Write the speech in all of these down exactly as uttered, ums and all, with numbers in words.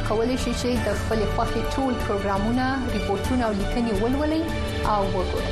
کولی شئ چې د خپل خوښې ټول پروګرامونه، ریپورتونه او لیکنې ولولئ او وګورئ.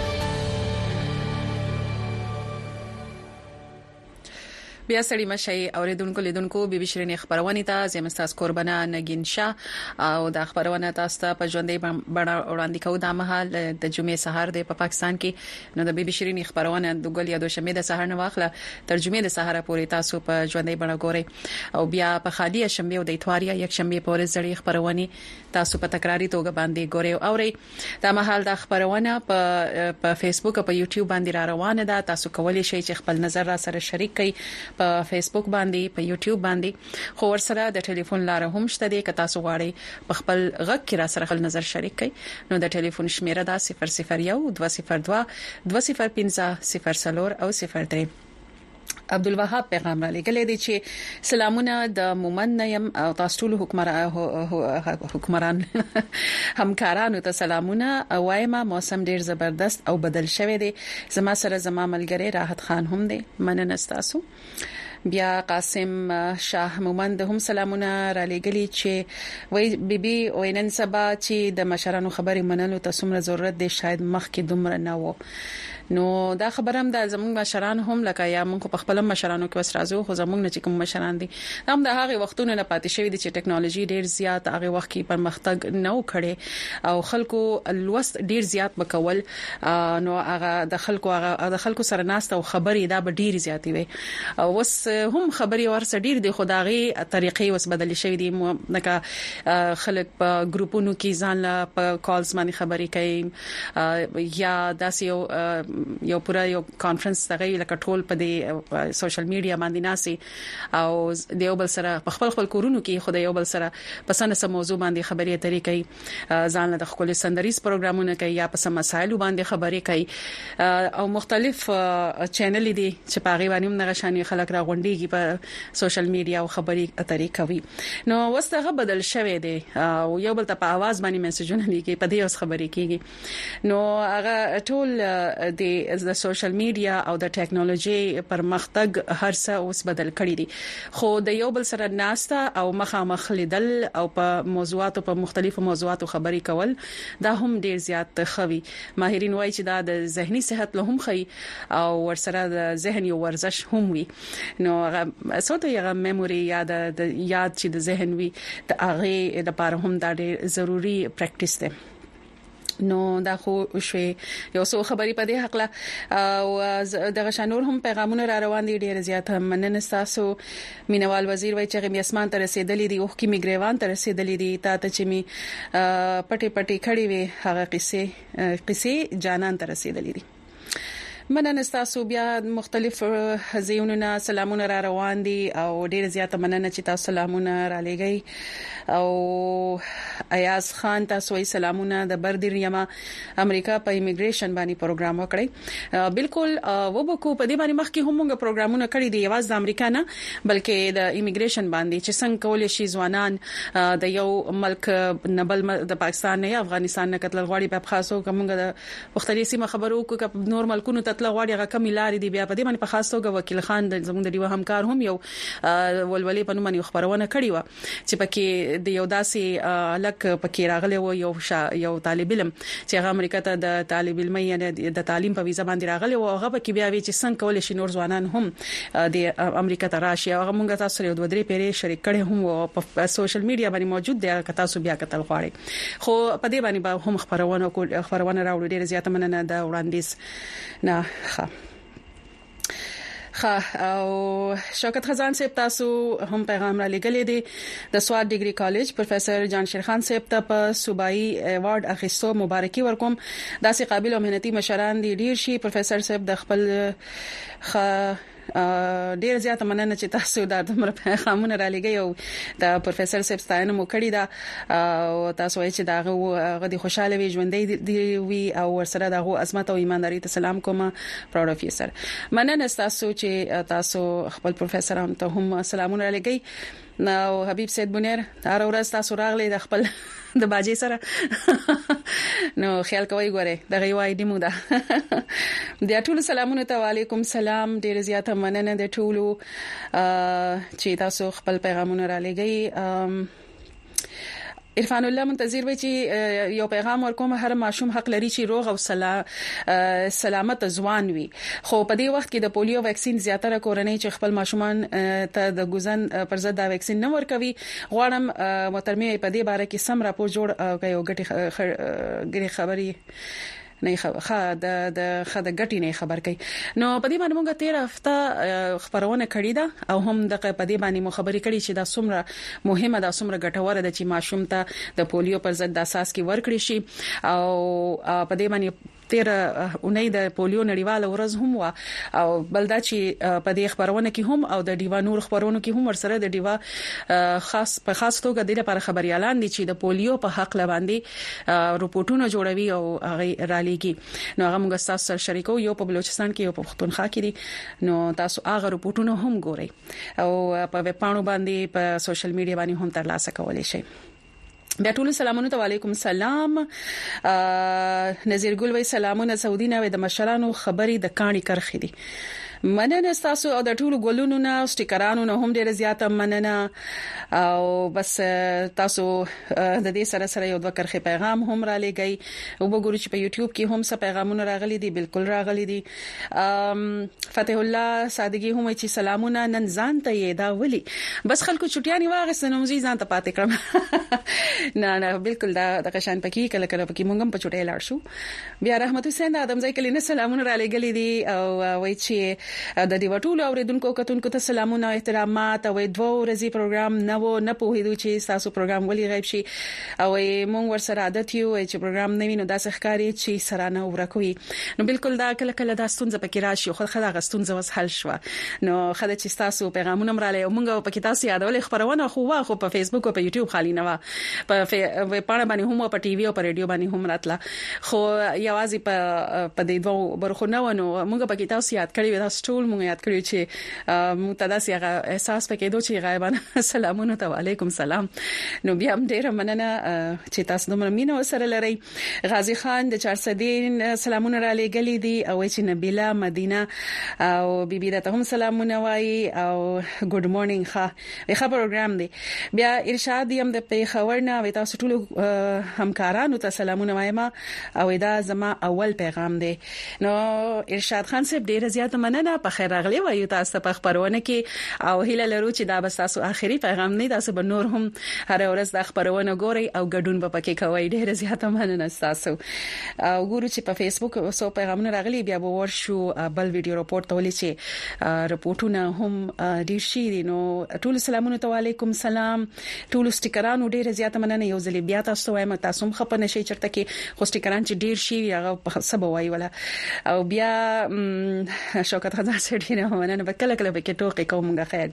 بیا سړی مشي اوریدونکو لیدونکو بي بي شيرين خبرونه ته زمستاس قربانه نگین شاه او د خبرونه تاسو ته په ژوندۍ بڼه وړاندې کوو د مهال د جمعې سهار د په پاکستان کې نو د بي بي شيرين خبرونه د ګل یا د شمې د سهار نه واخله ترجمه د سهار پورې تاسو په ژوندۍ بڼه ګورئ او بیا په خالي شنبه او د اتواریا یک شنبه پورې زړې خبرونه تاسو په تکراری توګه باندې ګورئ او اورئ د مهال د خبرونه په په فیسبوک او په یوټیوب باندې را روانه ده. تاسو کولی شئ چې خپل نظر را سره شریک کړئ په فیسبوک باندې، په یوټیوب باندې، خو ورسره د ټلیفون لاره هم شته دي که تاسو غواړئ په خپل غږ کې را سره خپل نظر شریک کړئ نو د ټلیفون شمیره ده صفر صفر یو دوه صفر دوه دوه صفر پنځه صفر صفر او صفر درې. عبدالوهاب پیغام را لګلې دي چې سلامونه د مومن نیم او تاسو ټول حکمران حکمران همکارانو ته سلامونه وایم. موسم ډیر زبردست او بدل شوی دی. زما سره زما ملګری راحت خان هم دی. مننه تاسو. بیا قاسم شاه مومند هم سلامونه را لګلی چې وای بیبي وینن سبا چې د مشرانو خبرې منلو ته څومره ضرورت دی شاید مخکې دومره نه و. نو دا خبرم د زموږ مشران هم لکه یا موږ په خپل مشرانو کې وسرازو خو زموږ نه چې کوم مشران دي هم د هغه وختونو نه پاتې شوی دي چې ټکنالوژي ډیر زیات هغه وخت کې پرمختګ نه وکړي او خلکو لوست ډیر زیات بکول نو هغه د خلکو هغه د خلکو سره ناست او خبرې دا به ډیر زیاتې وي او وس هم خبري ورسره ډیر د خدایي طریقې وس بدل شوی دي نکه خلک په ګروپونو کې ځان له په کالز باندې خبري کوي یا داسې یو یو پورا یو کانفرنس دغه لکه ټول په دې سوشل میډیا باندې ناسي او د یو بل سره په خپل خپل کورونو کې خدای یو بل سره په سن سم موضوع باندې خبرې اترې کوي ځان له د خپل سندریز پروګرامونه کوي یا په سم مسایلو باندې خبرې کوي او مختلف چینل دي چې په غیبانی هم نغشاني خلک را غونډيږي په سوشل میډیا او خبرې اترې کوي نو وسته بدل شوی دی او یو بل ته په आवाज باندې میسجونه لیکي په دې اوس خبرې کیږي نو هغه ټول د سوشل میډیا او د ټیکنالوژي پرمختګ هر څه اوس بدل کړی دي خو د یو بل سره ناستا او مخامخ لیدل او په موضوعاتو په مختلفو موضوعاتو خبرې کول دا هم ډیر زیات خوي. ماهرین وایي چې دا د ذهني صحت له هم خي او ورسره د ذهن یو ورزش هم وي نو هغه سوته یو میموري یا د یاد چې د ذهن وي د هغه لپاره هم دا ډیر ضروری پریکټیس ده. نو دا خو شوي یو څو خبرې په دې حق له او دغه شانور هم پیغامونه را روان دي ډیر زیات. مننه تاسو مینوال وزیر وای چې غمی اسمان ته رسیدلې دي او کې میګریوان ته رسیدلې دي تا ته چې می پټي پټي کړي وي هغه قصې قصې جانان ته رسیدلې دي. مننه تاسو بیا مختلف زیونونه سلامونه را روان دي او ډیر زیات مننه چې تاسو سلامونه را لګي او ایاز خان تاسو یې سلامونه د بردیر یما امریکا په ایمیګریشن باندې پروګرام وکړي. بالکل وبکو په دې باندې مخکې هم موږ پروګرامونه کړی دي یواز د امریکا نه بلکې د ایمیګریشن باندې چې څنګه کولای شي ځوانان د یو ملک نبل د پاکستان نه افغانستان نه کتل غواړي په خاصو کومه د مختلفي سیمه خبرو کو نور ملکونو تطلع غواړي هغه کمی لارې دی بیا په دې باندې په خاص توګه وکیل خان د زموږ د دیو همکار هم یو ولولې په نوم باندې خبرونه کړې و چې پکې د یو داسې الک پکې راغلی و یو یو طالب علم چې هغه امریکا ته د طالب علم یعنی د تعلیم په ویزه باندې راغلی و هغه پکې بیا وی چې څنګه کول شي نور ځوانان هم د امریکا ته راشي هغه مونږ تاسو یو دوه درې پیری شریک کړي هم په سوشل میډیا باندې موجود دی که تاسو بیا کتل غواړئ خو په دې باندې هم خبرونه خبرونه راوړل ډیر زیات مننه د وړاندیز نه. ښه ښه او شوکت خزان صاحب تاسو هم پیغام را لګلې دي د سواد ډیګري کالج پروفیسور جان شیرخان صاحب ته په صوبایي ایوارډ اخیستو مبارکي ورکوم. داسې قابل او مهنتي مشران دي ډیر شي. پروفیسور صاحب د خپل خ ډیر زیات مننه چې تاسو دا د پیغامونه را لګي او د پروفیسور صاحب ستاینه مو کړی دا او تاسو یې چې دا غو د خوشاله وي ژوندۍ دی وي او ورسره دغه عظمت او ایمانداري ته سلام کوم. پراود اف یو سر. مننه تاسو چې تاسو خپل پروفیسورانو ته هم سلامونه را لګي. نو حبیب سید بنیر هر ورځ تاسو راغلي د خپل د باجی سره نو خیال کوي ګوره دغه وای دی مو دا د ټولو سلامونه ته وعلیکم سلام. ډیر زیاته مننه د ټولو چې تاسو خپل پیغامونه را لګي. عرفان الله منتظر وي چې یو پیغام ورکوم هر ماشوم حق لري چې روغ او سلا سلامت ځوان وي خو په دې وخت کې د پولیو ویکسین زیاتره کورنۍ چې خپل ماشومان ته د ګوزن پر ضد د ویکسین نه ورکوي غواړم محترمه په دې باره کې سم راپور جوړ یو غټي خبري نه خبر د د خد غټي نه خبر کوي نو په دې باندې موږ تیر هفته خبرونه کړې ده او هم د په دې باندې مو خبري کړې چې دا څومره مهمه ده څومره ګټوره ده چې ماشوم ته د پولیو پر ضد د اساس کې ورکړي شي او په دې باندې تیر اونۍ د پولیو نړیواله ورځ هم وا او بلدا چې په دې خبرونه کې هم او د دیوا نور خبرونو کې هم ورسره د دیوا خاص په خاص توګه د لپاره خبريالان دي چې د پولیو په حق لباندې رپورټونه جوړوي او هغه رالېږي نو هغه موږ تاسو سره شریکو یو په بلوچستان کې یو په پښتونخوا کې دي نو تاسو هغه رپورټونه هم ګورئ او په ویب پاڼو باندې په سوشل میډیا باندې هم ترلاسه کولای شئ بیا ټول سلامونه ته وعلیکم السلام نذیر ګل وی سلامونه سعودي نه د مشرانو خبري د کاني کرخې دي مننه تاسو او د ټولو ګلونو نه سټیکرانو نه هم ډیره زیاته مننه او بس تاسو د دې سره سره یو د کرخې پیغام هم را لګي او وګورئ چې په یوټیوب کې هم څه پیغامونه راغلي دي بالکل راغلي دي فتح الله صادقي هم چې سلامونه نن ځان ته یې دا ولي بس خلکو چټیانی واغسته نو مزي ځان ته پاتې کړم نه نه بالکل دا د قشان پکې کله کله پکې مونږ په چټي لاړ شو بیا رحمت حسین ادم ځای کله نه سلامونه را لګلي دي او وای چې د دې وټول اوریدونکو کتونکو ته سلامونه او احترامات او دوه ورځې پروګرام نو نه پوهیدو چې تاسو پروګرام ولې غیب شي او مونږ ورسره عادت یو چې پروګرام نه وینو دا ښکاری چې سره نه ورکوي نو بالکل دا کله کله دا ستونزه پکې راشي خو خدای غستونزه وس حل شو نو خدای چې تاسو پیغامونه مراله مونږ پکې تاسو یادول خبرونه خو واخو په فیسبوک او په یوټیوب خالي نه وا په پاڼه باندې هم په ټي وي او په رادیو باندې هم راتله خو یوازې په په دې دوه برخو نه ونو مونږ پکې تاسو یاد کړی دا ټول مونږ یاد کړی چې متداسي هغه احساس پکې دوه چې غایبانه سلامونه ته وعلیکم السلام نو بیا هم ډیر مننه چې تاسو دومره مینه وسره لري غازی خان د چار سدین سلامونه را لګلې دي او چې نبیله مدینه او بیبي د ته هم سلامونه وایي او ګډ مورنینګ ښه ښه پروګرام دی بیا ارشاد یم د په خبرنا او تاسو ټول همکارانو ته سلامونه وایم او دا زما اول پیغام دی نو ارشاد خان صاحب ډیر زیات مننه په خیر راغلی وایو تاسو په خبرونه کې او هیله لرو چې دا بس تاسو اخري پیغام نه تاسو به نور هم هر ورځ د خبرونه ګورئ او ګډون به پکې کوي ډیر زیات مننه تاسو او ګورو چې په فیسبوک سو پیغامونه راغلي بیا به ورشو بل ویډیو رپورټ تولې چې رپورټونه هم ډیر شي نو ټول سلامونه ته وعلیکم السلام ټول سټیکرانو ډیر زیات مننه یو ځل بیا تاسو وایم تاسو هم خپنه شي چرته کې خو سټیکران چې ډیر شي هغه سبا وای ولا او بیا شوکت خزان سړي نه مننه کله کله به کې ټوکې کومه خیر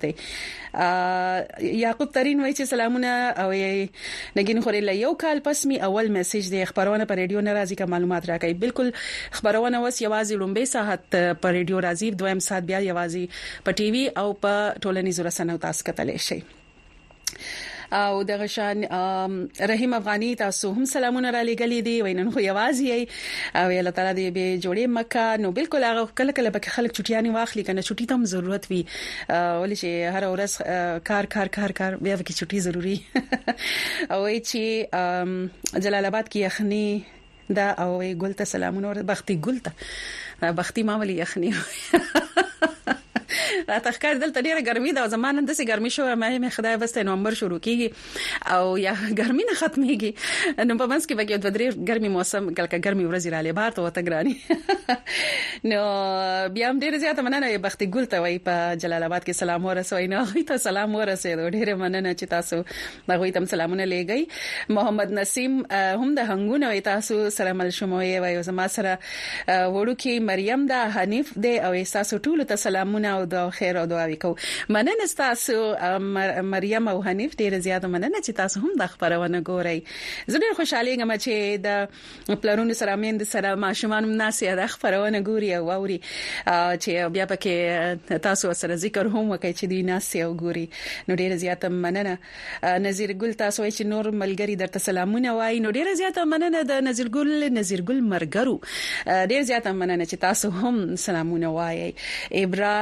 دی یعقوب ترين وایي چې سلامونه او نګین خوري له یو کال پس می اول میسج دی خبرونه پر رادیو ناراضي کا معلومات راکړي بالکل خبرونه وس یوازې لومبي ساعت پر رادیو راضي دویم ساعت بیا یوازې په ټي وي او په ټولنیزو رسنیو تاسو کتلې شي او دغه شان رحیم افغانی تاسو هم سلامونه را لګلې دي وینن خو یوازې او الله تعالی دې به جوړې مکه نو بالکل هغه کله کله به خلک چټیانی واخلي کنه چټی ته هم ضرورت وي ولې چې هر ورځ کار کار کار کار بیا به چټی ضروری او چې جلال آباد کې یخني دا او ګلته سلامونه بختي ګلته بختي ماملی یخني راته ښکار دلته ډیره ګرمي ده او زمانه د سي ګرمي شو مې خدای بس نومبر شروع کیږي او یا ګرمي نه ختميږي نو په منځ کې به د درې ګرمي موسم کله ګرمي ورځې را لې بار ته وته ګراني نو بیا هم ډیره زیاته مننه بختي ګل ته وای په جلال آباد کې سلام ورسوي نه غوي ته سلام ورسوي ډیره مننه چې تاسو غوي تم سلامونه لګي محمد نسیم هم د هنګونه وای تاسو سره مل شموي وای زما سره وړو کې مریم دا حنیف دی او تاسو ټول ته سلامونه او د خیر او دعا وکاو مننه تاسو مریم او حنیف ډیره زیاته مننه چې تاسو هم د خبرونه ګورئ زه ډیر خوشاله یم چې د پلانونو سره مند سره ماشومان ناسي د خبرونه ګوري او اوري چې بیا پکې تاسو سره ذکر هم وکړي چې دی ناسي او ګوري نو ډیره زیاته مننه نذیر ګل تاسو چې نور ملګری درته سلامونه وای نو ډیره زیاته مننه د نذیر ګل نذیر ګل مرګرو ډیره زیاته مننه چې تاسو هم سلامونه وای ابرار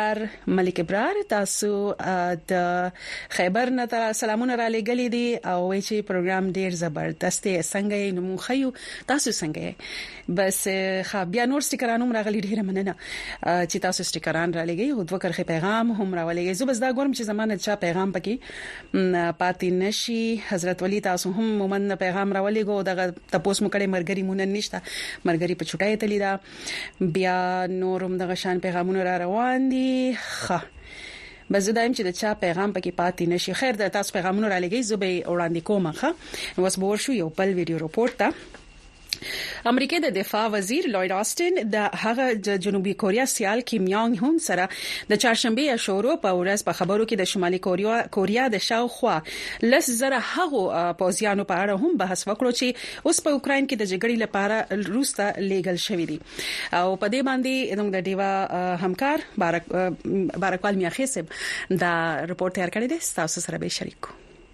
ملک ابرار تاسو د خیبر نه سلامونه را لګلې دي او چې پروګرام ډیر زبردست دی څنګه نو خيو تاسو څنګه بس خا بیا نور سټیکرانو راغلي ډیره مننه چې تاسو سټیکران را لګي او دوه کرخه پیغام هم را ولګي زو بس دا ګورم چې زمانه چا پیغام پکې پاتې نشي حضرت ولی تاسو هم مومن پیغام را ولګو دغه تاسو مو کړي مرګري مونږ نشته مرګري په چټای تلی دا بیا نورم دغه شان پیغامونه را روان دي ښه بس دایم چې د چا پیغام پکې پاتې نشي خیر د تاسو پیغامونه را لګي زوبې وړاندې کوم ښه وس بور شو یو بل ویډیو رپورت تا امریکا د دفاع وزیر لوید آستن د هغه د جنوبي کوریا سیال کیم یانګ هون سره د چهارشنبه یا شورو په ورځ په خبرو کې د شمالي کوریا کوریا د شاوخوا لس زره هغه پوزیانو په اړه هم بحث وکړو چې اوس په اوکرين کې د جګړې لپاره روس ته لیګل شوی دی او په دې باندې موږ د دیوا همکار بارک بارکوال میاخیسب دا رپورت تیار کړی دی تاسو سره به شریکو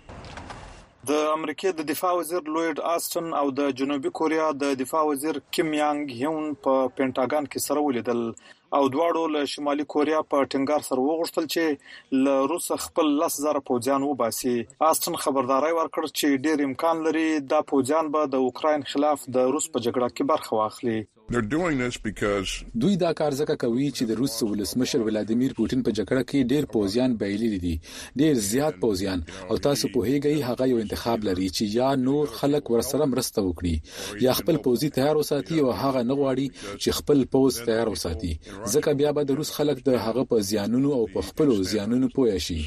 د امریکا د دفاع وزیر لوید آستن او د جنوبي کوریا د دفاع وزیر کیم یانګ هون په پینټاګان کې سره ولیدل او دواړو له شمالي کوریا په ټینګار سره وغوښتل چې له روس خپل لس زره پوځیان وباسي آستن خبرداري ورکړ چې ډېر امکان لري د پوځیان به د اوکرين خلاف د روس په جګړه کې برخه واخلي They're doing this because دوی دا کار ځکه کوي چې د روس ولسمشر ولادیمیر پوتین په جګړه کې ډېر پوځیان بایللي دي ډېر زیات پوځیان او تاسو په هیګي هغه یو انتخاب لري چې یا نور خلک ورسره مرسته وکړي یا خپل پوځي تیار وساتي او هغه نه غواړي چې خپل پوځ تیار وساتي ځکه بیا به د روس خلک د هغه په زیانونو او په خپل زیانونو پوه شي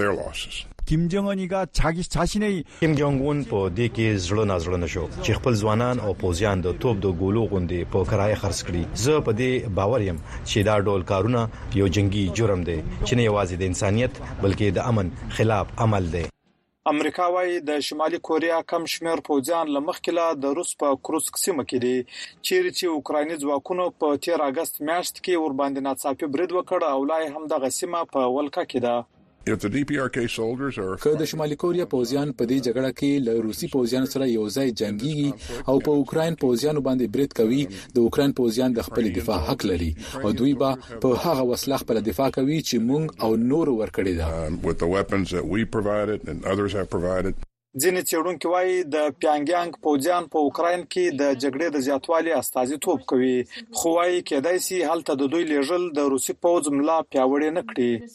کیم جونګ اونیګه چاګی چاشینې کیم جونګ اون په دې کې زړه نازړه نشو چې خپل ځوانان او پوځیان د توپ د ګولو غوندې په کرای خرڅ کړي زه په دې باور یم چې دا ډول کارونه یو جنگي جرم دی چې نه یوازې د انسانيت بلکې د امن خلاف عمل دی امریکا وايي د شمالي کوریا کم شمیر پوځیان لمخکله د روس په کروسک سیمه کې دي چیرې چې اوکرایني ځواکونو په تیر اگست میاشت کې ور باندې ناڅاپي برید وکړ او لای هم د غسیمه په ولکه کې ده If the D P R K soldiers are که د شمالي کوریا پوځیان په دې جګړه کې له روسي پوځیانو سره یو ځای جنگيږي او په اوکرين پوځیانو باندې برید کوي د اوکرين پوځیان د خپل دفاع حق لري او دوی به په هغه وسله خپل دفاع کوي چې موږ او نور ورکړي ده with the weapons that we provided and others have provided ځینې څېړونکو وايي د پیانګیانګ پوځیان په اوکرين کې د جګړې د زیاتوالي استازیتوب کوي خو وايي کېدای شي هلته د دوی لیږل د روسي پوځ ملا پیاوړی نه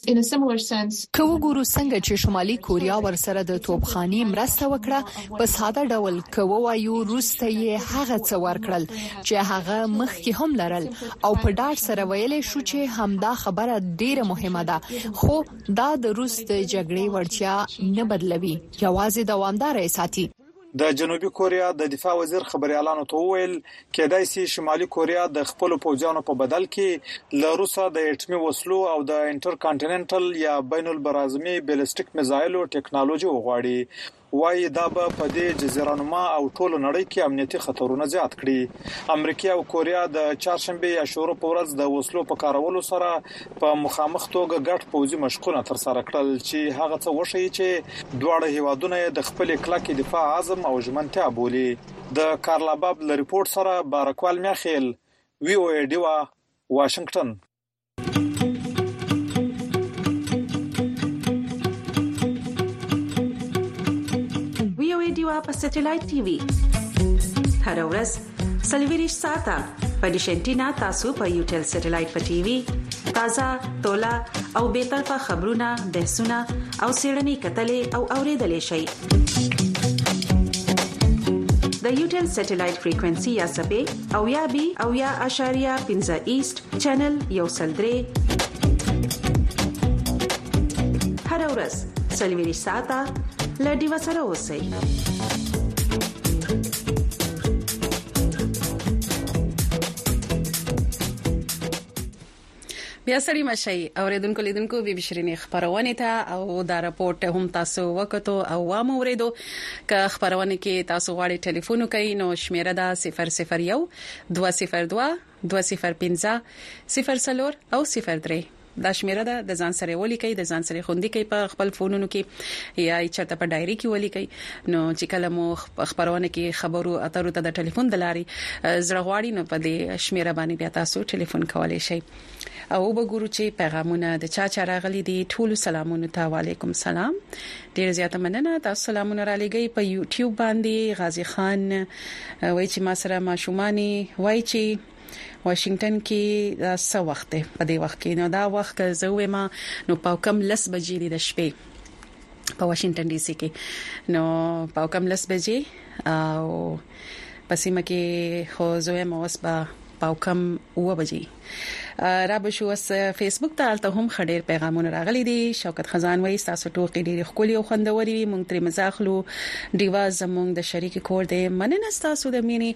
کړي که وګورو څنګه چې شمالي کوریا ورسره د توپخاني مرسته وکړه په ساده ډول کوي وایو روس ته یې هغه څه ورکړل چې هغه مخکې هم لرل او په ډاډ سره ویلې شو چې همدا خبره ډیره مهمه ده خو دا د روس د جګړې وړتیا نه بدلوي یوازې د د جنوبي کوریا د دفاع وزیر خبريالانو ته ویل کېدای شي شمالي کوریا د خپل پوځیانو په بدل کې له روسا د اټمي وسلو او د انټر کانټیننټل یا بین البرازمي بیلستیک میزایلو ټیکنالوژي وغواړي وایي دا به په دې جزیره نما او ټول نړۍ کې امنیتي خطرونه زیات کړي امریکا او کوریا د چهارشنبه یا شورو په ورځ د وسلو په کارولو سره په مخامخ توګه ګډ پوځي مشقونه تر سره کړل چې هغه څه وشي چې دواړه هیوادونه د خپل کلکې دفاع عزم او ژمنتیا بولي د کارلاباب ل ریپورت سره بارکوال میاخیل وی او ای ډیوا واشنگټن په سټلایټ ټي وي هر ورځ سلویریش ساته په ډیشنټینا تاسو په یوټل سټلایټ په ټي وي تازه تولا او به طرفه خبرونه بحثونه او سیړنی کتلې او اوریدلې شي د یوټل سټلایټ فریکوئنسي یا سبې او یا بي او یا اشاریه پنځه ایست چینل یو سلدري هر ورځ سلویریش ساته لډي وسره اوسئ بیا سړی مشي اوریدونکو لیدونکو بي بي شيرين خبرونه ته او دا راپورټ هم تاسو وکړو او وامه اوریدو ک خبرونه کې تاسو غواړئ ټلیفون وکړئ نو شمیره دا صفر صفر یو دوه صفر دوه دوه صفر پنځه صفر څلور او صفر درې دا شمیره ده د ځان سره ولیکي د ځان سره خوندي کوي په خپل فونونو کې یا چرته په ډایري کې ولیکي نو چې کله مو خبرونه کې خبرو اترو ته د ټلیفون د لاري زړغواړي نو په دې شمیره باندې بیا تاسو ټلیفون کولای شئ او وګورو چې پیغامونه د چا چا راغلي دي ټول سلامونه ته وعليكم السلام ډیر زیاته مننه تاسو سلامونه را لګي په یوټیوب باندې غازی خان وای چې ما سره ماشومانی وای چې واشنگټن کې دا څه وخت دی په دې وخت کې نو دا وخت زه ما نو په کم لس بجې د شپې په واشنگټن ډي سي کې نو په کم لس بجې او پسې مکه خو زه ما اوس په کم و بجې را به شو اس فیسبوک ته الته هم خډیر پیغامونه راغلي دي شوکت خزان وایي تاسو ټوکې ډېری خولي او خوندوري مونږ تر مزاخلو دیوا زمونږ د شریک کور دی مننه تاسو د مینی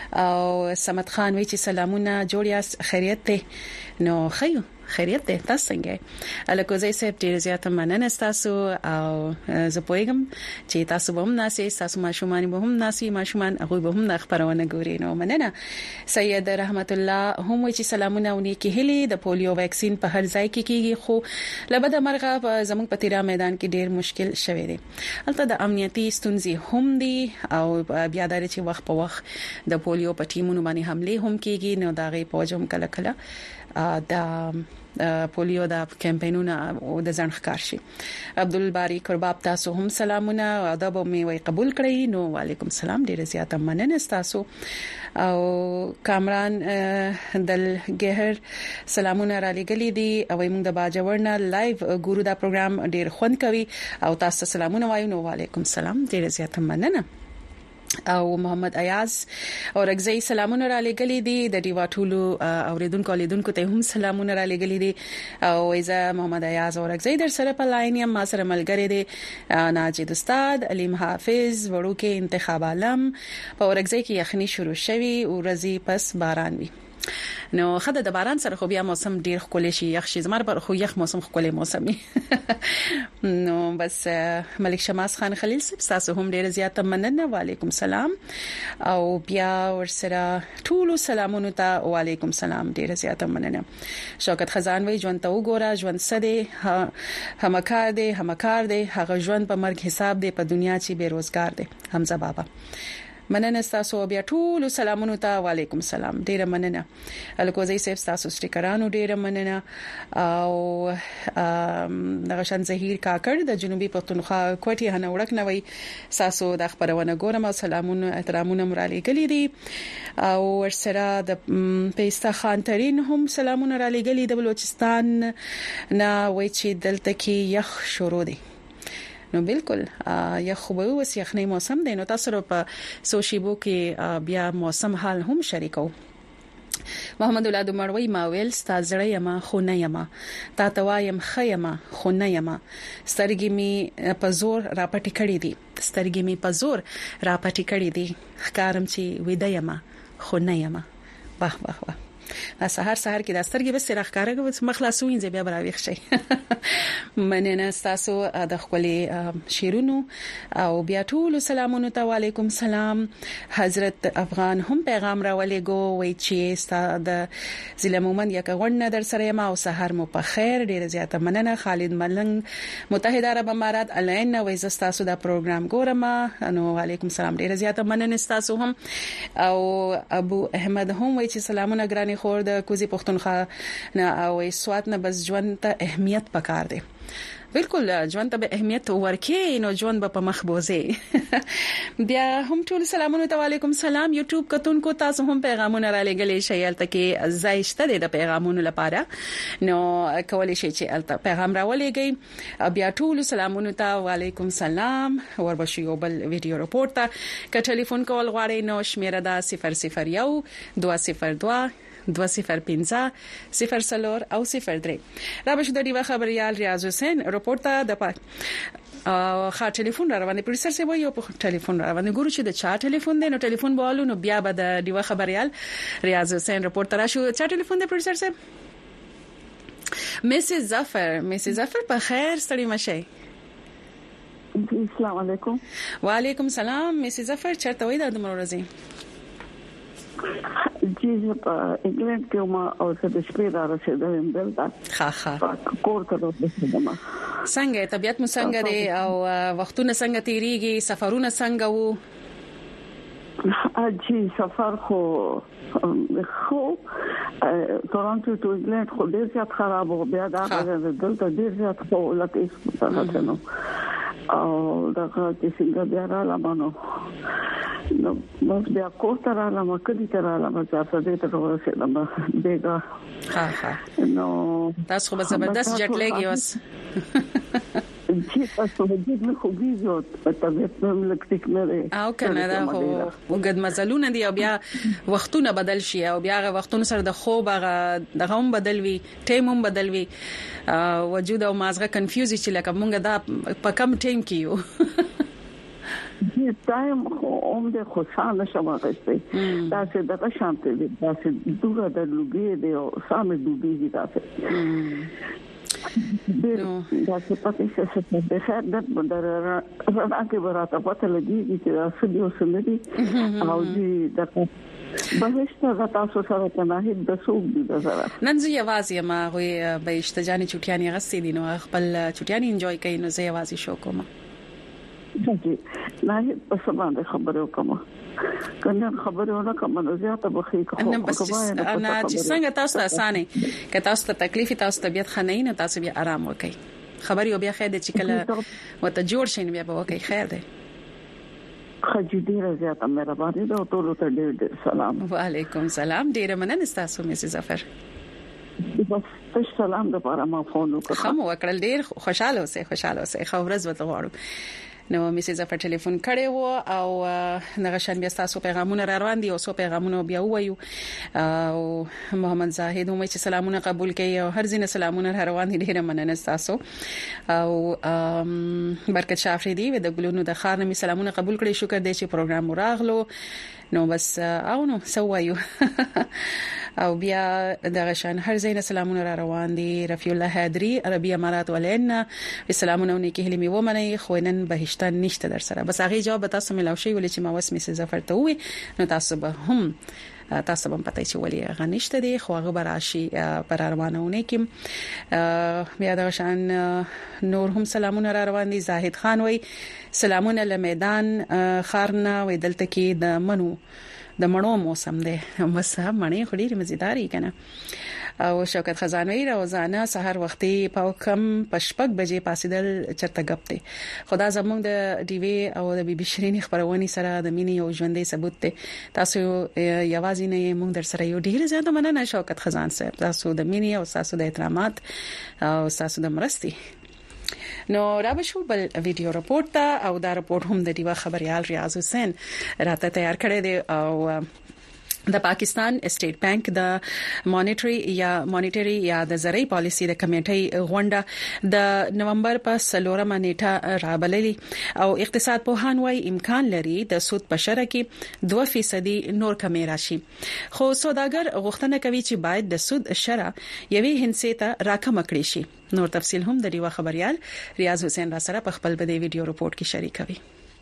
او سمت خان وایي چې سلامونه جوړیاس خیریت ته نو خیو خیریت ده تاسو څنګه الکوزي سپ ډیر زیاته مننه تاسو او زه پوهیږم چې تاسو به هم ناسي تاسو ماشومان به هم ناسي ماشومان هغه به هم خبرونه ګوري نو مننه سید رحمت الله هم وی چې سلامونه ونی کې هلي د پولیو ویکسین په هر ځای کې کیږي خو لبد مرغه زموږ په تیرا میدان کې ډیر مشکل شوی دی البته د امنیتي ستونزې هم دي او بیا د چې وخت په وخت د پولیو په ټیمونو باندې حمله هم کیږي نو دا غي پوجم کله کله د پولیو د کمپاینونو او د ځان ښکار شي عبدالباری قرباب تاسو هم سلامونه او دا به می وي قبول کړئ نو وعلیکم السلام ډیره زیاته مننه تاسو او کامران دل ګهر سلامونه را لګلې دي او موږ د باجوړنا لایو ګورو دا پروګرام ډیر خوند کوي او تاسو سلامونه وایو نو وعلیکم السلام ډیره زیاته مننه او محمد ایاز او رغزي سلامونه را لګلې دي د دیواټولو اوریدونکو لیدونکو ته هم سلامونه را لګلې دي او ایزه محمد ایاز او رغزي در سره په لاین یم ما سره ملګری دي ناجد استاد علیم حافظ وړوکې انتخاب عالم په رغزي کې یخني شروع شوي او رزي پس باران وي نو خدای د باران سره خو بیا موسم ډیر خولې شي یخ شي زمر پر خو یخ موسم خولې موسمي نو بس ملک شماس خان خلیل صاحب تاسو هم ډیر زیاته مننه وعلیکم السلام او بیا ورسره ټول سلامونه ته وعلیکم السلام ډیر زیاته مننه شوکت خزان وی ژوند ته وګوره ژوند سده همکار دی همکار دی هغه ژوند په مرګ حساب دی په دنیا چې بیروزګار دی حمزه بابا مننه تاسو بیا ټول سلامونه ته وعلیکم السلام ډیره مننه الکوزي سیف تاسو سټیکرانو ډیره مننه او دغه شان زهیر کاکړ د جنوبي پښتونخوا کوټي هنه وړک نوي تاسو د خبرونه ګورم او سلامونه احترامونه مرالي ګلی دي او ورسره د پیستا خان ترين هم سلامونه را لګلی د بلوچستان نه وای چې دلته کې یخ شروع دي نو بالکل یا خوبه وس یخنی موسم دی نو تاسو په سوشیبو کې بیا موسم حال هم شریکو محمد ولاد مروي ماویل ستازړی یما خو نه یما تا توایم خیما خو نه یما سترګې می په زور راپټی کړی دي سترګې می په زور راپټی کړی دي ښکارم چې وې د یما خو نه یما واه واه واه سحر سحر کې د سترګې بس راخکارګو مخلاصوین زی بیا براويخ شي مننه تاسو د خپلې شیرونو او بیا ټول سلامونه ته وعلیکم السلام حضرت افغان هم پیغام راولېګو وای چې ستاسو د ضلع مومن یک غونډه در سره ما او سحر مو په خیر ډیر زیاته مننه خالد ملنګ متحده عرب امارات الین وای زستاسو د پروګرام ګورم نو وعلیکم السلام ډیر زیاته مننه تاسو هم او ابو احمد هم وای چې سلامونه ګرانی خور د کوزي پښتونخوا نه او سواد نه بس ژوند ته اهمیت پکار دی بالکل ژوند ته اهمیت ورکې نو ژوند په مخ بوزي بیا هم ټول سلامونه ته وعلیکم السلام یوټیوب کتونکو تاسو هم پیغامونه را لګلې شئ الته کې زایشته د پیغامونو لپاره نو کولای شئ چې الته پیغام را ولېږئ بیا ټول سلامونه ته وعلیکم السلام وربشي یو بل ویډیو رپورټ ته ک ټلیفون کول غواړئ نو شمیره دا صفر صفر یو دوه صفر دوه دو صفر پنځه صفر سلور او صفر درې را بشو د دیوا خبريال ریاض حسین رپورټه د پات او خا ټلیفون را روانه پروډوسر سی وایو په ټلیفون را روانه ګورو چې د چا ټلیفون دی نو ټلیفون بوالو نو بیا به د دیوا خبريال ریاض حسین رپورټ را شو چا ټلیفون دی پروډوسر سی مسز ظفر مسز ظفر په خیر ستړي مشه السلام علیکم وعلیکم السلام مسز ظفر چرته وای د مرزي چې په انګلند کې ما او څه د شپې را رسیدم دلته ها ها کور ته رسیدم. څنګه طبيعت مو څنګه دی او وختونه څنګه تیریږي سفرونه څنګه وو؟ اجي سفر خو خو تورنټو ټو انګلند خو ډیر زیات خراب و بیا دا دلته ډیر زیات خو لکه څه نو او دا چې څنګه بیا را لمنو نو موږ بیا کوټه را لمه کدي تر را لمه ځکه دې ته ورسېدم بیګا ها ها نو تاسو خو زبردست جټ لګي اوس چې تاسو دې نه خو بيزو طبيعت هم لکټیک نه دی او کنه دا خو وګد مزلونه دی او بیا وختونه بدل شي او بیا غو وختونه سره د خوب هغه دغه هم بدل وي ټیم هم بدل وي وجود او مازغه کنفیوز چې لکه مونږ دا په کم ټیم کیو دې ټایم هم د خوشاله شماغسته دا چې د شانته دي دا چې دوه د لوګي دی او سامې دوبي دي تاسو دا چې پاتې څه څه د خیر د بدر راکې براته پته لګي چې تاسو دې وسندي او دې د بهشته د تاسو سره تناهي د سوق دي د زړه نن زه یوازې ما غوي به اشتجاني چټیانی غسې دي نو خپل چټیانی انجوای کوي نو زه یوازې شو کوم چې نه په سبا د خبرو کوم کنه خبرونه کوم نو زیاته بخې کوم انا بس انا چې څنګه تاسو اسانه ک تاسو ته تکلیف تاسو طبيعت خنۍ نه تاسو بیا آرام وکړئ خبري او بیا خیر دې چې کله وته جوړ شین بیا به وکړئ خیر دی خجې ډیر زیاته مهرباني ده او ټول ته ډیر ډیر سلام. وعلیکم سلام ډیر مننه تاسو مس ظفر. بس سلام د پاره ما فون وکړ. خو وکړل ډیر خوشاله اوسه خوشاله اوسه خو ورځ وته غواړم. نو میسي ظفر ټلیفون کړي وو او نغشن بیا تاسو پیغامونه را روان دي او سو پیغامونه بیا وایو او محمد زاهد هم چې سلامونه قبول کړي او هر ځینې سلامونه را روان دي ډیر مننه تاسو او برکت شافریدي و د ګلونو د خار نمی سلامونه قبول کړي شکر دې چې پروګرام راغلو نو بس او نو سوایو او بیا دغه شان هر زین سلامونه را روان دي رفیع الله حیدری عربی امارات ولین سلامونه نیکی هلی می ومنه خوینن بهشتن نشته در سره بس هغه جواب تاسو ملاوي شي ولې چې ما وس می ظفر ته وي نو تاسو به هم تاسو هم پته چې ولې غنښت دي خو هغه براشي پر روانونه کې بیا دغه شان نور هم سلامونه را روان دي زاهد خان وای سلامونه له میدان خارنه وې دلته کې د منو د مڼو موسم دی مسه مڼې خوري مزیداری کنه او شوکت خزانوی روزانه سحر وختي په کم پشپک بجې پاسیدل چرته غپ دی خدا زمونږ د ډي وی او د بي بي شيرين خبرونه سره د مینی او ژوندې ثبوت ته تاسو یوازې نه موږ در سره یو ډیر زیاته مننه شوکت خزان صاحب تاسو د مینی او تاسو د احترامات او تاسو د مرستي نو را بشو بل ویډیو رپورټ ته او دا رپورټ هم د دیوا خبريال ریاض حسین راته تیار کړی دی او د پاکستان اسټیټ بانک د مانیټری یا مانیټری یا د زرعي پالیسي د کمیټې غونډه د نومبر په سلورمه نیټه رابللې او اقتصاد په هانوي امکان لري د سود په شرکه کې دوه فیصد نور کمی راشي خو سوداګر غوښتنه کوي چې باید د سود شرکه یوې هندسه ته راکم کړي شي نور تفصيل هم د دیوا خبريال ریاض حسین را سره په خپل بده ویډیو رپورټ کې شریکوي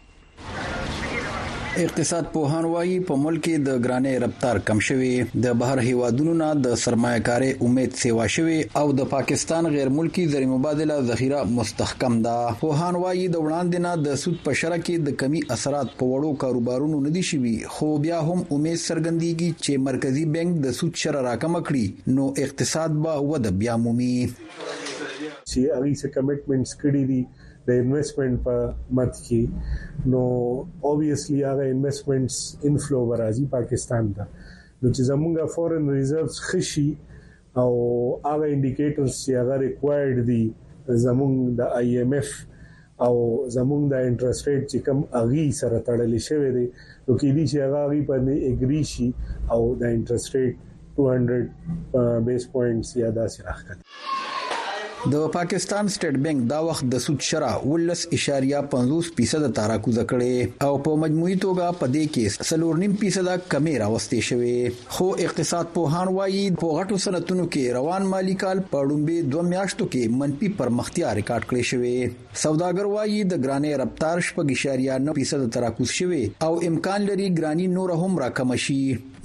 اقتصاد پوهان وايي په ملک کې د ګرانې رفتار کم شوی د بهر هیوادونو نه د سرمایه‌کاري امید سیوا شوی او د پاکستان غیر ملکی زری مبادله ذخیره مستحکم ده پوهان وايي د وړاندې نه د سود په شرکه کې د کمی اثرات په وړو کاروبارونو نه دي شوي خو بیا هم امید څرګندېږي چې مرکزی بانک د سود شرکه راکم کړي نو اقتصاد به وده بیا مومي چې هغه څه کمټمنټس کړی دي د انویسټمنٹ په مت کې نو obviously هغه انویسټمنټس انفلو ورازي پاکستان ته نو چې زمونږه فورن ریزرves خشي او هغه انډیکیټرز چې هغه ریکوایرډ دي زمونږ د آی ایم ایف او زمونږ د انټرست ریټ چې کم اغي سره تړلې شوی دی نو کې دي چې هغه اغي په اګری شي او د انټرست ریټ two hundred بیس پوینټس یا داسې راځي د پاکستان سټیټ بانک دا وخت د سود شرح ولس اشاریه پنځوس فیصد تراکوزه کړي او په مجموعي توګه په دې کې څلور نیم فیصد کمی راوستي شوی خو اقتصاد پوهان وايي په غټو صنعتونو کې روان مالی کال په ډومبه دوه میاشتو کې منفي پرمختیا ریکارډ کړی شوی سوداګر وايي د ګرانې رفتار شپږ اشاریه نو فیصد تراکوز شوی او امکان لري ګرانی نور هم راکم شي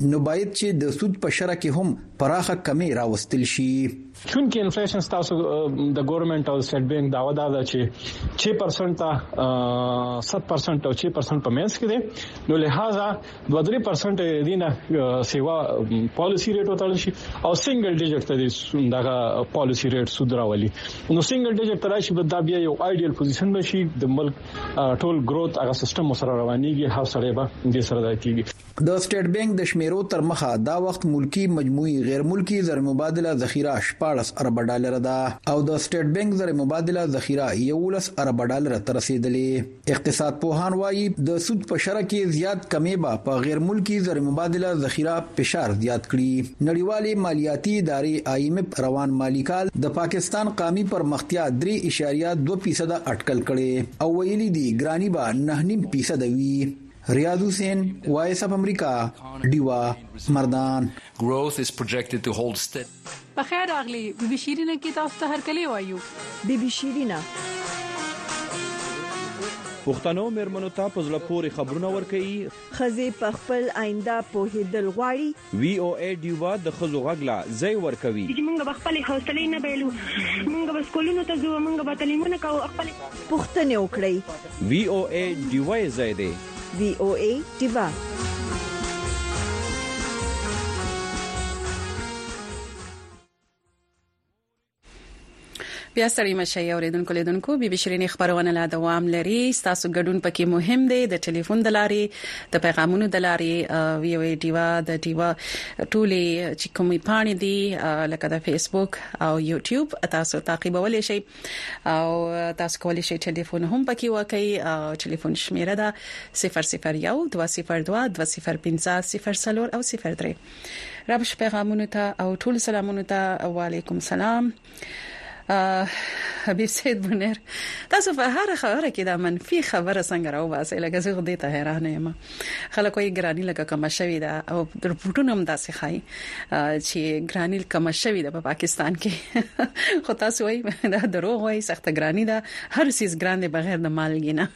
نو باید چې د سود په شرکه کې هم پراخه کمی راوستل شي. چونکه انفلیشن تاسو د ګورنمنت او سټیټ بانک داوا دا ده چې छह پرسنټ ته सात پرسنټ او छह پرسنټ په منځ کې دي، نو لہذا دوه درې پرسنټ دینه سیوا پالیسی ریټ وتل شي او سنگل ډیجټ ته دغه پالیسی ریټ سود راولي. نو سنگل ډیجټ ته راشي بد بیا یو ایډیال پوزیشن بشي د ملک ټول گروث هغه سیستم سره روانيږي، هاو سره به دې سره راځي. د سټیټ بانک د شمیرو تر مخه دا وخت ملکی مجموعي غیر ملکی زر مبادله ذخیره شپږ ارب ډالر ده او د سټیټ بانک زر مبادله ذخیره یولس ارب ډالر ته رسیدلې. اقتصاد پوهان وایي د سود په شرکه کې زیات کمی به په غیر ملکی زر مبادله ذخیره فشار زیات کړي. نړیوالې مالیاتي ادارې آی ایم ایف روان مالی کال د پاکستان قومي پرمختیا درې اشاریه دوه فیصد اټکل کړي او ویلي دي ګرانی به نه نیم فیصد وي. ریاض حسین وایس اف امریکا دیوا مردان. Growth is projected to hold steady. بخیر اغلی بی بی شیرینه کی تاسو ته هر کلی وایو. بی بی شیرینه پښتنو مرمنو ته پزله پوری خبرونه ورکړي، خزي په خپل آینده په هدل غواړي. وی او ای دیوا د خزو غغلا زئی ورکوي. چې موږ به خپل حوصله نه بیلو، موږ به سکولونو ته ځو، موږ به تعلیمونه کوو، خپل پښتنه وکړي. وی او ای دیوا زئی دی. وی او ای دیوا. بیا ستړي مشه اوریدونکو لیدونکو بي بي شيرين خبرونه لا دوام لري. تاسو ګډون پکې مهم دی، د ټلیفون د لارې، د پیغامونو د لارې، وی او ای دیوا د دیوا ټولې چې کومې پاڼې دي لکه د فیسبوک او یوټیوب تاسو تعقیبولای شئ او تاسو کولی شئ ټلیفون هم پکې وکړئ. ټلیفون شمیره ده صفر صفر یو دوه صفر دوه دوه صفر پنځه صفر صفر او صفر درې. رابش پیغامونو ته او ټول سلامونو ته وعلیکم سلام. حبیب سید بنیر تاسو په هر خبره کې دا منفي خبره څنګه راو باسي، لکه زه غوډه ته حیرانه یم. خلک کوئی ګرانی لکه کم شوی دا او رپورټونه هم داسې خای چې ګرانی کم شوی دا په پاکستان کې. خو تاسو وایي دا دروغ وایي، سخت ګرانی دا هر سیس ګران دی بغیر د مالګي نه.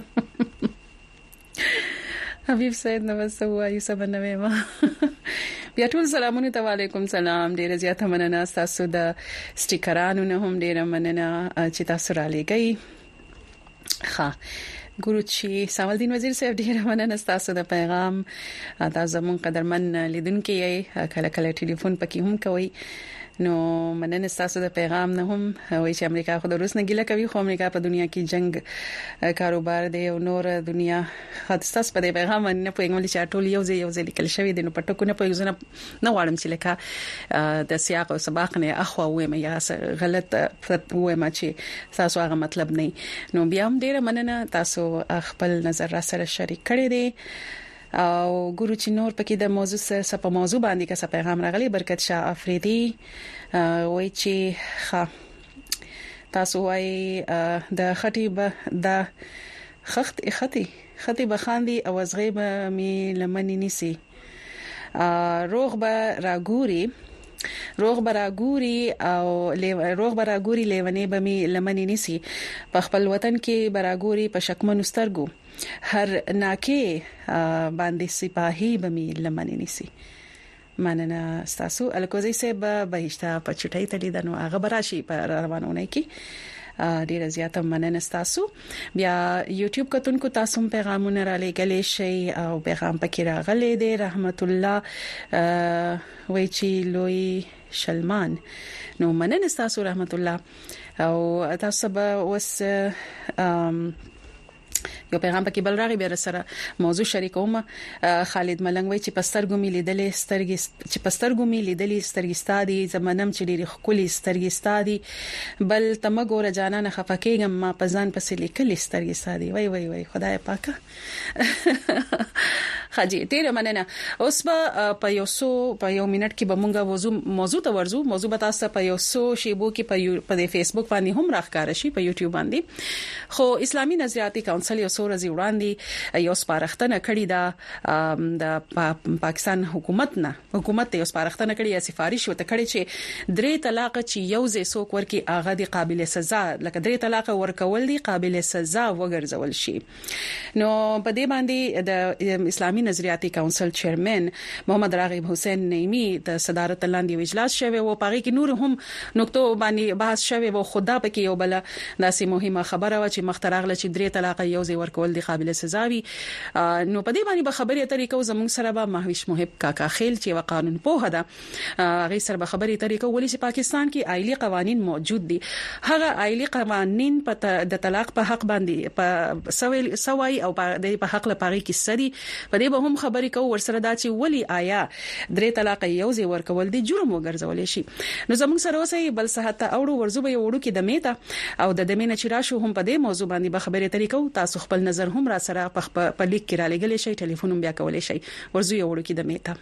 حبیب سید نو وسو یوسف نوې ما بیا ټول سلامونه ته وعلیکم سلام. ډیره زیاته مننه تاسو د سټیکرانو نه هم ډیره مننه چې تاسو را لګی. ښه ګوروچی سوالدین وزیر صاحب ډیره مننه تاسو د پیغام. تاسو زمون قدرمن لیدونکو یې کله کله ټلیفون پکې هم کوي، نو مننه تاسو د پیغام نه هم. وایي چې امریکا خو د روس نه ګیله کوي، خو امریکا په دنیا کې جنگ کاروبار دی او نور دنیا خاص په دې پیغام نه پوهیږم چې ټول یو ځای یو ځای لیکل شوی دی. نو په ټکو نه پوهیږم نه واړم چې لکه د سیاق او سباق نه اخوا وایم یا غلط وایم چې تاسو هغه مطلب نه. نو بیا هم ډیره مننه تاسو خپل نظر را سره شریک کړی دی. او ګورو چې نور پکې د موضوع سره په موضوع باندې کا څه پیغام راغلی. برکت شاه افریدي وایي چې ښه تاسو وایي د خټي به د خخت خطي خطي بخاندي او زغیب می لمنې نيسي، روغ به راګوري روغ براګوري او روغ براګوري لیونی به می لمنې نيسي، په خپل وطن کې براګوري په شکمن سترګو، هر ناکه باندې سپاهي به می لمنې نيسي. مننه تاسو الکوزي سه به بهشته په چټای تلیدنو هغه براشي په روانونه کې ډیره زیاته مننه تاسو. بیا یوټیوب کتونکو تاسو هم پیغامونه را لګلې شي او پیغام پکې راغلي دي. رحمت الله وای چې لوی شلمان، نو مننه تاسو رحمت الله. او تاسو به وس یو پیغام پکې بل راغی بیا سره موضوع شریکوم. خالد ملنګ وای چې پسترګو می لیدلې سترګې چې پسترګو می لیدلې سترګې ستادي زمنم چې ډېری خولي سترګې ستادي بل تمګور جانانه خفکیګم ما پزان پسې لیکلې سترګې ستادي. وای وای وای خدای پاکه خاجي ډېر مننه. اوس به په یو سو په یو منټ کې به مونږه موضوع موضوع ته ورزو. موضوع به تاسو په یو سو شیبو کې په په فیسبوک باندې هم راخکار شي، په یوټیوب باندې. خو اسلامي نظریاتي کونسل یو سورزي وړاندې یو سپارښتنه کړې ده د پاکستان حکومت نه حکومت یو سپارښتنه کړې یا سفارش وته کړې چې درې طلاق چې یو ځای څوک ورکی هغه د قابل سزا لکه درې طلاق ورکول دي قابل سزا وګرځول شي. نو په دې باندې د اسلامي نظریاتي کونسل چیرمن محمد راغب حسین نعیمی د صدارت لاندې اجلاس شوی او پاره کې نور هم نقطو باندې بحث شوی او خدا پکې یو بل داسې مهمه خبره و چې مخترغله چې درې طلاق یو ځای ورکول دي قابل سزا وي. نو په دې باندې به خبرې طریقو زموږ سره به مهوش محب کاکا خیل چې و قانون په هدا غي سره به خبرې طریقو ولې چې پاکستان کې آئلی قوانين موجود دي هغه آئلی قوانين په د طلاق په حق باندې په سوي سوي او په حق لپاره کې سړي په دې به هم خبرې کوو ورسره دا چې ولې آیا درې طلاق یو ځای ورکول دي جرم وګرځول شي. نو زموږ سره اوسې بل صحت اوړو ورزو به وړو کې د میته او د دمینه چې راشو هم په دې موضوع باندې به خبرې طریقو تاسو خپل نظر هم را سره په لیک کې را لګلې شي ټلیفون هم بیا کولای شي ورزو وړو کې د میته.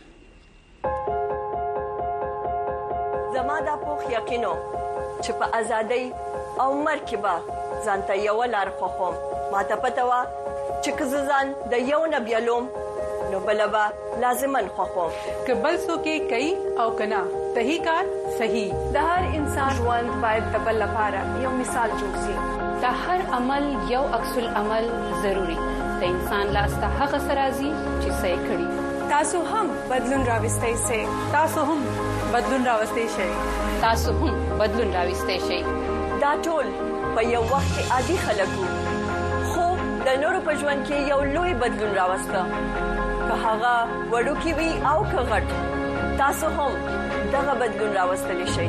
زما د پوخ یقینو چې په ازادۍ او مرکبه ځانته یو لار خوخم ماته پته وا چې کززان د یو نبیلوم نو بلبا لازمن خوخم کبل سو کې کوي او کنا صحیح کار صحیح د هر انسان ژوند باید د بل لپاره یو مثال جوړ شي د هر عمل یو عکس العمل ضروری د انسان لاسته هغه سرازي چې صحیح کړي تاسو هم بدلون راوستئ سي تاسو هم بدلون راوستئ شي تاسو هم بدلون راوستئ شي دا ټول په یو وخت کې عادي خلکو خو د نورو په ژوند کې یو لوی بدلون راوسته که هغه وړوکی وي او که غټ تاسو هم دغه بدلون راوستلی شئ.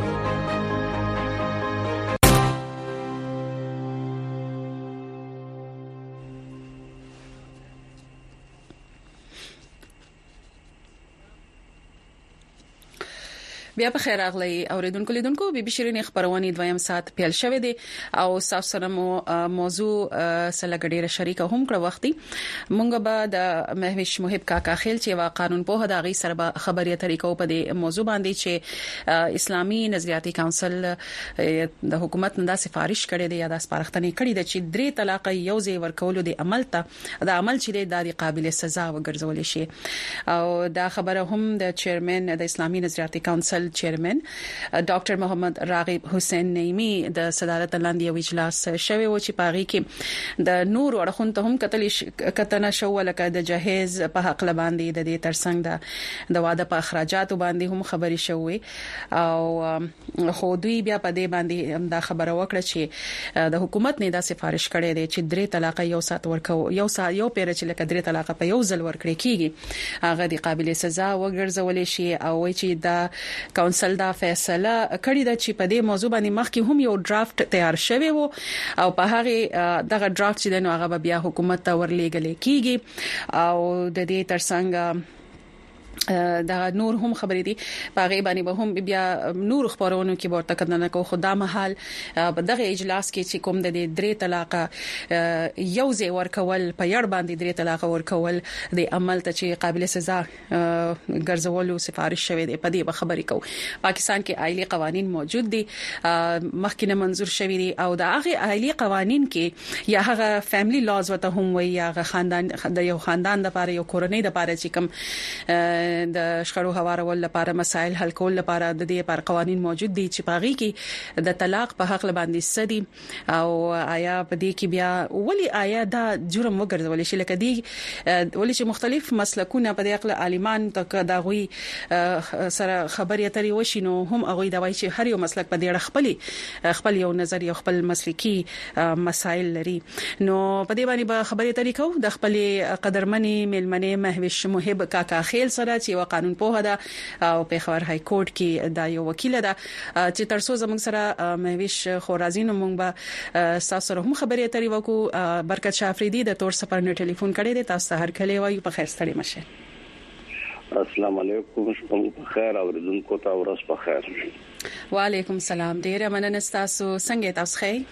بیا په خیر اغلی اوریدونکو لیدونکو بي بي شيرين خبرونه دویم سات پیل شوه دي او تاسو سره مو موضوع سره ګډیره شریکه هم کړ وختي مونږ به د مهوش محب کاکا خیل چې وا قانون په هدا غي سره خبري طریقو په دې موضوع باندې چې اسلامي نظریاتي کونسل د حکومت نه سفارش کړي دي یا د سپارښتنې کړي دي چې درې طلاق یو ځای ورکول دي عمل ته د عمل چې د قابل سزا وګرځول شي او دا خبره هم د چیرمن د اسلامي نظریاتي کونسل چیرمن ډاکټر محمد راغب حسین نعیمی د صدارت لاندې یو اجلاس شوی و چې پاغي کې د نور ورخون ته هم کتل کتنه شو لکه د جهیز په حق لباندې د دې ترڅنګ د د واده په اخراجات باندې هم خبري شوې او خو دوی بیا په دې باندې دا خبره وکړه چې د حکومت نه دا سفارش کړي دي چې درې طلاق یو سات ورکو یو سات یو پیر چې لکه درې طلاق په یو ځل ورکړي کیږي هغه د قابل سزا وګرځول شي او چې دا کونسل دا فیصله کړې ده چې په دې موضوع باندې مخکې هم یو ډرافټ تیار شوی وو او په هغه دغه ډرافټ چې د نو هغه بیا حکومت ته ورلېږل کیږي او د دې ترڅنګ دا نور هم خبرې دي پاغه باندې به هم بیا نور خبرونو کې ورته کډنه کو خدا محل په دغه اجلاس کې چې کوم د درې طلاق یو ځای ورکول په یړ باندې درې طلاق ورکول د عمل ته چې قابل سزا ګرځولو سفارش شوی دی په دې به خبرې کو پاکستان کې آئلی قوانين موجود دي مخکینه منزور شوی دي او د هغه آئلی قوانين کې یا هغه فیملی لاز وته هم وي یا هغه خاندان د یو خاندان د لپاره یو کورنۍ د لپاره چې کوم د شخړو هوارول لپاره مسائل حل کول لپاره د دې پر قوانين موجود دي چې پاغي کې د طلاق په حق باندې سدي او آیا په دې کې بیا ولی آیا دا جرم وګرځول شي لکه دی ولی چې مختلف مسلکونه په دې خپل عالمان تک دا غوي سره خبرې اترې وشي نو هم هغه دا وایي چې هر یو مسلک په دې خپل خپل یو نظر یو خپل مسلکی مسائل لري نو په دې باندې به خبرې اترې کو د خپل قدرمنې ملمنې مهوش محب کاکا خیل سره چې و قانون په هدا او په خبر های کورټ کې دا یو وکیل ده چې ترڅو زموږ سره مهوش خورازین مونږ به تاسو سره هم خبرې اترې وکړو برکت شافریدي د تور سفر نه ټلیفون کړی دی تاسو هر کله وایو په خیر ستړي مشه. السلام علیکم شپه په خیر او رضونکو ته ورځ په خیر. وعلیکم السلام ډیر مننه تاسو څنګه تاسو خیر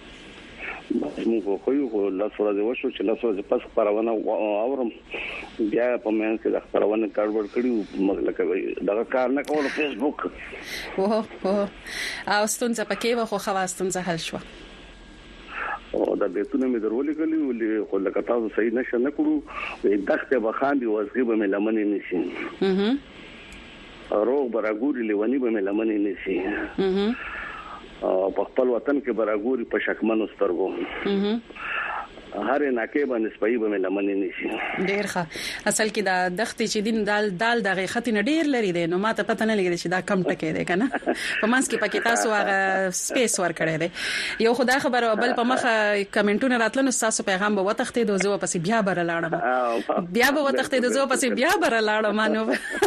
موږ خو یو لاس ورځ وشو چې لاس ورځ پس خبرونه اورم بیا په مېن کې د خبرونه کاربر کړیو مګلکه دا کار نه کول فیسبوک واه واه او ستونزه پکې و خو خواستون زه حل شو او د بیتونه مې درولې کلی خو لکه تاسو صحیح نشه نه کړو دغه به خاندي واسګي به مې لمنې نشي روغ براګوري لیونی به مې لمنې نشي او په خپل وطن کې براګوري په شکمنو سترګو هر ناکې باندې سپي به مې لمنې نشي ډیر ښه اصل کې دا دختې چې دین دال دال دغه خطي نه ډیر لري دی نو ماته پته نه لګیږي چې دا کم ټکې دی کنه په منځ کې پکې تاسو هغه سپیس ور کړی دی یو خدای خبر بل په مخه کمنټونه راتلنو تاسو پیغام به وتختې دوزو پسې بیا بر لاړم بیا به وتختې دوزو پسې بیا بر لاړم نو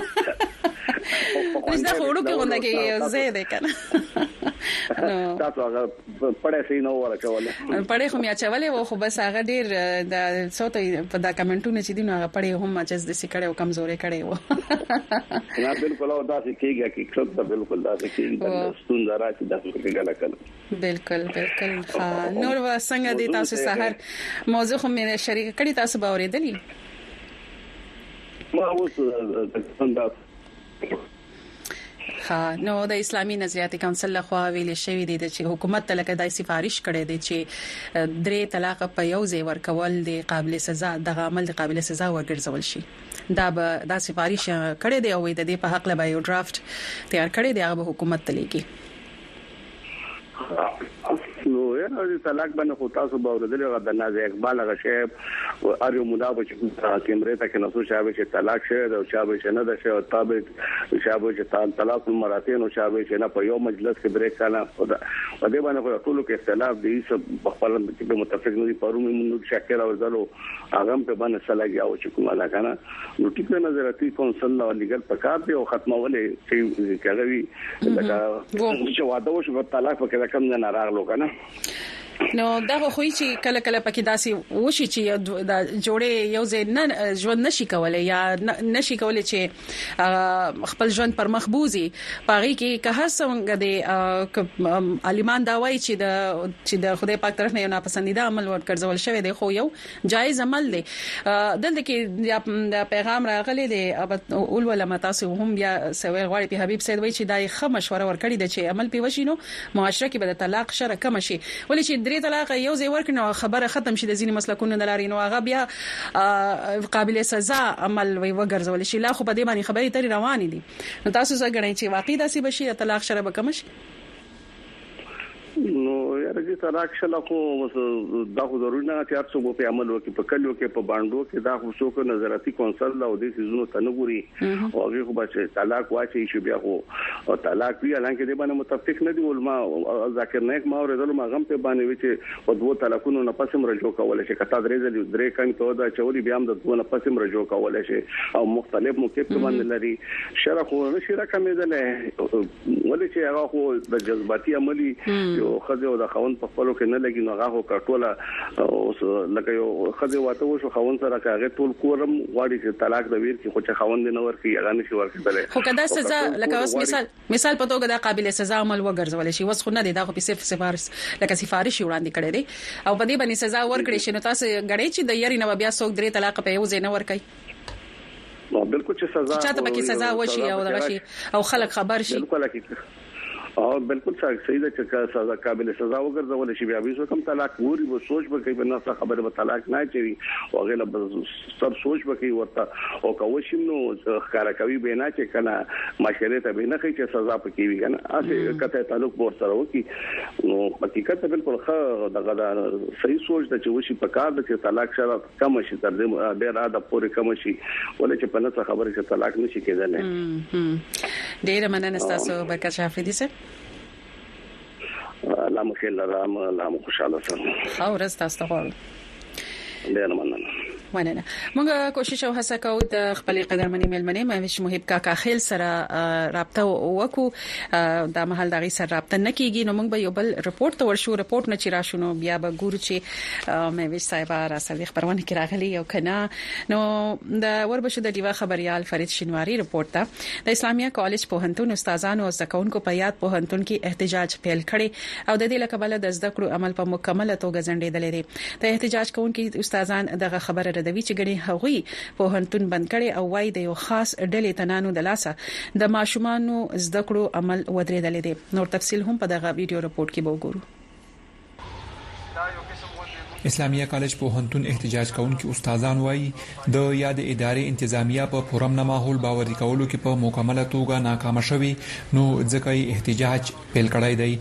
نشته خورو کې ونده کې زه دې کنه تاسو هغه پړې سي نو ورکواله پړې خو میا چولې و خو بس هغه ډیر د صوتي په دا کمنټونه چې دینو هغه پړې هم چې د سکړې او کمزورې کړي و نه بالکل او دا چې کېږي چې څه بالکل دا چې کېږي ستون راځي دا څه کې غلا کړل بالکل بالکل ها نور څنګه دي تاسو سحر موضوع هم مې شریک کړی تاسو به اورېدلی ما اوس څنګه ها نو د اسلامي نظریاتي کونسل لخوا ویل شوی دی چې حکومت ته لکه دای سفارش کړي دی چې درې طلاق په یو ځای ورکول دی قابل سزا د عمل د قابل سزا وګرځول شي دا به دا سفارش کړي دی او د دې په حق له یو ډرافت تیار کړي دی هغه حکومت ته لیکي نو یا د طلاق باندې خو تاسو به ورته د نازي اقبال هغه شی او یو مداوب چې کیمرې ته کې نو شابه چې طلاق شه او شابه چې نه ده شه او تابع شابه چې طلاق مراتب او شابه چې نه په یو مجلس کې بریک کاله او د دې باندې خو ټول کې اختلاف دي چې خپل په متفق نه دي پرومي موږ شکر او ځلو هغه په باندې سلاګي او چې کومه لا کنه نو ټیک نظراتي کونسل او لیګل پکار دی او ختمولې چې کاږي دا چې واده وشو په طلاق په کې کم نه راغلو کنه نو دا خو چې کله کله پکې داسي وشي چې دا جوړې یو ځای نه ژوند نشي کولای یا نشي کولای چې خپل ژوند پر مخبوزي پاري کې که هر څنګه د عالمان دا وایي چې د چې د خدای پاک طرف نه یو ناپسندیده عمل ورکړل شوی دی خو یو جایز عمل دی دلته کې د پیغام راغلي دی اول ولا تاسو هم بیا سوي غواړي په حبيب سید وایي چې دای خه مشوره ورکړي دی چې عمل پیوشي نو معاشره کې به د طلاق شر کم شي ولې چې درې طلاق یو ځای ورکړنو خبره ختم شي د ځینې مسلکونو د لاري نو هغه بیا قابل سزا عمل وي وګرځول شي لا خو په دې باندې خبرې تر روانې دي نو تاسو څنګه غواړئ چې واقعي داسې بشي طلاق شر به کم شي نو یاره چې طلاق شله خو دا خو ضروري نه چې تاسو په عمل وکړي په کلیو کې په باندو کې دا خو څوک نظراتي کونسل او د سيزونو تنګوري او هغه خو به طلاق واچي شي بیا خو او طلاق وی الان کې د باندې متفق نه دي علما ذکر نه ما ورېدل ما غم په باندې وچ په دوه طلاقونو نه پسم رجوع کول شي کته درې ځلې درې کڼ ته دا چوري بیا هم د دوه نه پسم رجوع کول شي او مختلف موقف باندې لري شرع خو نشي راکمېدل ولې چې هغه خو د جذباتي عملي یو خځه او د خاوند په خپلو کې نه لګي نو هغه کټوله او لکه یو خځه واته وشو خاوند سره کاغه ټول کورم غواړي چې طلاق د ویر کې خو چې خاوند نه ورکي هغه نشي ورکړي خو کدا سزا لکه اوس مثال مثال په توګه د قابل سزا عمل وګرځول شي وس خو نه دی دا خو په صرف سفارش لکه سفارش وړاندې کړي دي او په دې باندې سزا ورکړي شي نو تاسو غړي چې د یاري نه بیا څوک درې طلاق په یو ځای نه ورکړي نو بالکل چې سزا چاته پکې سزا وشي او دغه شي او خلک خبر شي بالکل حقیقت او بالکل صحیح ده چې سزا قابل سزا وګرځول شي بیا به کوم طلاق ووري و سوچ به کوي بنا څه خبره به طلاق نه چي او غیله سب سوچ به کوي ورته او کوشم نو ښکارا کوي به نه چې کنه مشورې ته به نه کوي چې سزا پکې وي کنه اته کته تعلق ور سره وکي نو حقیقت بالکل ښه دغه صحیح سوچ د چې وشي په کار د چې طلاق شرط کم شي تر دې ډیر اده پورې کم شي ولې چې په نڅه خبره چې طلاق نشي کېدل ډیر مننه تاسو برکت شافعي سره الله مخیل رحم الله خوشاله سره او ورځ تاسو ته ډیر مننه مننه موږ کوشش او هڅه کوو د خپل قدرمنې ملمنې مهوش محب کاکا خیل سره رابطه وکړو د محل دغه سره رابطه نکېږي نو موږ به یو بل رپورت ته ورشو رپورت نه چیرې شنو بیا به ګورو چې مهوش صاحب را سره خبرونه کې راغلي او کنه نو د وربشو د دیوا خبريال فرید شینواری رپورت ته د اسلامیه کالج پوهنتون استادانو او زکونکو په یاد پوهنتون کې احتجاج پیل کړي او د دې لکبل د زده کړو عمل په مکمله توګه ځنډېدل دي د احتجاج کوونکو استادان دغه خبره ردوي چې غړي هغوی پوهنتون بند کړي او وايي د یو خاص ډلې تنانو د لاسه د ماشومانو زده کړو عمل ودرېدل دي نور تفصيل هم په دغه ویډیو رپورت کې به وګورو. دا یو قسم اسلامیه کالج پوهنتون احتجاج کوونکي استادان وایي د یاد ادارې انتظامیه په پرامن ماحول باور کولو کې په مکمله توګه ناکام شوي نو ځکه احتجاج پیل کړی دی.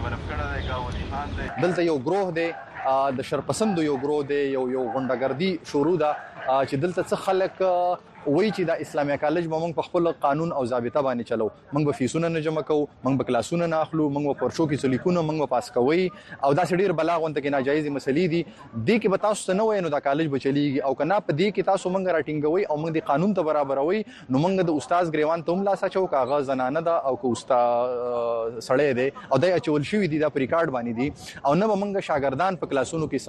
دلته یو گروه دی د شرپسند یو گروه دی یو یو غونډګردي شروع ده چې دلته څه خلک وایي چې د اسلامیه کالج به موږ په خپل قانون او ضابطه باندې چلو، موږ به فیسونه نه جمع کوو، موږ به کلاسونه نه اخلو، موږ به پرشو کې سلیکونه موږ به پاس کوي او دا ډېر بلاغونه کې ناجایز مسلې دي. دې کې به تاسو نه وای نو د کالج به چلیږي او کنا په دې کې تاسو موږ راټینګوي او موږ د قانون ته برابروي نو موږ د استاد ګریوان ته هم لا سچو کاغذ زنانه ده او کو استاد سړی دی او د اچول شوی دی د ریکارډ باندې دي او نه به موږ شاګردان په کلاسونو کې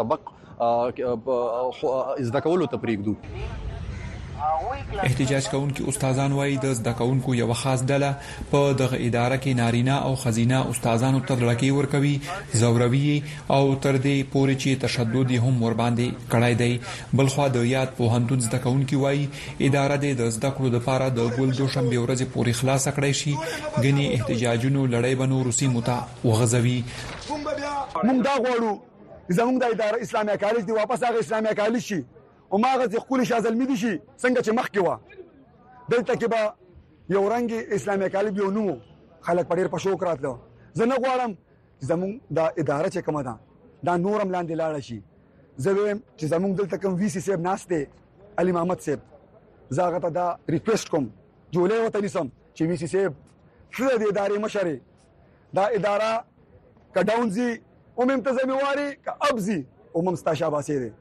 سبق زده کولو ته پریږدو. احتجاج کوونکي استادان وایي د زده کوونکو یو خاص ډله په دغه اداره کې نارینه او خزینه استادانو ته لړکی ورکوي، زوروي او تر دې پورې چې تشدد هم ور باندې کړای دی. بلخوا د یاد پوهنتون زده کوونکي وایي اداره د زده کړو لپاره د ګل دوشنبه ورځ پورې خلاص کړای شي، غني احتجاجونو لړۍ بنو روسي متا وغځوي. موږ دا غواړو زموږ د اداره اسلامیه کالج دی واپس هغه اسلامیه کالج شي او ماغه ځکول شازلمی دي شي څنګه چې مخ کې و دلته کې به یو رنګ اسلامي کالج یو نو خلک پډیر په شوق راتلو. زه نه غواړم زموږ د اداره چې کومه ده دا نورم لاندې لاړ شي. زه ویم چې زموږ دلته کوم وی سی صاحب ناشته علي محمد صاحب زاغه ته دا ریکوست کوم جوړې وته نسم چې وی سی صاحب شوه د ادارې مشري دا اداره کډاونزي او ممتزمواري ک ابزي او ممستاشاباسي دي.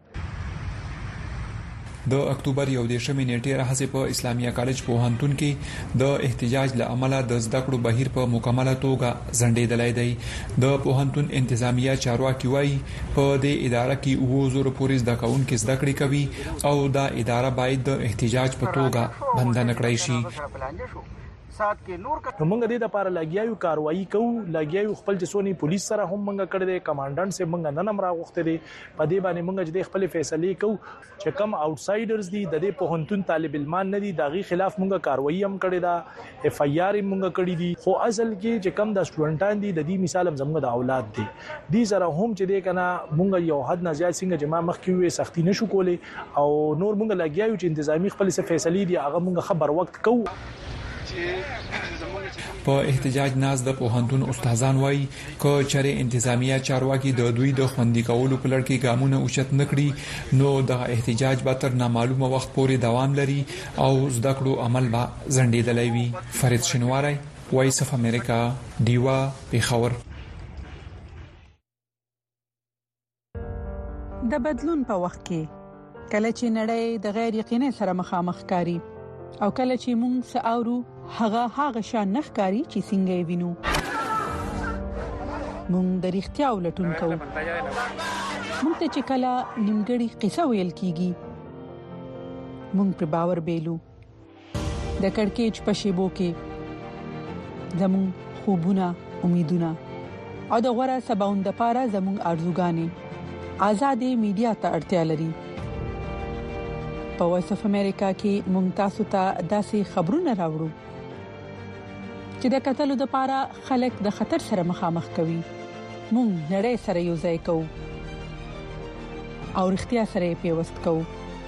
د اکتوبر یو دیشمې نیټه راځي په اسلامیه کالج پوهنتون کې د احتجاج له امله د زده کړو بهیر په مکمله توګه ځنډېدلای دی. د پوهنتون انتظامیه چارواکي وایي په دې اداره کې وزور پولیس د کاونکي زده کړې کوي او دا اداره باید د احتجاج په توګه بند نه کړای شي. نو موږ دې لپاره لګیاو کاروایی کوو، لګیاو خپل جسونی پولیس سره هم موږ کړی دی، کمانډنټ سه موږ نن امر غوښته دي په دې باندې موږ چې خپل فیصله کوو چې کم آوټسایډرز دي د دې پوهنتون طالب علمان نه دي دغه خلاف موږ کاروایی هم کړی دا، اف ای آر موږ کړی دي، خو اصل کې چې کم د سټوډنټان دي د دې مثال هم زموږ د اولاد دي دي سره هم چې دې کنه موږ یو حد نه زیات څنګه جما مخ کې وي سختي نشو کولای او نور موږ لګیاو چې انتظامی خپل څه فیصله دي هغه موږ خبر وخت کوو. په احتجاج ناز د پوهنتون استادان وایي ک چره انتظامیه چارواکي د دوی د خوندي کولو په لړ کې ګامونه اوچت نکړي نو د احتجاج به تر نامعلومه وخت پورې دوام لري او زده کړو عمل به ځنډېدلای وي. فرید شنواری، وایس اف امریکا، دیوا، پیښور. د بدلون په وخت کې کله چې نړۍ د غیر یقیني سره مخامخ کاری او کله چې موږ ساورو هغه هغه شان نخکاری چې څنګه وینو موږ د اړتیا ولټون کوو. موږ ته چې کله نیمګړی قصه ویل کیږي موږ پر باور بیلو. د کڑکېچ په شیبو کې زموږ خوبونه، امیدونه او د غوړه سباوند لپاره زموږ ارزوګانې آزادې میډیا ته اړتیا لري. په وایس اف امریکا کې ممتاز ته داسې خبرونه راوړو چې د قتلو د پاره خلک د خطر سره مخامخ کوي. مونږ نړۍ سره یو ځای کوو او اړتیا سره پیوست کوو.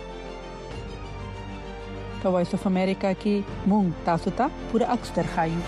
په وایس اف امریکا کې مونږ تاسو ته پوره عکس درخایو.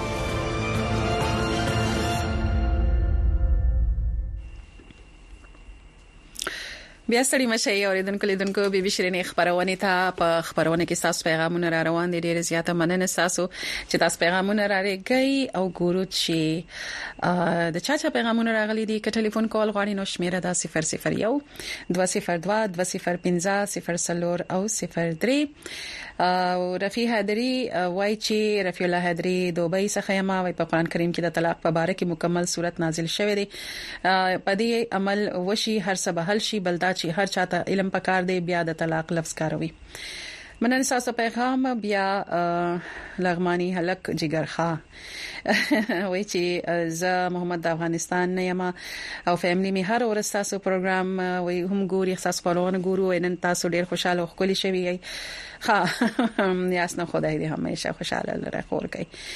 بیا ستړي مشي اوریدونکو لیدونکو بي بي شيرين خبرونه ته په خبرونه کې تاسو پیغامونه را روان دي. ډېر زیاته مننه تاسو چې تاسو پیغامونه را لګي او ګورو چې د چا چا پیغامونه راغلي دي. ک ټلیفون کال غواړئ نو شمیره دا صفر صفر یو دوه صفر دوه دوه صفر پنځه صفر صفر او صفر درې. او رفیع حیدری وای چې رفیع الله حیدری دوبۍ څخه ما وای په قرآن کریم کې د طلاق په اړه کې مکمل صورت نازل شوه دی. په دې عمل وشي هر څه به حل شي بلدا چې هر چاته علم پکار دی بیا د طلاق لفظ کاروي. مننه تاسو پیغام بیا لغمانی هلک جګرخه وای چې زه محمد د افغانستان نه یم او فیملی می هر ورځ تاسو پروګرام وای هم ګوري تاسو خپلونه ګورو نن تاسو ډیر خوشاله او خولي شوی ها یاسنه خدای دې همیشه خوشاله لره خور کوي.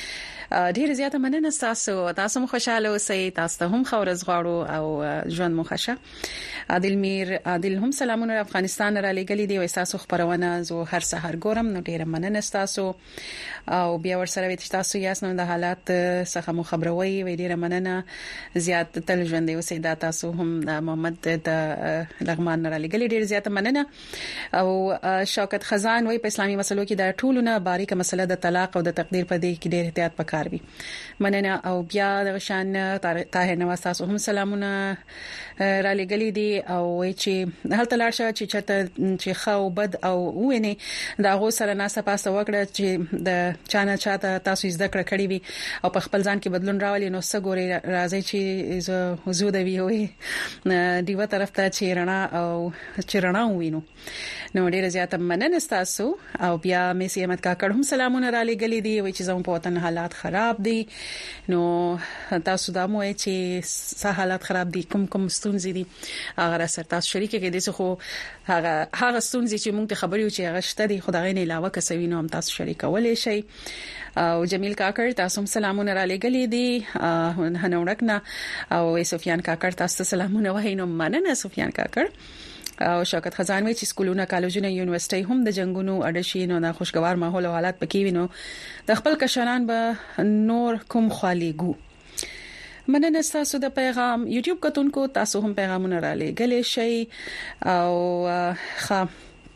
ډیر زیاته مننه تاسو تاسو مو خوشاله اوسئ تاسو هم خورز غواړو او ژوند مو خوشا. عادل میر عادل هم سلامونه افغانستان را لګلې دی او تاسو خبرونه زه هر سحر ګورم نو ډیر مننه تاسو او بیا ورسره وي تاسو یاس نو د حالات څخه مو خبروي وي ډیر مننه زیات تل ژوند دی اوسئ دا تاسو هم محمد د لغمان را لګلې ډیر زیاته مننه او شوکت خزان وای په اسلامي مسلو کې د ټولونه باریک مسله د طلاق او د تقدیر په دې کې ډېر احتیاط پکار وي. مننه او بیا د شان طاهر نواز تاسو هم سلامونه را لګلې دي او چې هلته لاړ شو چې چته چې خو بد او ویني دا غو سره ناسه پاسه وکړه چې د چانه چاته تاسو زده کړ کړی وي او په خپل ځان کې بدلون راولي نو سګوري راځي چې زو د وی دیو طرف ته چې رڼا او چې رڼا وینو. نو ډیره زیاته مننه تاسو او بیا مې سي احمد کاکړ هم سلامونه را لګلې دي وای چې زموږ په وطن حالات خراب دي نو تاسو دا مو چې سه حالات خراب دي کوم کوم ستونزې دي هغه سره تاسو شریک کې دي خو هغه هغه ستونزې چې موږ ته خبرې و چې هغه شته دي خدای نه علاوه کسوي نو هم تاسو شریکولای شئ. او جمیل کاکړ تاسو هم سلامونه را لګلې دي هنوړکنا او سفیان کاکړ تاسو سلامونه وای نو مننه سفیان کاکړ او شوکت خزانوي چې سکولونه کالجونه یونیورسيټي هم د جنگونو اډشین او د خوشگوار ماحول او حالات پکې وینو د خپل کشران به نور کوم خاليګو. مننه تاسو د پیغام یوټیوب کتونکو تاسو هم پیغامونه را لګلې شي او ښه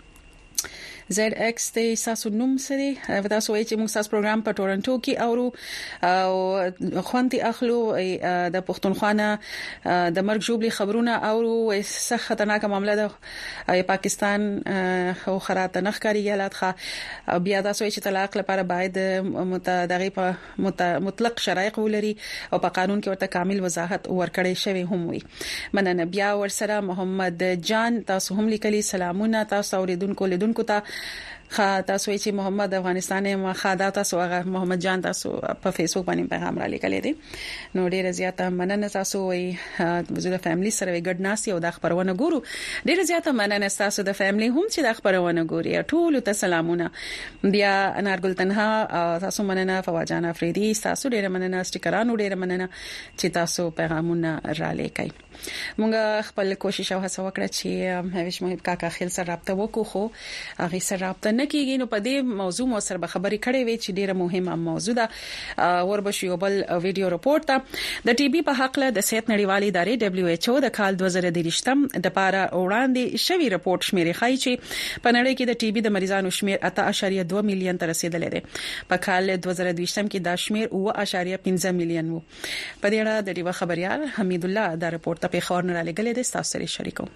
زد ایکس ته تاسو نوم سره تاسو وایي چې موږ تاسو پروګرام په ټورنټو کې اورو او خوانتي اخلو د پښتونخوا د مرګ جوړلي خبرونه اورو څه خطرناک معاملې ده پاکستان خو خراته نخکاری حالات ښه بیا تاسو وایي چې طلاق لپاره باید متدغي په مطلق شرایط ولري او په قانون کې ورته کامل وضاحت ورکړی شوی هم وي. مننه بیا ورسره محمد جان تاسو هم لیکلي سلامونه تاسو اوریدونکو لیدونکو ته خا تاسو چې محمد افغانستان ما خادا تاسو هغه محمد جان تاسو په فیسبوک باندې پیغام را لیکلې دي نو ډیره زیاته مننه تاسو وي وزیر فیملی سره ګډ ناسي او د خبرونه ګورو ډیره زیاته مننه تاسو د فیملی هم چې د خبرونه ګوري ټول ته سلامونه. بیا انارګل تنها تاسو مننه فواجان افریدي تاسو ډیره مننه سټیکرانو ډیره مننه چې تاسو پیغامونه را لیکئ. موږ خپل کوشش او هڅه وکړه چې هیڅ محب کاکا خیل سره رابطه وکړو خو هغه سره رابطه نه کیږي نو په دې موضوع مو سره خبرې کړې وې چې ډیره مهمه موضوع ده وربشي بل ویډیو رپورت ته د ټي بي په حق له د صحت نړیوالې ادارې دبليو ایچ او د کال دوه زره درې د لپاره وړاندې شوی رپورت شمیرې ښایي چې په نړۍ کې د ټي بي د مریضانو شمیر اته اعشاریه دوه میلیون ته رسیدلی دی. په کال دوه زره دوه کې دا شمیر اوه اعشاریه پنځه میلیون وو. په دې اړه د ډیوه خبريال حمید الله دا رپورت په خور نه لګلې د تاسو سره شریکو.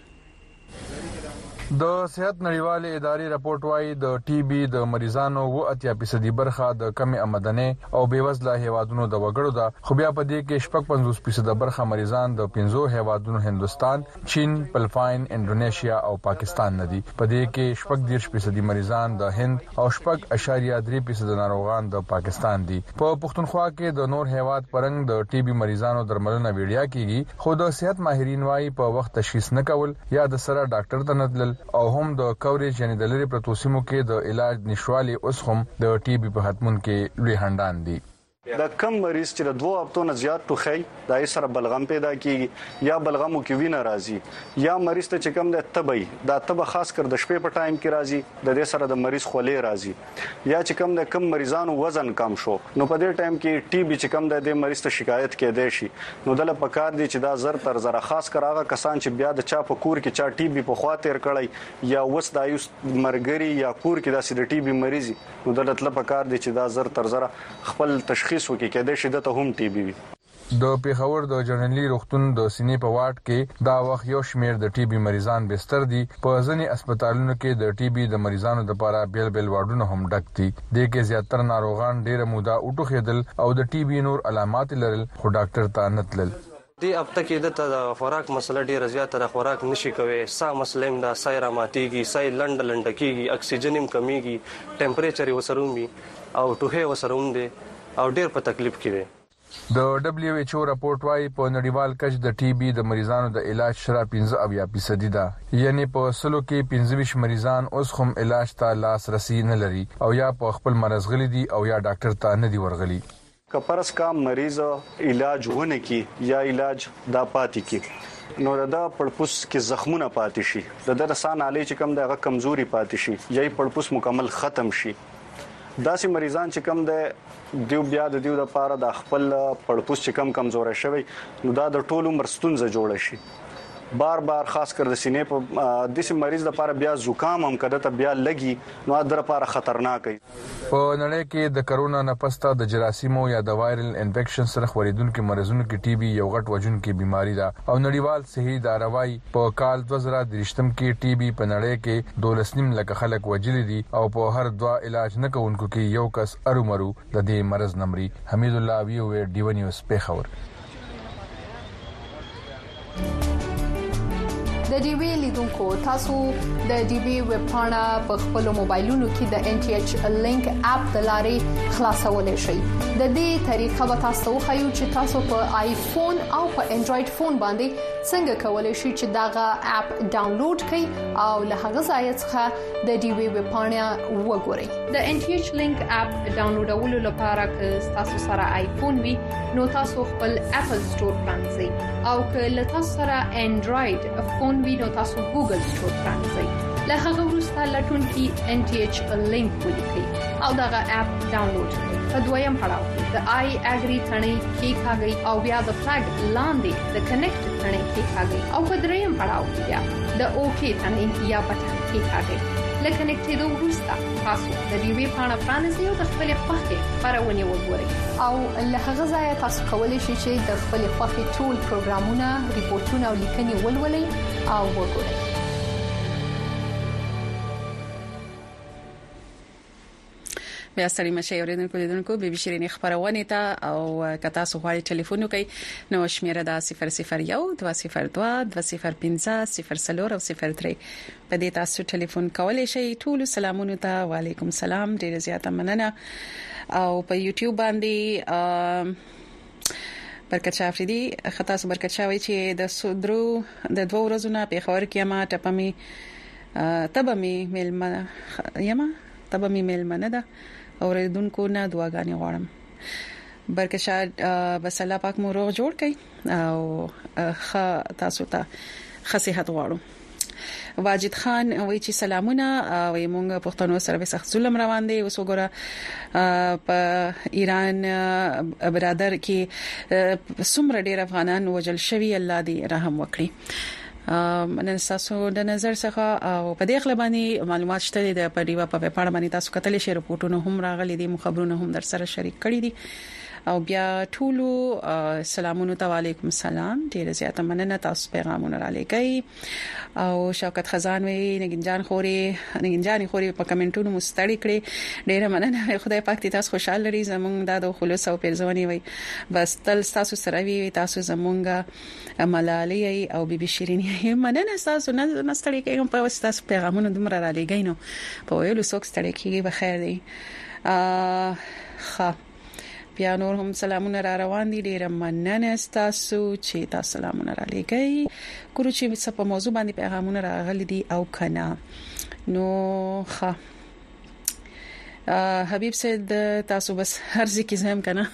د صحت نړیوالې ادارې راپورټ وايي د ټي بي د مریضانو و اتیا فیصد برخه د کم آمدنه او بیوزله هیوادونو د وګړو ده خو بیا په دې کې شپږ پنځوس فیصد برخه مریضان د پنځو هیوادونو هندستان، چین، فلپاین، انډونیشیا او پاکستان نه دي. په دې کې شپږ دیرش فیصد مریضان د هند او شپږ اعشاریه درې فیصد ناروغان د پاکستان دي. په پښتونخوا کې د نور هیواد پرنګ د ټي بي مریضانو درملنه ویډیا کیږي خو د صحت ماهرین وايي په وخت تشخیص نه کول یا د سره ډاکټر ته نه او هم د کوریج یعنی د لری پروتو سیمو کې د علاج نشوالي اوس هم د ټي بي په حتمون کې لوی هندان دي. د کم مریض چې د دوه هفتو نه زیات ټوخی د ای سره بلغم پیدا کیږي یا بلغمو کې وینه راځي یا مریض ته چې کم د تبي دا تبه خاص کر د شپې په ټایم کې راځي د دې سره د مریض خولې راځي یا چې کم د کم مریضانو وزن کم شو نو په دې ټایم کې ټي بي چې کم د دې مریض ته شکایت کېدای شي نو دله پکار دي چې دا زر تر زره خاص کر هغه کسان چې بیا د چا په کور کې چا ټي بي په خوا تیر کړی یا وس د ایوس مرګري یا کور کې د ټي بي مریض نو دله تل پکار دي چې دا زر تر زره خپل تشخیص وکړي کېدای شي د ته هم ټي بي وي. د پیښور د جنرالي روغتون د سینې په واټ کې دا وخت یو شمیر د ټي بي مریضان بستر دي. په ځینې هسپتالونو کې د ټي بي د مریضانو لپاره بیل بیل واردونه هم ډک دي. د کې زیاتره ناروغان ډیره موده اوټوخیدل او د ټي بي نور علامات لرل خو ډاکټر ته نه تلل. دی اب تک د خوراک مسله ډیره زیاته د خوراک نشي کوي سا مسلم دا سایره ماتيږي سای لند لند کیږي اکسیجن هم کمیږي ټمپریچر وسرومي او ټوخه وسروم دي او ډیر په تکلیف کې دي. د دبليو ایچ او راپورټ وايي په نړیوال کچ د ټي بي د مریضانو د علاج شرا پنځه اویا فیصد ده یعنی په سلو کې پنځه ویشت مریضان اوس هم علاج ته لاس رسي نه لري او یا په خپل مرز غلي دي او یا ډاکټر ته نه دی ورغلي. کپرس کا مریض علاج ونه کی یا علاج دا پاتې کی نو دا پړپوس کې زخمونه پاتې شي د درسان علي چې کم دغه کمزوري پاتې شي یا پړپوس مکمل ختم شي داسې مریضان چې کم د دیو بیا د دیو د پاره د خپل پړپوس چې کم کمزور شوی نو دا د ټولو مرستونزه جوړ شي بار بار خاص کر د سینې په د سې مریض د لپاره بیا زکام هم کده ته بیا لګي نو در لپاره خطرناک دی په نړۍ کې د کرونا نه پسته د جراثیمو یا د وایرل انفیکشن سره خوريدونکو مرزونو کې ټي بي یو غټ وژونکو بيماري ده او نړیوال صحي ادارهوای په کال دوه زره درشتم کې ټي بي په نړۍ کې دولسنیم لک خلک وجل دي او په هر دوا علاج نه کوونکو کې یو کس ارومرو د دې مرز نمرې حمید الله وی او ډي ون نیوز په خبر د ډي وی لیدونکو تاسو د ډي وی ویب پاڼه په خپل موبایلونو کې د ان ټي ایچ لینک اپ د لارې خلاصولای شئ د دې طریقه به تاسو خو چې تاسو په آیفون او په انډراید فون باندې څنګه کولای شئ چې داغه اپ ډاونلوډ کړئ او له هغه ځای څخه د ډي وی ویب پاڼه وګورئ د ان ټي ایچ لینک اپ ډاونلوډولو لپاره که تاسو سره آیفون وي نو تاسو خپل اپل سٹور پرانځئ او که له تاسو سره انډراید فون وي نو تاسو ګوګل سٹور پرانځئ له هغه وروسته لټون کې ان ټي ایچ لینک ولیکئ او دغه اپ ډاونلوډ کړئ په دویم پړاو کې د آی اګری ثنې کې کاږي او بیا د فلګ لاندې د کنیکټ ثنې کې کاږي او په دریم پړاو کې بیا د اوکی ثنې یا بټن کې کاږي لکه کنیکټېدو وروسته تاسو د دې وی پاڼه پرانځئ او د خپل خوښې خبرونه وګورئ او له هغه ځای تاسو کولی شئ چې د خپل خوښې ټول پروګرامونه ریپورتونه او لیکنې ولولئ او وګورئ بیا ستړي مشه اوریدونکو لیدونکو بي بي شيرين خبرونه ته او کتا سو غواړي ټلیفون وکي نو شمیره دا صفر صفر یو دوه صفر دوه دوه صفر پنځه صفر صفر او صفر درې په دې تاسو ټلیفون کولای شئ ټول سلامونه ته وعليكم السلام ډیر زیاته مننه او په یوټیوب باندې برکت شاه افریدي خطا سو برکت شاه وی چې د سودرو د دوه ورځې نه په خبر کې ما ټپمي تبمي ملما یما تبمي ملمنه ده اوریدونکو نه دعاګانې غواړم برکت شاه بس الله پاک مو روغ جوړ کړي او خ تاسو ته خصيحت غواړم واجد خان وایي چې سلامونه وایي مونږ پښتنو سره سخت ظلم روان دي اوس وګوره په ایران برادر کې څومره ډیر افغانان وجل شوی الله دې رحم وکړي نن تاسو د نظر څخه او په دې خپل باندې معلومات شته د پریوا په پاړه باندې تاسو کتل شي رپورټونه هم راغلي دي مخابرونه هم در سره شریک کړي دي او بیا ټولو سلامونه ته وعليكم السلام ډیر زیاته مننه تاسو پیغامونه را لګي او شوکت خزان وی نګنجان خوري نګنجان خوري په کمنټونو مستړی کړي ډیر مننه خدای پاک دې تاسو خوشاله لري زمونږ د خلوص او پیرزونی وي بس تل تاسو سره وي تاسو زمونږ ملالي او بي بي شيرين مننه تاسو نه نستړی کېږم په تاسو پیغامونه دومره را لګي نو په ویلو څوک ستړی کېږي بخیر دی ا خ بیا نور هم سلامونه را روان دي ډیر مننه تاسو چې تاسو سلامونه را لګي کورو چې څه په موضوع باندې پیغامونه راغلي دي او کنه نو ښه حبيب سید تاسو بس هر ځکه زم کنه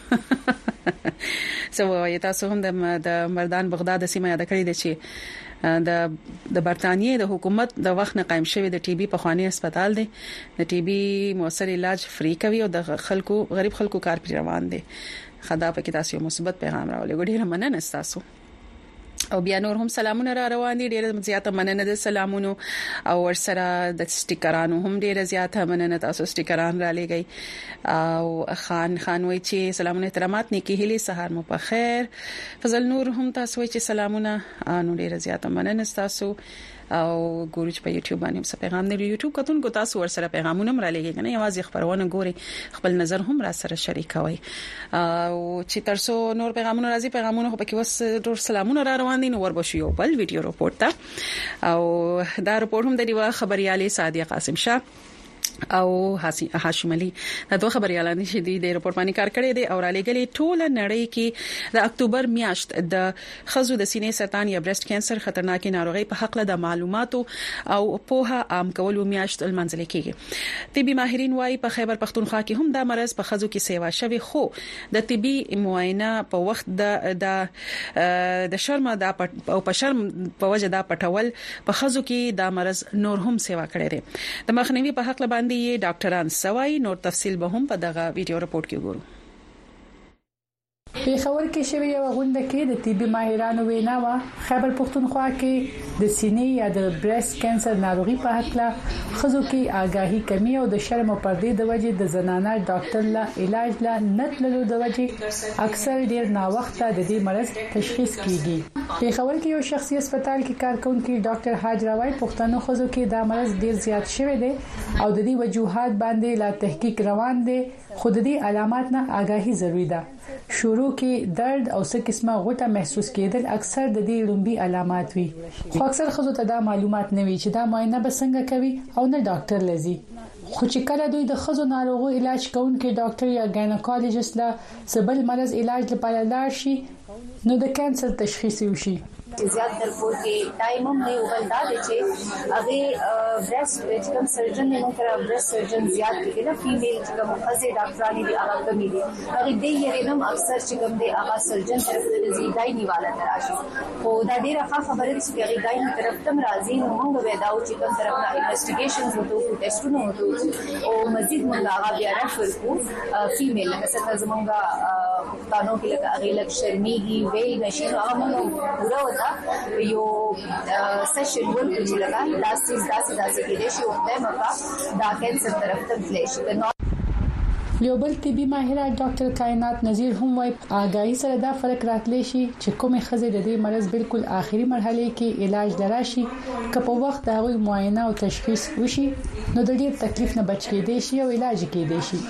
سو تاسو هم د مردان بغداد سیمه یاد کړی دي چې د د برتانیې د حکومت د وخت نه قائم شوی د ټي بي په خواني هسپتال دی د ټي بي موثر علاج فری کوي او د خلکو غریب خلکو کار پر روان دي خدا په کې تاسو مثبت پیغام راولې ګډه مننه تاسو او بیا نور هم سلامونه را روان دي ډیر زیاته مننه د سلامونو او ورسره د سټیکرانو هم ډیر زیاته مننه تاسو سټیکران را لګي او خان خان وای چې سلامونه احترامات نیکی هلي سهار مو په خیر فضل نور هم تاسو وای چې سلامونه نو ډیر زیاته مننه تاسو او ګورچ په یوټیوب باندې څه پیغام دی یوټیوب کتونکو تاسو ورسره پیغامونه مرالېږي کنه یوازې خبرونه ګوري خپل نظر هم را سره شریکوي او چې ترسو نور پیغامونه راځي پیغامونه په کې وس ډور سلامونه را روان دي نو وربشي یو بل ویډیو رپورټ ته او دا رپورټ هم د دیوا خبريالي سادیه قاسم شاه او هاشم علي دا دوه خبريالان چې د رپورټ باندې کار کړی دی او را لګلې ټول نړۍ کې د اکتوبر میاشت د خزو د سینې سرطان یا برېست کانسر خطرناکي ناروغي په حق له د معلوماتو او پوهه عام کولو میاشت المنځل کېږي. طبي ماهرین وايي په خیبر پختونخوا کې هم دا مرض په خزو کې سیوا شوی خو د طبي معاینه په وخت د د شرم د او په شرم په وجه دا پټول په خزو کې دا مرض نور هم سیوا کړی دی. د مخنیوي په حق له دی ډاکټران سوای نور تفصیل به هم په دغه ویډیو رپورت کې وګورو. په خبر کې شوی یو غونډه کې د طبي ماهرانو وینا وا خیبر پختونخوا کې د سینې یا د برېست کانسر ناروغي په حق له خزو کې آگاهي کمی او د شرم او پردې د وجې د زنانه ډاکټر لا علاج لا نتللو د وجې اکثر ډیر نا وخت د دې مرض تشخیص کیږي. په خبر کې یو شخصي هسپتال کې کارکونکي ډاکټر حاجراوي پښتنو خزو کې دا مرض ډیر زیات شوی دی او د دې وجوهات باندې لا تحقیق روان دي خود دې علامات نه آگاهي ضروری ده. شروع کې درد او څه قسمه غوټه محسوس کېدل اکثر د دې لومبي علامات وي خو اکثر خزو ته دا معلومات نه وي چې دا معاینه به څنګه کوي او نه ډاکټر لذي. خو چې کله دوی د خزو ناروغو علاج کوونکي ډاکټر یا ګاینکالوجیست لا سبل مرز علاج لپاره لاړ شي نو د کانسر تشخیص وشي. زیات در پور کې ټایم هم دی ول دا چې هغه برېست ویچکم سرجن نه تر برېست سرجن زیات کې نه فیمیل چې کوم خزه ډاکټرانی دی هغه کمی دي هغه دی یې هم اکثر چې کوم دی هغه سرجن طرف ته زیدای نیواله تراشي خو دا ډیره ښه خبره ده چې هغه دای طرف تم راځي نو موږ به دا چې کوم طرف نه انویسټیګیشنز وکړو ټیسټونه وکړو او مزید موږ هغه بیا رفر کو فیمیل مثلا زمونږه پښتنو کې لکه هغه لک شرمېږي ویل نشي هغه موږ پورا یو سیشن ورکړي چې لگا داسې داسې داسې کې دي چې وخت مکا دا کانسر طرف ته تللی. یو بل طبي ماهر ډاکټر کائنات نذیر هم وايي آگاهي سره دا فرق راتلی شي چې کومه خزه د دې مرز بالکل آخري مرحله کې علاج لراشي که په وخت د هغوی معاینه او تشخیص وشي نو د دې تکلیف نه بچ کېدای شي او علاج کېدای شي.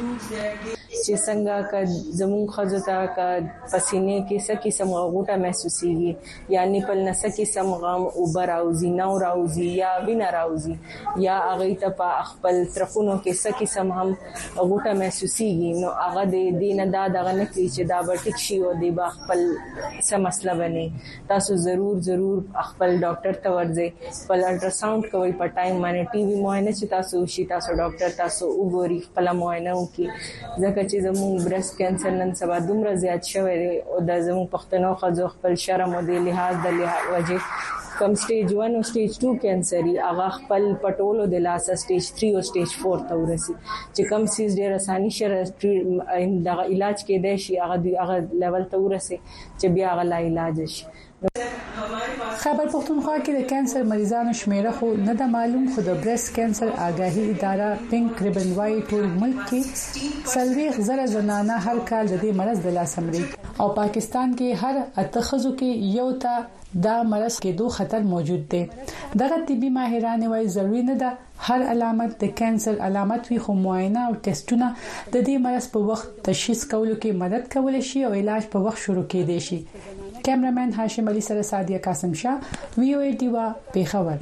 چې څنګه ک زمون خزو ته ک پسینې کې سکی سم غوټه محسوسيږي یا نیپل نسکی سم غم او براوزی نو راوزی یا وینا راوزی یا هغه ته په خپل طرفونو کې سکی سم هم غوټه محسوسيږي نو هغه د دینه دا دغه نکلی چې دا ورټیک شي او د با خپل څه مسله بني تاسو ضرور ضرور خپل ډاکټر ته ورځئ خپل الټراساوند کوي په ټایم باندې ټي وي معاینه چې تاسو شي تاسو ډاکټر تاسو وګوري خپل معاینه وکړي ځکه چې زموږ برېست کانسر نن سبا دومره زیات شوی دی او د زموږ پښتنو خزو خپل شرم او د لحاظ د لحاظ وجه کم سټیج ون او سټیج ټو کانسر هغه خپل پټولو د لاسه سټیج تھری او سټیج فور ته ورسي چې کم سیز ډیر اساني سره دغه علاج کې دی شي هغه هغه لیول ته ورسي چې بیا هغه لا علاج شي. خیبر پختونخوا کې د کانسر مریضانو شمیره خو نه د معلوم خو د برېست کانسر آگاهي اداره پینک ریبن وايي ټول ملک کې سلويخ زره زنانه هر کال د دې مرض د لاس امري او پاکستان کې هر اتخذو کې یو تا دا مرض کې دوه خطر موجود دي. دغه طبي ماهران وايي ضروري نه ده هر علامت د کانسر علامت وي خو معاینه او ټیسټونه د دې مرض په وخت تشخیص کولو کې مدد کول شي او علاج په وخت شروع کېدای شي. کیمرامین هاشم علي سره سادیه قاسم شاه وی او ای ټی وا پیښور.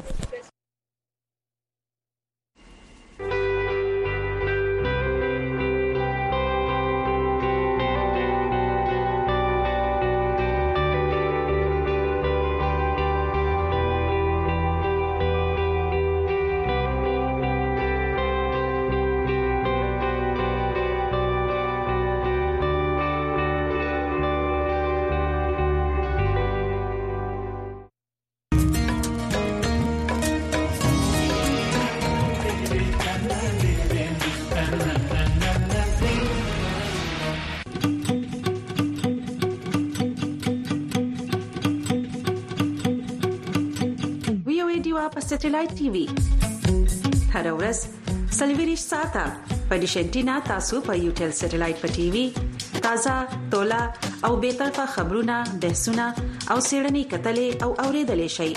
سټلایټ ټي وي هر ورځ سلویریش ساته په ډیشنټینا تاسو په یوټل سټلایټ په ټي وي تازه تولا او به طرفه خبرونه بحثونه او سیړنی کتلې او اوریدلې شي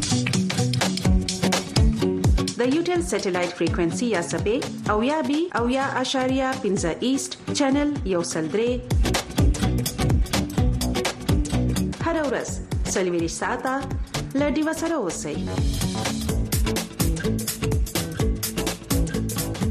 د یوټل سټلایټ فریکوئنسي یا سبې او یا بي او یا اشاریه پنځه ایست چینل یو سلدري هر ورځ سلویریش ساته لډي وسره اوسئ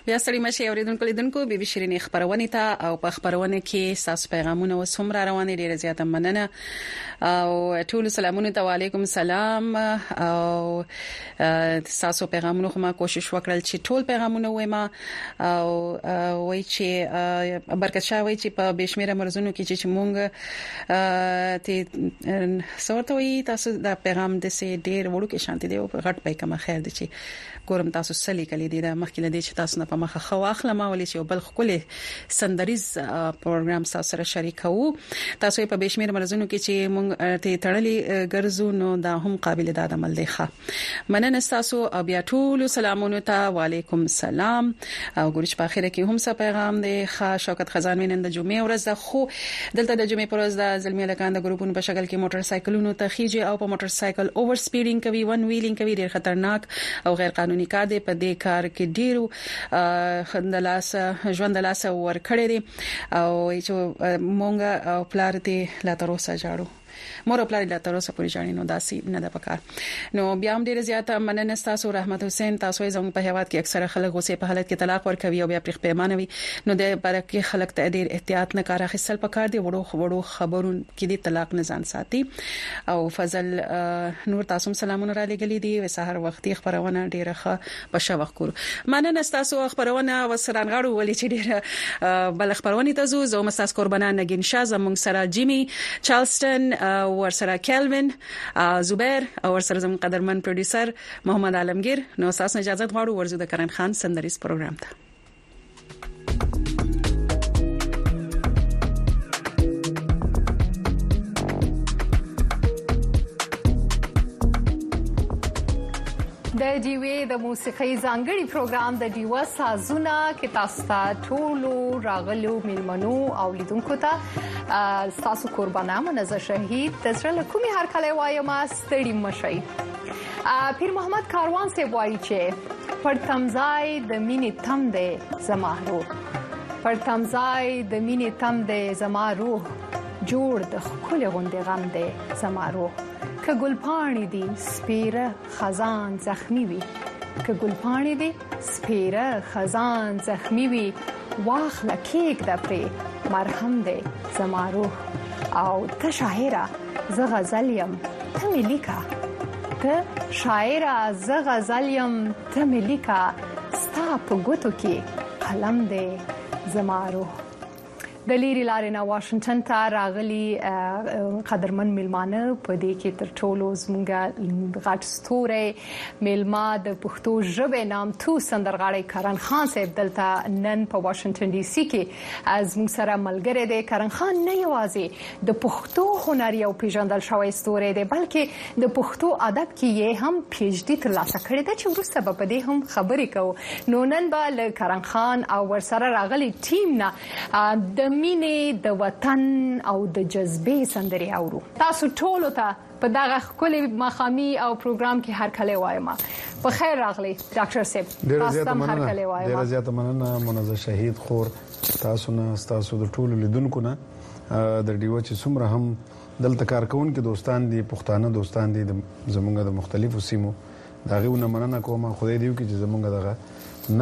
بیا ستړي مشه اوریدونکو لیدونکو بي بي شيرين خبرونه ته او په خبرونه کې تاسو پیغامونه وسوم را روانې ډیره زیاته مننه او ټول سلامونه ته وعليكم السلام او تاسو پیغامونه کومه کوشش وکړل چې ټول پیغامونه وایم او وای چې برکت شاه وای چې په بشمیره مرزونو کې چې مونږ ته سورته وي تاسو دا پیغام د سي ډیر وړو کې شانتي دی او غټ پای کوم خیر دي چې ګورم تاسو سلی کلی دی دا مخکې لدی چې تاسو نه په مخه خو اخله ما ولې چې بل خپل سندریز پروګرام تاسو سره شریکو تاسو په بشمیر مرزونو کې چې مونږ ته تړلې ګرځو نو دا هم قابل د عمل دی ښه مننه تاسو او بیا ټول سلامونه ته وعليكم السلام او ګورچ په اخره کې هم څه پیغام دی ښه شوکت خزان وینند جمعې ورځ ده خو دلته د جمعې پر ورځ د زلمی لکان د ګروپونو په شکل کې موټر سایکلونو ته خيږي او په موټر سایکل اوور سپیډینګ کوي ون ویلینګ کوي ډیر خطرناک او غیر قانوني کار دی په دې کار کې ډیرو خندلاسه ژوندلاسه ور کړی دي او چې مونږه او پلار دې لا تر اوسه جاړو مور خپل لا تر اوسه پوری ځانی نو داسي نه د پکار نو بیا هم ډیر زیاته مننه تاسو رحمت حسین تاسو زموږ په هیواد کې اکثره خلک غوسه په حالت کې طلاق ورکوي او بیا پرخ پیمانه وي نو د برکه خلک ته ډیر احتیاط نه کار اخیستل پکار دی وړو وړو خبرون کې د طلاق نه ځان ساتي او فضل نور تاسو سلامونه را لګلې دي و سحر وختي خبرونه ډیره ښه په شوق کول مننه تاسو خبرونه وسرانغړو ولې چې ډیره بل خبرونه تاسو زو مستاس قربانان نگین شاه زموږ سره جیمی چارلستون ورسره کلوین زبیر او ورسره زموږ قدرمن پروډوسر محمد عالمگیر نو تاسو اجازه غواړو ورزو د کرن خان سندریز پروګرام ته د دیوې د موسیقي ځانګړي پروګرام د دیوا سازونه کې تاسو ته ټول راغلو میلمنو او لیدونکو ته تاسو قربانه منزه شهید تسره کومي هر کله وایم ستړي مشي پیر محمد کاروان سے وایي چې پر تمزای د مینې تم دې زمارو پر تمزای د مینې تم دې زمارو جوړ د خپل غوندې غم دې زمارو که ګلپاڼې دي سپیره خزان زخمی وي که ګلپاڼې دي سپیره خزان زخمی وي واخله کېک د پرې مرهم دی زمارو او ته شاعره زه غزل یم ته مې لیکه ته شاعره زه غزل یم ته مې لیکه ستا په ګوتو کې قلم دی زمارو د لیری لارې نه واشنگټن ته راغلي قدرمن میلمانه په دې کې تر ټولو زموږه غټ ستوري میلما د پښتو ژبې نام تو سندرغاړی کرن خان صاحب دلته نن په واشنگټن ډي سي کې از موږ سره ملګری دی کرن خان نه یوازې د پښتو هنر یو پیژندل شوی ستوری دی بلکې د پښتو ادب کې یې هم پی ایچ ډي ترلاسه کړی دی چې وروسته به په دې هم خبرې کوو نو نن به له کرن خان او ورسره راغلي ټیم نه د مینې د وطن او د جذبې سندري اورو تاسو ټول ته په دغه خولي مخامي او پروګرام کې هر کله وایم په خیر راغلی ډاکټر صاحب تاسو هم هر کله وایم ډیر زیاته مننه منزه شهید خور تاسو نه تاسو د ټولو لیدونکو نه د ډیو چې څومره هم دلته کارکون کې دوستان دي پښتانه دوستان دي زمونږ د مختلفو سیمو داغه نه مننه کوم خدای دیو کې چې زمونږ دغه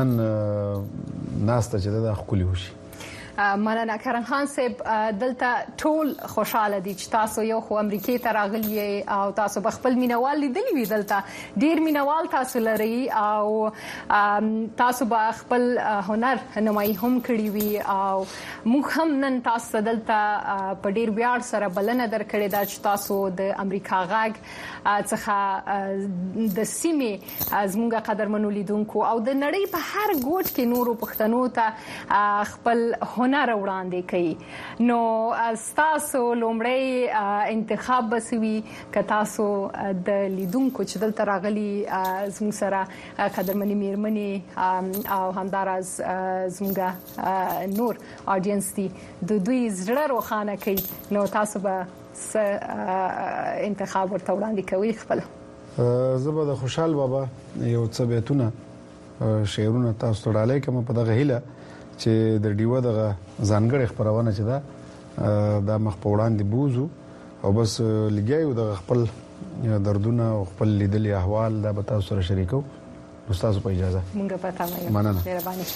نن ناسته چې د خولي وشي مننه کرن خان صاحب دلته ټول خوشاله دي چې تاسو یو خو امریکای ته راغلی او تاسو بخپل مینوال لیدلی وی دلته ډیر مینوال تاسو لري او تاسو بخپل هنر نمایي هم کړی وی او موږ هم نن تاسو دلته په ډیر ویاړ سره بلنه درکړې دا چې تاسو د امریکا غاګ څخه د سیمې از موږ قدرمنو لیدونکو او د نړۍ په هر ګوټ کې نورو پښتنو ته خپل هنر وړاندې کوي نو تاسو لومړی انتخاب بسوي ک تاسو د لیدونکو چې دلته راغلي زموږ سره قدرمنې میرمنې او همدارز زموږ نور اډینس دي د دوی زړه روښانه کوي نو تاسو به انتخاب ورته وړاندې کوي خپل زبر د خوشحال بابا یو څه بیتونه شعرونه تاسو ډالای کوم په دغه هیله چې د ډیو دغه ځانګړي خبرونه چې دا د مخ په وړاندې بوزو او بس لګیاو د خپل دردونه او خپل لیدلې احوال دا به تاسو سره شریکو استاد په اجازه مونږه پتا مې مننه مهرباني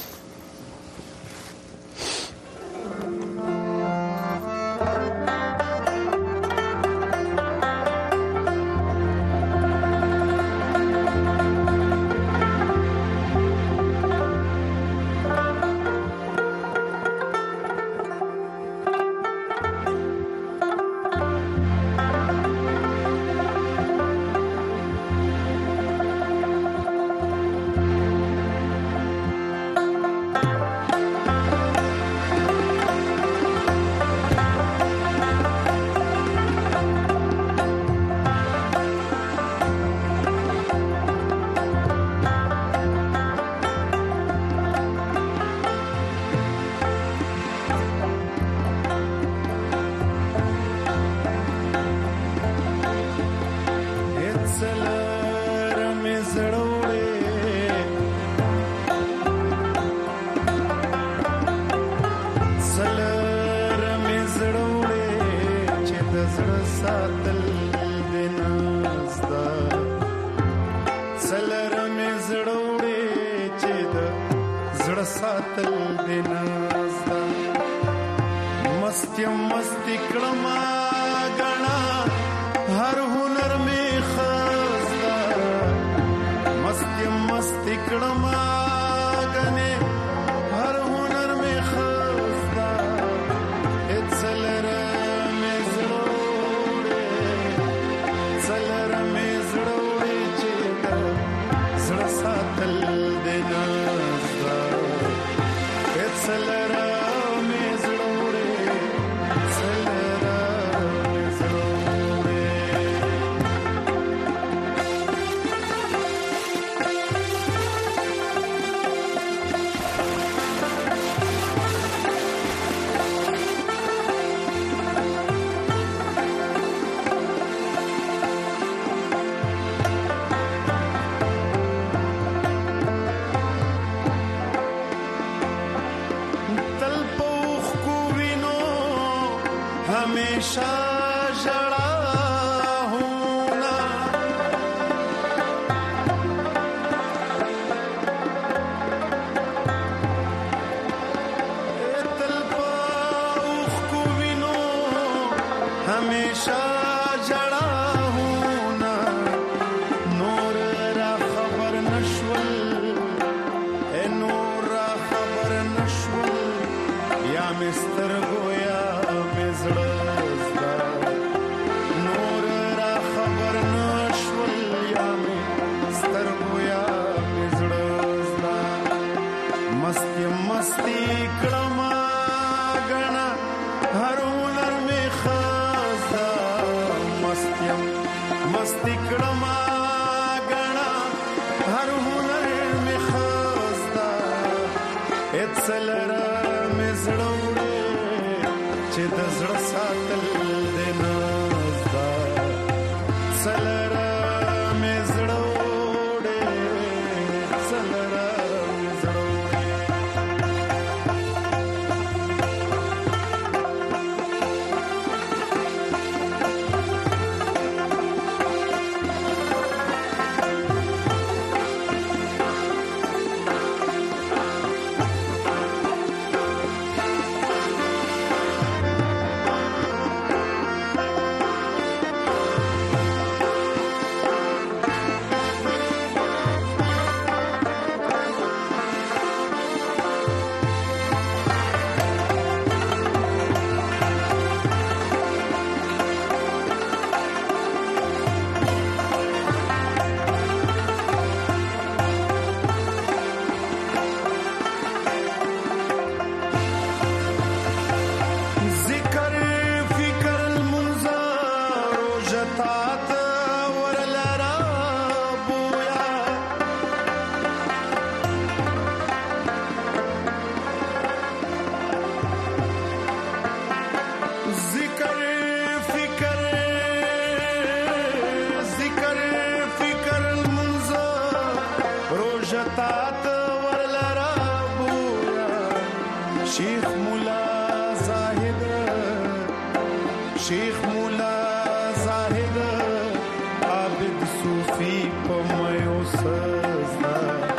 صوفي په مې اوسه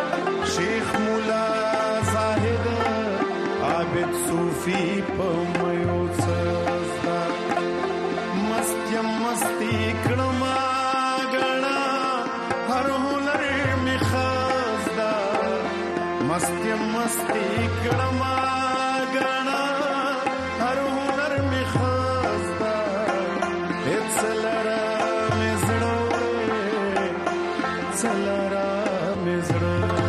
صوفي په ميو سزدا مستي مستي کړما غنا هر هنر می خزدا مستي مستي کړما غنا هر هنر می خزدا اڅلرا می زړه څلرا می زړه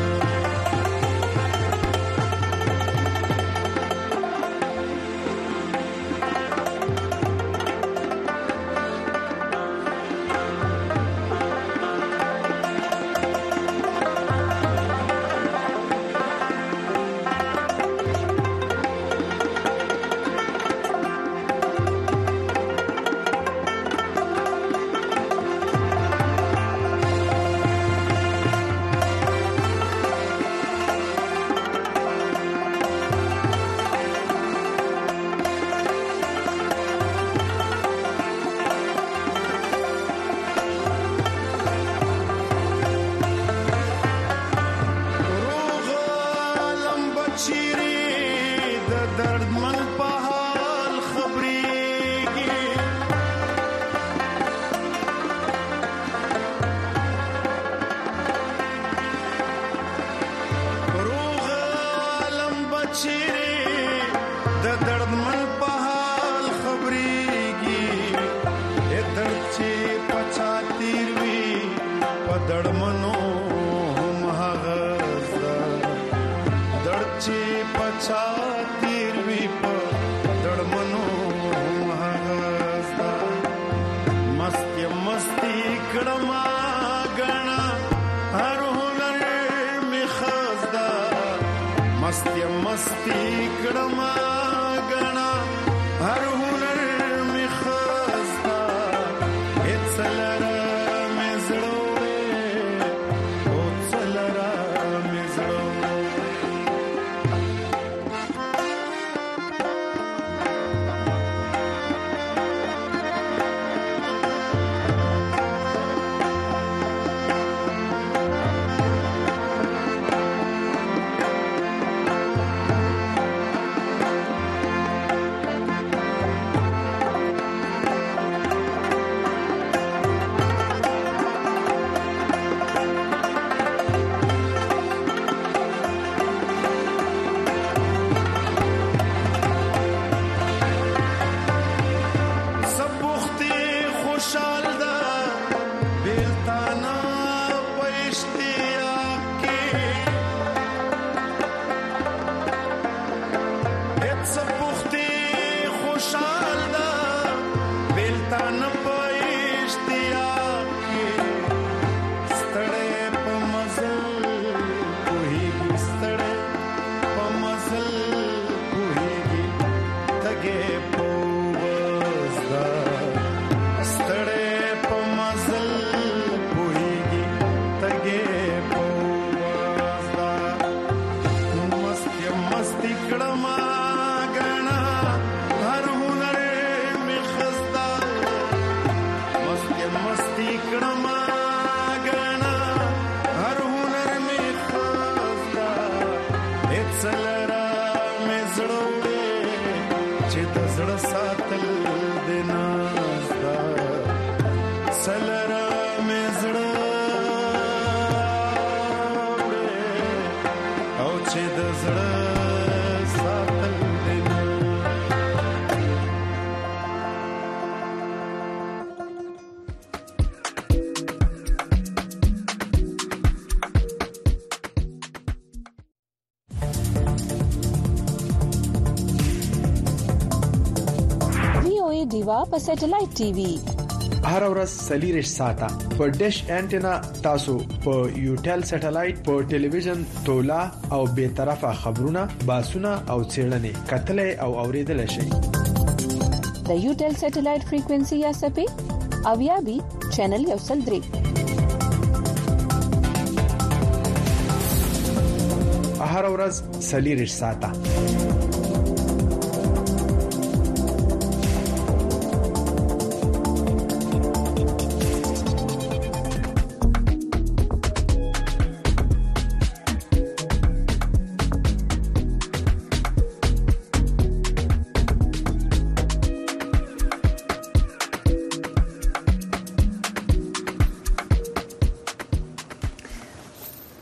دیوا په سټلایټ ټي وي هر ورځ سلیریش ساته په ډیش انټینا تاسو په یوټل سټلایټ په ټلویزیون تولا او به طرفه خبرونه باسونه او چیرنې کتلې او اوریدل شي د یوټل سټلایټ فریکوئنسي یا سپې او یا بي چینل یو سل درې هر ورځ سلیریش ساته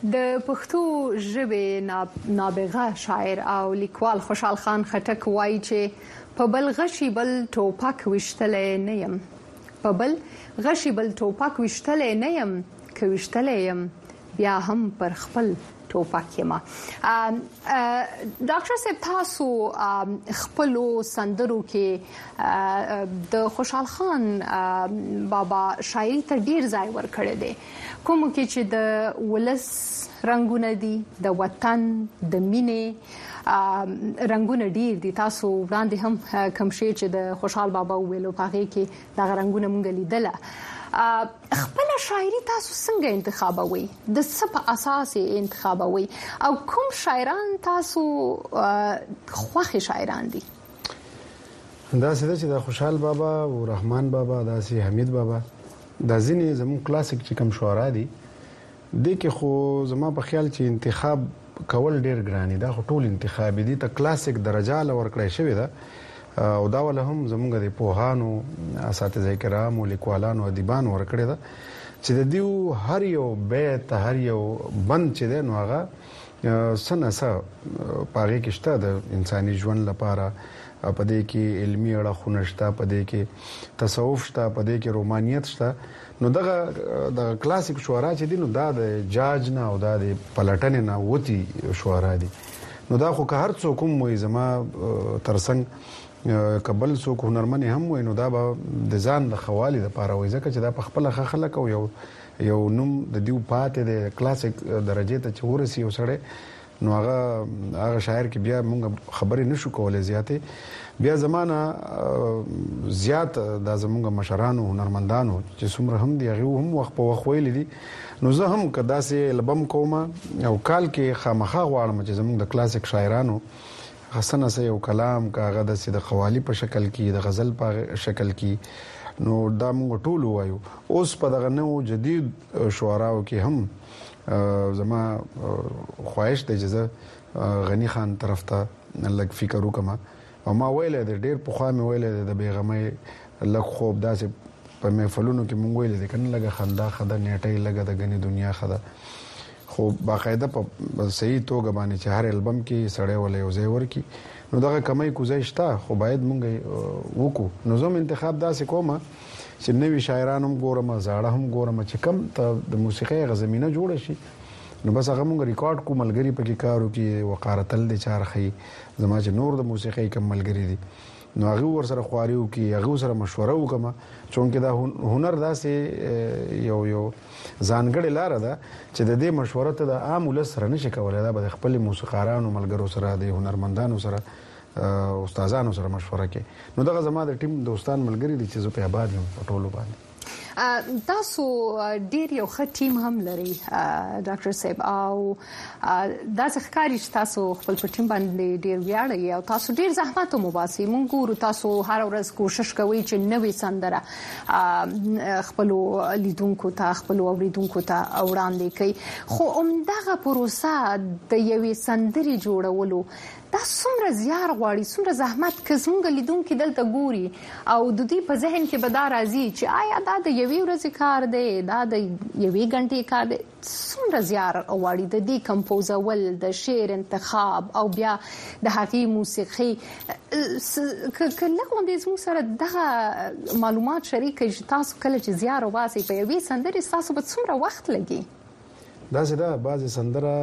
د پښتو ژبې نابغه شاعر او لیکوال خوشحال خان خټک وایي چې په بل غشي بل ټوپک وشتلې نه يم په بل غشي بل ټوپک وشتلې نه يم که وشتلې يم بیا هم پر خپل ټوپک یم. ډاکټر صاحب تاسو خپل سندرو کې د خوشحال خان بابا شاعري ته ډیر ځای ورکړی دی کوم کې چې د ولس رنگونه دي د وطن د مینې رنگونه ډیر دي. تاسو وړاندې هم کوم شی چې د خوشحال بابا ویلو په هغه کې د رنگونه مونږ لیدله. خپل شاعري تاسو څنګه انتخابوي د څه په اساس انتخابوي او کوم شاعران تاسو خوښ شاعران دي؟ دا څه چې د خوشحال بابا او رحمان بابا دا سي حمید بابا دا ځینې زموږ کلاسیک چې کوم شعرا دي د کې خو زما په خیال چې انتخاب کول ډیر ګرانی دا خو ټول انتخاب دي ته کلاسیک درجه لور کړی شوی دا او دا ول هم زمونږ د پوهانو اساتذه کرام او لیکوالانو ادیبان ورکړی دا چې د دیو هر یو بیت هر یو بند چې دی نو هغه سنسه پاره کې شته د انساني ژوند لپاره په دې کې علمي اړخونه شته په دې کې تصوف شته په دې کې رومانیت شته نو دغه د کلاسیک شعرا چې دي نو دا د جاج نه او دا د پلټن نه وتی شعرا دي نو دا خو که هر څوک کوم زما ترڅنګ کبل څوک هنرمن هم وي نو دا به د ځان د خوالي د پاره وي ځکه چې دا په خپل خلک او یو یو نوم د دیو پاتې د کلاسیک درجه ته چورسي وسړي نو هغه هغه شاعر کې بیا موږ خبرې نشو کولای زیاتې بیا زمانہ زیات د زموږ مشرانو هنرمندانو چې څومره هم دی هغه هم وخت په وخت ویل دي نو زه هم کدا سي البم کوم او کال کې خامخا غواړم چې زموږ د کلاسیک شاعرانو حسن سه یو کلام کاغه د سید قوالی په شکل کې د غزل په شکل کې نو دا موږ ټول وایو اوس په دغه نو جدید شعراو کې هم زما خواهش ته جزه غنی خان طرف ته لږ فکر وکما او ما ویل د ډیر په خوا مې ویل د بیغمې لږ خوب داسې په محفلونو کې مونږ ویل د کنه لږ خندا خدا نیټه لږ د غنی دنیا خدا خو باقاعده په صحیح توګه باندې چې هر البم کې سړی ولې یو ځای ورکی نو دغه کمای کوزای شته خو باید مونږ وکړو نو زم انتخاب داسې کومه چې نوی شاعران هم ګورم زاړه هم ګورم چې کم ته د موسیقۍ غزمینه جوړ شي نو بس هغه مونږ ریکارډ کو ملګری پکې کارو کې وقارتل د چارخي زما چې نور د موسیقۍ کم ملګری دي نو هغه ور سره خواریو کې هغه سره مشوره وکم چونکه دا هنر داسې یو یو ځانګړی لار ده چې د دې مشوره ته د عام ولس سره نشي کولای دا به خپل موسیقارانو ملګرو سره د هنرمندانو سره استادانو سره مشوره کوي نو دغه زما د ټیم دوستان ملګری دي چې زه په آباد یم په ټولو باندې تاسو ډیر یو ښه ټیم هم لري ډاکټر صاحب او دا ځکه چې تاسو خپل په ټیم باندې ډیر ویاړئ او تاسو ډیر زحمت مو باسي مونږ ګورو تاسو هر ورځ کوشش کوئ چې نوې سندره خپل لیدونکو ته خپل اوریدونکو ته وړاندې کړئ خو همدغه پروسه د یوې سندرې جوړولو دا څومره زیار غواړي څومره زحمت که زموږ لیدونکو دلته ګوري او د دې په ذهن کې به دا راځي چې آیا دا د یوې ورځې کار دی دا د یوې غنټې کار دی څومره زیار غواړي د دې کمپوزول د شعر انتخاب او بیا د هغې موسیقي که لغوندې زموږ سره دغه معلومات شریک کړئ چې تاسو کله چې زیار وباسئ په یوې سندرې ستاسو به څومره وخت لګي داسې ده بعضې سندره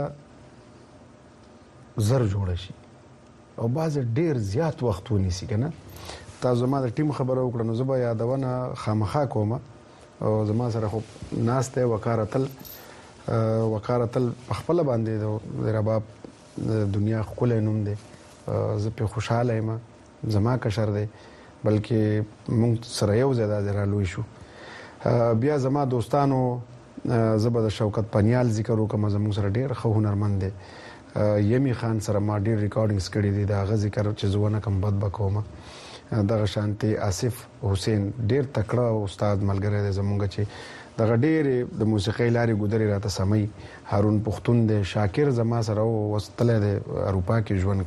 زر جوړه شي او باز ډیر زیات وخت ونیسي کنه تاسو زما د ټیم خبرو وکړه نو زه به یادونه خامخا کوم او زما سره خو ناسته وکارتل وکارتل خپل باندې د رباب دنیا خپل نوم دی زه په خوشاله یم زما کشر دی بلکې مونږ سره یو ځای د رالوي شو بیا زما دوستانو زبر شوکت پنیال ذکر وکم زموږ سره ډیر خو هنرمند دی یمی خان سره ما ډیر ریکارډینګز کړی دي دا غ ذکر چې زونه کم بد بکوم دغه شانتي آصف حسین ډیر تکړه استاد ملګری دی زمونږ چې دغه ډیر د موسیقۍ لاري ګذري راته سمي هارون پختون دی شاکر زما سره وستله دی اروپا کې ژوند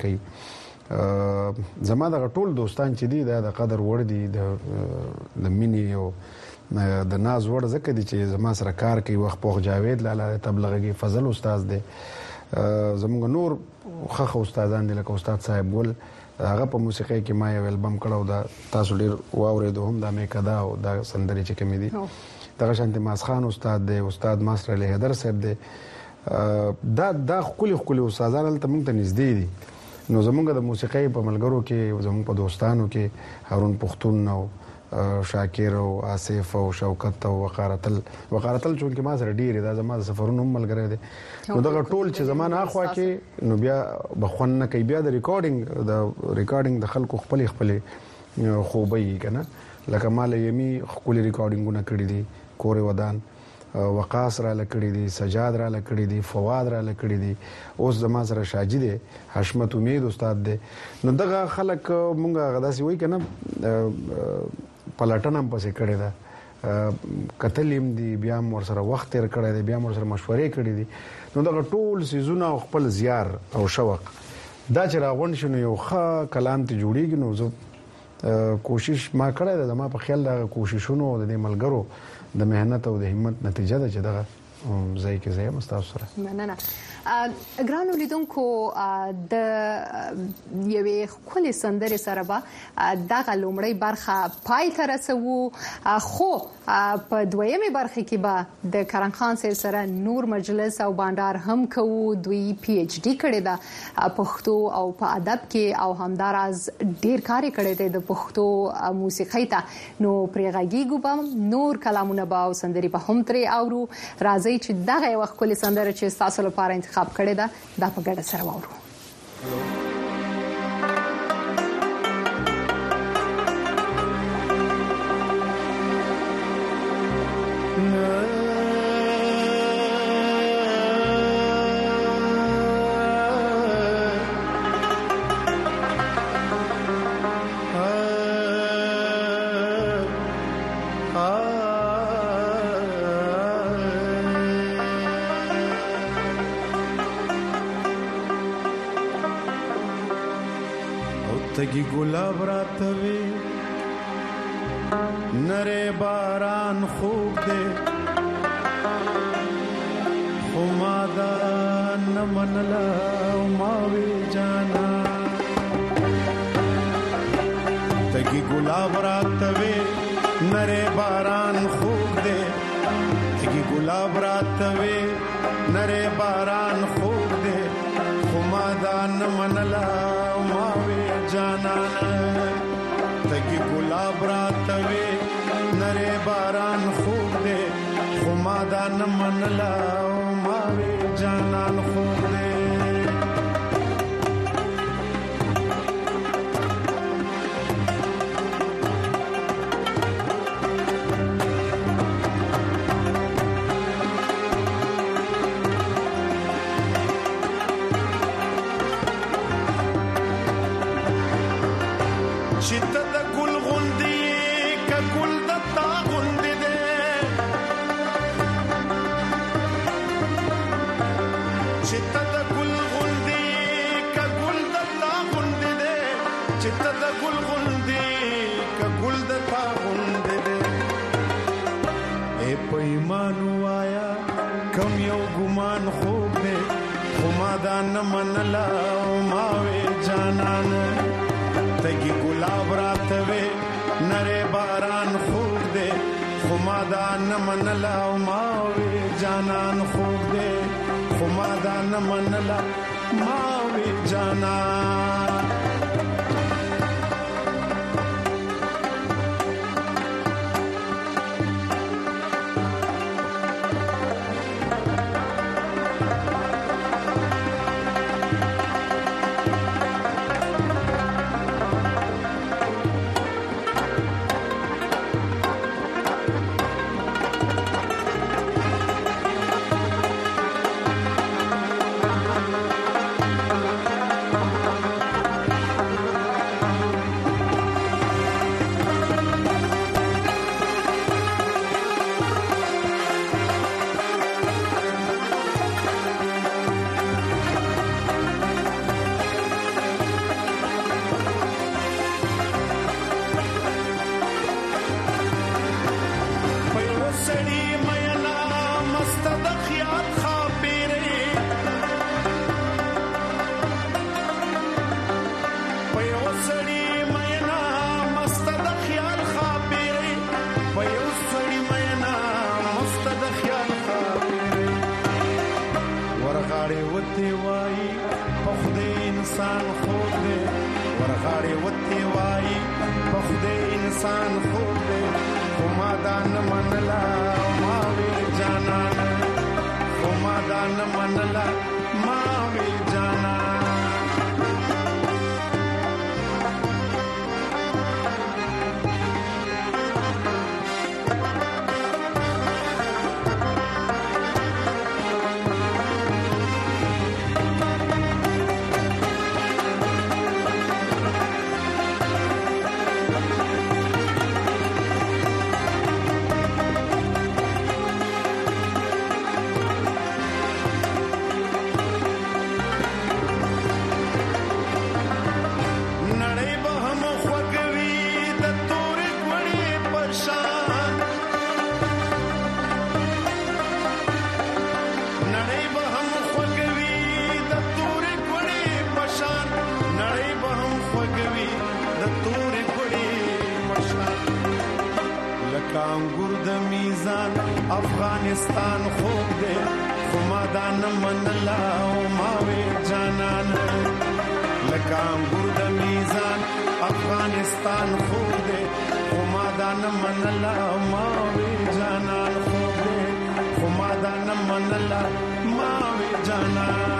کوي زما دغه ټول دوستان چې دي د قدر وړ دي د مینی او د ناز وړ زکه دي چې زما سره کار کوي وخت په جاوید لاله تبلیغي فضل استاد دی زموږ نور خخ استادان دي لکه استاد صاحب ګل هغه په موسیقي کې ما یو البم کړو دا تاسو ډیر واورېدو هم دا مې کدا او دا سندري چې کوم دي دغه شانتي ماسخان استاد دی استاد ماستر علي حیدر صاحب دی دا دا خولي خولي استادان ته موږ ته نږدې دي نو زمونږ د موسیقي په ملګرو کې زمونږ په دوستانو کې هارون پختون او شاکر او آصف او شوکت او وقارتل وقارتل چون کې ما سره ډیر دا زما د سفرونو ملګری دي نو دا ټول چې زمانه اخوا کې نو بیا بخون نه کوي بیا د ریکارډینګ د ریکارډینګ د خلکو خپل خپل خوبي کنه لکه مال یمي خپل ریکارډینګونه کړی دي کور ودان وقاص را لکړی دي سجاد را لکړی دي فواد را لکړی دي اوس زما سره شاجي دي حشمت امید استاد دي نو دغه خلک مونږه غداسي وای کنه پلاتنم پسې کړی دا کتلیم دي بیا مور سره وخت تیر کړی دي بیا مور سره مشورې کړی دي نو دغه ټول سيزونه خپل زیار او شوق دا چې راغون شنو یو ښه کلام ته جوړیږي نو زه کوشش ما کړی دا ما په خیال دا کوششونو د ملګرو د مهنت او د همت نتیجه ده چې دغه ځای کې ځای مستاسو سره مننه ګرانو لیدونکو د یوې خولي سندرې سره به دغه لومړی برخه پای ته رسو خو په دویمه برخه کې به د کرن خان سره نور مجلس او بانډار هم کوو دوی پی ایچ ډی کړی دا پښتو او په ادب کې او همداراز ډیر کار کړی دی د پښتو موسیقۍ ته نو پرېغاګي ګوبم نور کلامونه به او سندري به هم ترې اورو راځي چې دغه وخت خولي سندره چې تاسو لپاره خاب کړی دا د په ګډه سره وورو تگی گلاب راتوی نره باران خوب دے خمادا نمنلا ماوی جانا تگی گلاب راتوی نره باران خوب دے تگی گلاب راتوی نره باران خوب دے خمادا نمنلا ماوی جانان تگی گلاب راتوی نرے باران خوب دے خمادان منلا ماوی جانان خوب دے خمادان منلا ماوی جانان تگی گلاب راتوی نرے باران خوب دے خمادان منلا ماوی جانان خوب دے خمادان منلا ماوی جانان ورغاړې وتی وای په خدای انسان خو دې ورغاړې وتی وای په خدای انسان خو دې خو ما دا نه منلا ما وی جانان خو ما دا نه منلا ما وی جانان افغانستان خوب دے خمادان منلا ماوی جانان لکام گرد میزان افغانستان خوب دے خمادان منلا ماوی جانان خوب دے خمادان منلا ماوی جانان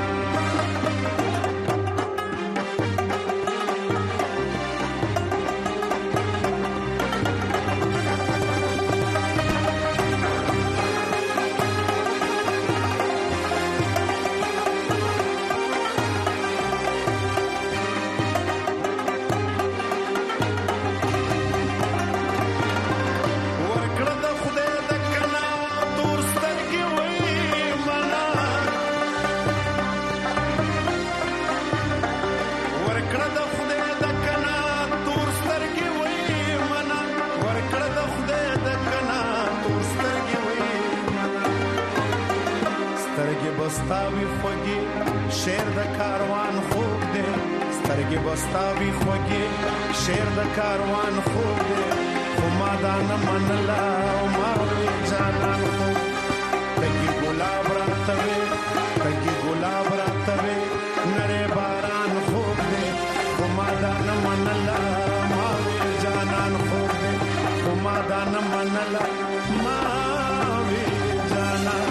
بستاوی خوږی شعر د کاروان خوب دی سترګې بستاوی خوږی شعر د کاروان خوب دی خو ما دا نه منلا او ما وی جانان خوب تګي ګلاب راتوي تګي ګلاب راتوي نری باران خوب دی خو ما دا نه منلا ما وی جانان خوب دی خو ما دا نه منلا ما وی جانان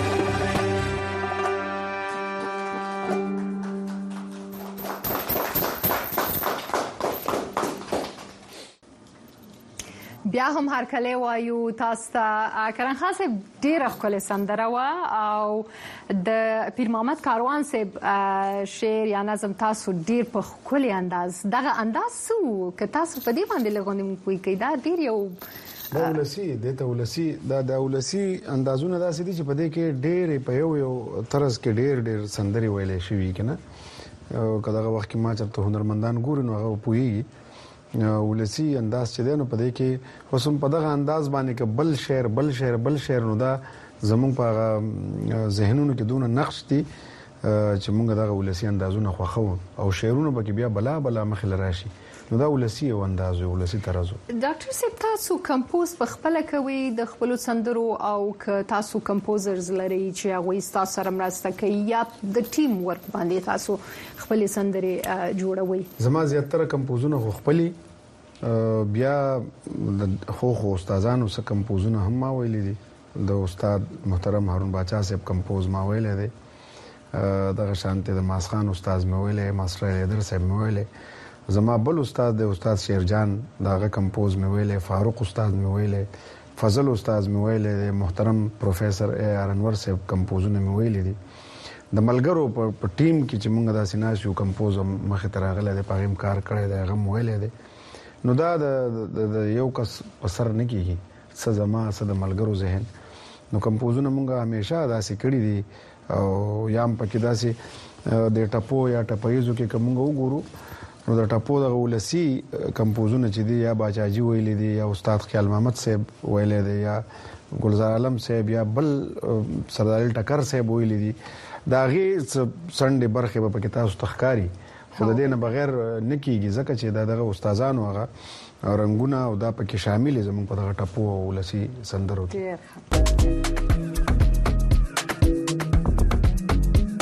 بیا هم هر کله وایو تاسو ته کرن خاصه ډیره خپل سندره وا او د پیر محمد کاروان صاحب شعر یا نظم تاسو ډیر په خولي انداز دغه انداز سو که تاسو په دې باندې لګونې کوی کیدا ډیر یو دا ولسی د ته ولسی دا د ولسی اندازونه داسې دي چې په دې کې ډېر په یو یو طرز کې ډېر ډېر سندري ویلې شوی کنه او کله وخت کې ما چرته هنرمندان ګورن هغه پوي ولسی انداز چې دی نو په دې کې اوسم په دغه انداز باندې کې بل شعر بل شعر بل شعر نو دا زمونږ په ذهنونو کې دونه نقش دي چې موږ دغه ولسی اندازونه خوښو او شعرونه به بیا بلا بلا مخ لراشي نو دا ولسی او انداز ولسی طرزو ډاکټر صاحب تاسو کمپوز په خپل کوي د خپل سندرو او ک تاسو کمپوزرز لري چې هغه تاسو سره مرسته کوي یا د ټیم ورک باندې تاسو خپل سندري جوړوي زما زیاتره کمپوزونه خپل بیا خو خو استادانو سره کمپوزونه هم ما ویلي دي د استاد محترم هارون باچا صاحب کمپوز ما ویلي دي دغه شانته د ماسخان استاد مې ویلي ماستر لیدر صاحب مې ویلي زما بل استاد د استاد شیرجان دغه کمپوز مې ویلي فاروق استاد مې ویلي فضل استاد مې ویلي محترم پروفیسور اے آر انور صاحب کمپوزونه مې ویلي دي د ملګرو په ټیم کې چې موږ دا سیناسیو کمپوز مخه ترغله د پاغم کار کړی دی هغه مې ویلي دي نو دا د یو کس په سر نه کیږي څه زما څه د ملګرو ذهن نو کمپوزونه مونږه همیشه داسې کړی دي او یم پکې داسې د ټپو یا ټپایزو کې کومه وګورو نو د ټپو د ولسی کمپوزونه چې دي یا باچاجي ویلي دي یا استاد خیال محمد صاحب ویلي دي یا ګلزار عالم صاحب یا بل سردار ټکر صاحب ویلي دي دا غي سنډي برخه په کې تاسو تخکاری خو د دې نه بغیر نکیږي ځکه چې دا دغه استادانو هغه رنگونه او دا پکې شامل زموږ په دغه ټپو او ولسی سندرو کې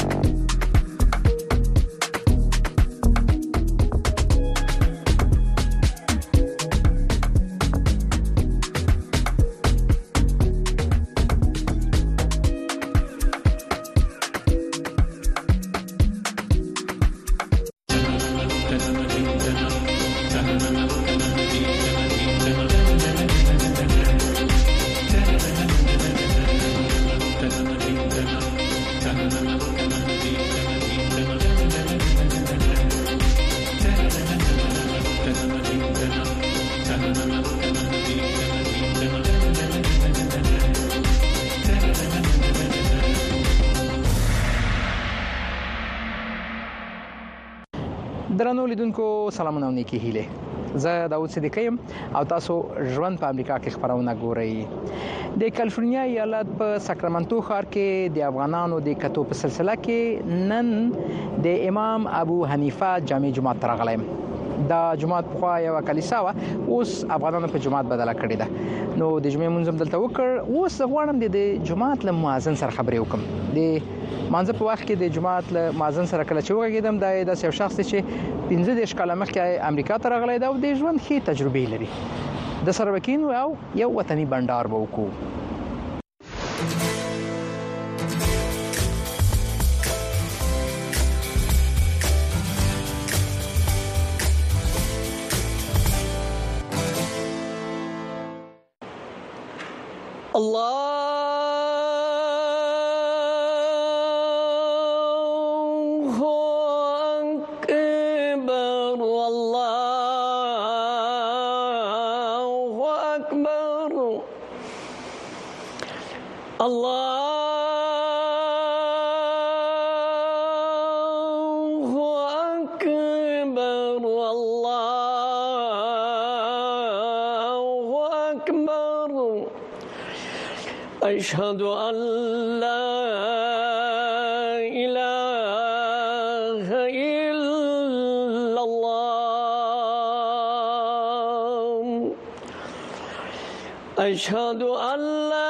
درنو لیدونکو سلامونه او نیکی هیله. زه داوود صدیقی یم او تاسو ژوند په امریکا کې خبرونه ګورئ. د کالیفورنیا ایالت په ساکرامنټو ښار کې د افغانانو د کتو په سلسله کې نن د امام ابو حنیفه جامع جماعت راغلی. دا جماعت په خوا یو کلیسا و، اوس افغانانو په جماعت بدله کړې ده. نو د جمعې منځم دلته وکړ. اوس غواړم د جماعت له مؤذن سره خبرې وکم. د مانځه په وخت کې د جماعت له مؤذن سره کله چې وګیدم دا د یو شخص چې پنځه دیش کاله مخکې امریکا ته راغلی دا او د ژوند ښې تجربې لري. د سره وکینو او یو وطني بندر به وکړو. الله أشهد أن لا إله إلا الله أشهد أن لا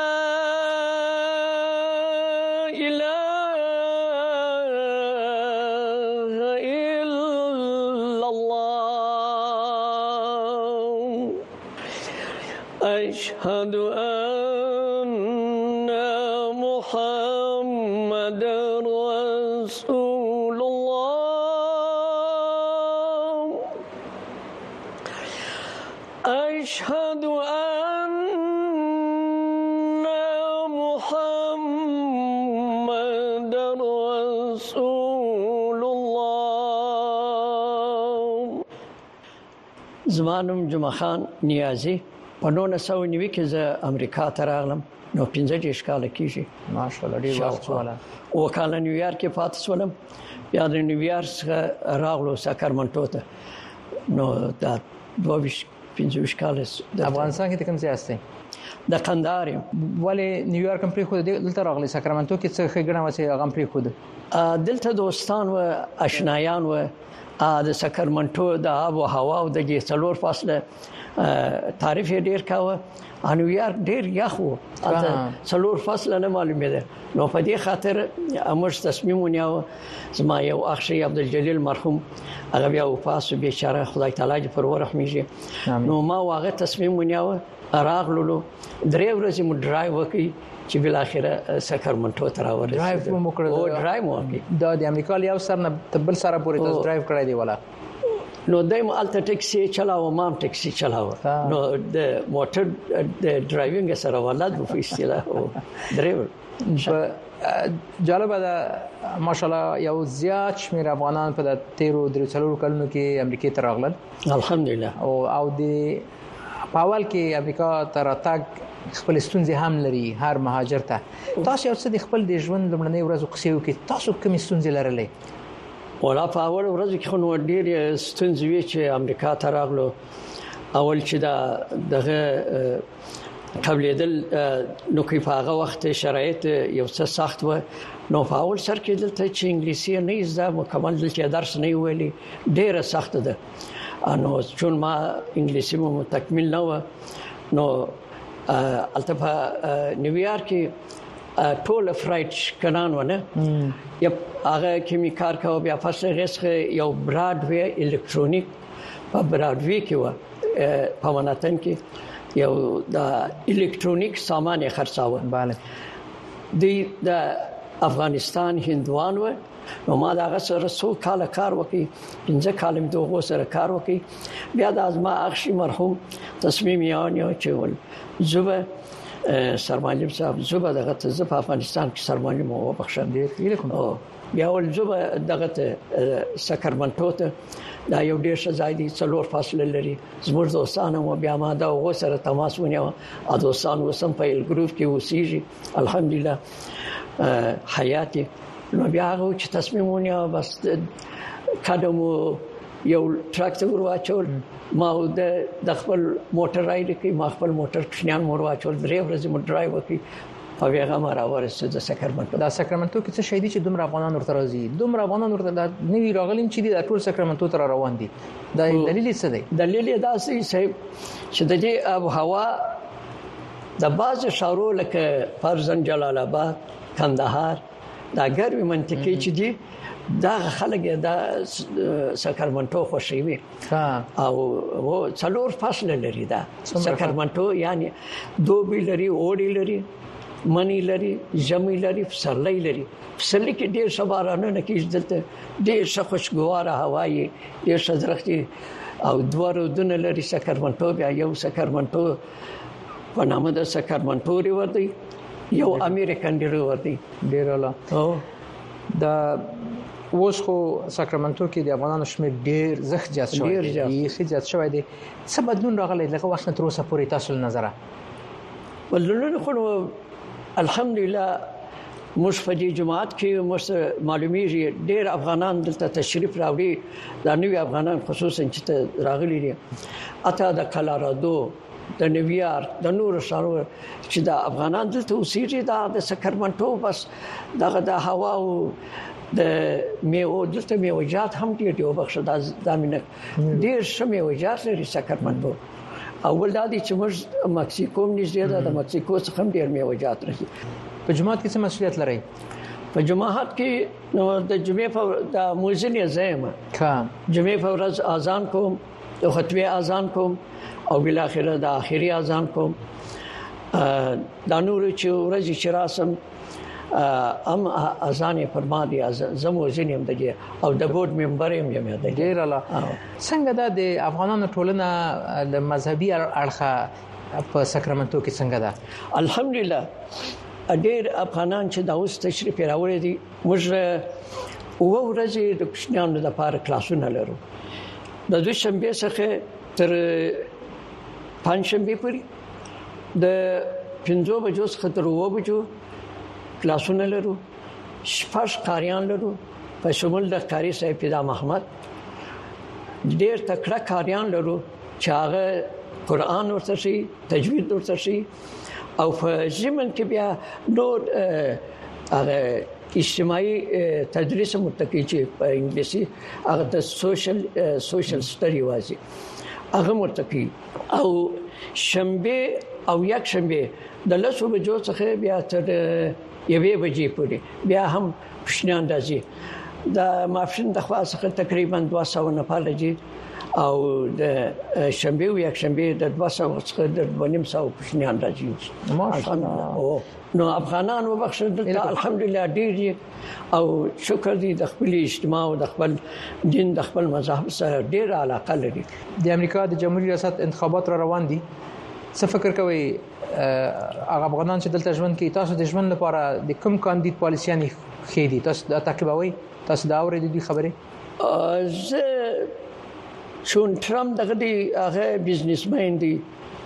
إله إلا الله أشهد أن أشهد أن محمد رسول الله. زمانم جمعه خان نیازی په نولس سوه نوي کې زه امریکا ته راغلم. نو پنځه دیرش کاله کېږي. ماشاءالله ډېر وخت ولا. او کله نیویارک کې پاتې شولم. بیا د نیویارک څخه راغلو ساکرامنټو ته. نو دا دوه ویشت پنځه ویشت کاله افغانستان کې کوم ځای یاستئ؟ د قندهار یم. ولې نیویارک هم پرېښود دلته راغلی؟ ساکرامنټو کې څه ښېګڼه وه چې هغه هم پرېښود؟ دلته دوستان و، اشنایان و. د ساکرامنټو د آب و هوا او د څلور فصله تعریف یې ډېر کاوه. نیویارک ډېر یخ و، څلور فصله نه معلومېده. نو په دې خاطر موږ تصمیم ونیو. زما یو اخ شي عبدالجلیل مرحوم هغه بیا وفات شو، بیچاره خدای تعالی دې پر ورحمیږي. نو ما واغه تصمیم ونیو راغلو. درې ورځې مو ډرایو وکړي چې بل اخره ساکرامنټو ته راورسېدو. ډرایو مو کړو؟ او ډرایو مو وکړي. دا د امریکا له یو سر نه بل سره پورې تاسو ډرایو کړی دی ولا؟ نو دایم الته ټیکسي چلاو، ما هم ټیکسي چلاو. نو د موټر د ډرایوینګ سره ولادت وو په اصطلاح او ډرایور. جالبه ده ماشاءالله یو زیات شمیر افغانان په د تیرو درې څلورو کلونو کې امریکا ته راغلل الحمدلله. او او د پاول کې امریکا ته راتګ خپل ستونزې هم لري هر مهاجر ته. تاسو یو څه د خپل د ژوند لمړنۍ ورځو قصې وکړئ. تاسو کومې ستونزې لرلې؟ ولا په اول ورځ کې خو نو ډېر ستونزې وي چې امریکا ته راغلو. اول چې دا دغه قبلېدل نو کې په هغه وخت شرایط یو څه سخت و. نو په اول سر کې دلته چې انګلیسي نه زده مکمل دلته درس نه ویلي ډېر سخت ده. نو چون ما انګلیسي مو تکمیل نه و. نو البته په نیویارک کې ټول فرایټ کنان ونه یا هغه کیمیکار کا بیا فاصله غسخه یو براډ وی الکترونیک په براډ وی کې و په مناتن کې یو د الکترونیک سامان خرڅاوه. bale د افغانستان هندوان و. نو ما دا سره څو کال کار وکي، پنځه کال مې دوه سره کار وکي. بیا د ازما اخشي مرحوم تصمیم یان یو چول زوبه سرمالم صاحب زوبه دغه ته په افغانستان کې سرمالم او بخښم ډیر کوم بیا ول زوبه دغه ته ساکرمنټو ته دا یو ډیر ښه ځای دی څلور فاصله لري زموږ دوستان مو بیا ما دا وغه سره تماس ونیو ا دوستان وسم په ال ګروپ کې اوسېږي الحمدلله حیاتي نو بیا هغه چې تصمیم ونیو بس کډمو یو ټراکټور واچول ما د خپل موټر رايډ کې ما خپل موټر کښنیان مور واچول درې ورځې مو ډرایو وکړ په هغه ما راورسېد د ساکرمنټو دا ساکرمنټو کې څه شې دي چې دومره افغانان ورته راځي دومره افغانان ورته د نوی راغلم چې د ټول ساکرمنټو تر روان دي دا دلیل څه دی دلیل دا چې چې د دې اب هوا د باز شارو لکه فرزن جلال آباد کندهار دا ګرمي منطقې چې دي دا خلک دا ساکرمنټو خوشوي او و څلور فصل لري دا ساکرمنټو یعنی دوبی لري اوړی لري منی لري ژمي لري پسرلی لري پسرلی کې ډېر شبارانه نه کېږي دلته ډېر ښه خوشګواره هوایي ډېر ښه درختي او دوه رودونه لري ساکرمنټو بیا یو ساکرمنټو په نامه د ساکرمنټو ریور دی یو امریکن ریور دی ډېر اعلی او دا اوس خو ساکرمنټو کې د افغانانو شمېر ډېر زښت زیات شوی دی ډېر زیات شوی دی څه بدلون راغلی لکه وخت تر اوسه پورې تاسو نظر ولولن خو الحمدلله مشفدي جماعت کې مس معلومیږي ډېر افغانان دلته تشریف راوړي د نوی افغانان خصوصا چې راغلي دي اته د کالارادو د نیویارک د نور شارو چې د افغانان دلته اوسېږي دا د ساکرمنټو بس دغه د هوا او د میوه دلته میوه‌جات هم ډېر دی وبخښه دا زمينه ډېر ښه میوه‌جات لري ساکرمنټو اول دا دي چې موږ مکسیکو نږدې ده د مکسیکو څخه هم ډېر میوه‌جات راځي په جماعت کې څه مسؤلیت لري په جماعت کې نو د جمعې په د مؤذن زما ها جمعې په ورځ اذان کوم د خطبه اذان کوم او بل اخره د اخري اذان کوم دا نور چې ورځ چې راسم ام اذان فرما دي زمو زینم دغه او د بورډ ممبر یم یم د ډیر الله څنګه د افغانانو ټولنه د مذهبي اړخه په ساکرمنټو کې څنګه ده الحمدلله ډیر افغانان چې د اوس تشریف راوړي دي موږ او ورځې د کوشنیانو لپاره کلاسونه لرو د دوی شنبه څخه تر پنځشنبه پورې د پنځو بجو څخه تر اوو بجو کلاسونه لرو شپږ قاریان لرو په شمول د قاری صاحب پیدا محمد ډېر تکړه قاریان لرو چې هغه قرآن ورته شي تجوید ورته شي او په ضمن کې بیا نور هغه اجتماعي تدریس متکی چې په انګلیسي هغه د سوشل سوشل سټډي وایي هغه متکی او شنبه او یک شنبه د لسو بجو څخه بیا تر یوې بجې پورې بیا هم پښنان راځي د مافشن د خوا څخه تقریبا دوه سوه نفر راځي او د شنبه او یک شنبه د دوه سوه څخه د ونیم سوه پښنان راځي ماشاءالله نو افغانان وبخښه دلته الحمدلله ډیر او شکر دې د خپل اجتماع او د خپل دین د خپل مذهب سره ډیر علاقه لري د امریکا د جمهوریت ریاست انتخابات را روان دي څه فکر کوي هغه افغانان چې دلته ژوند کوي تاسو د ژوند لپاره د کوم کاندید پالیسیاني خې دي تاسو د تعقیبوي تاسو دا اورېدې دي خبره زه چون ترامپ دغه دی هغه بزنسمن دی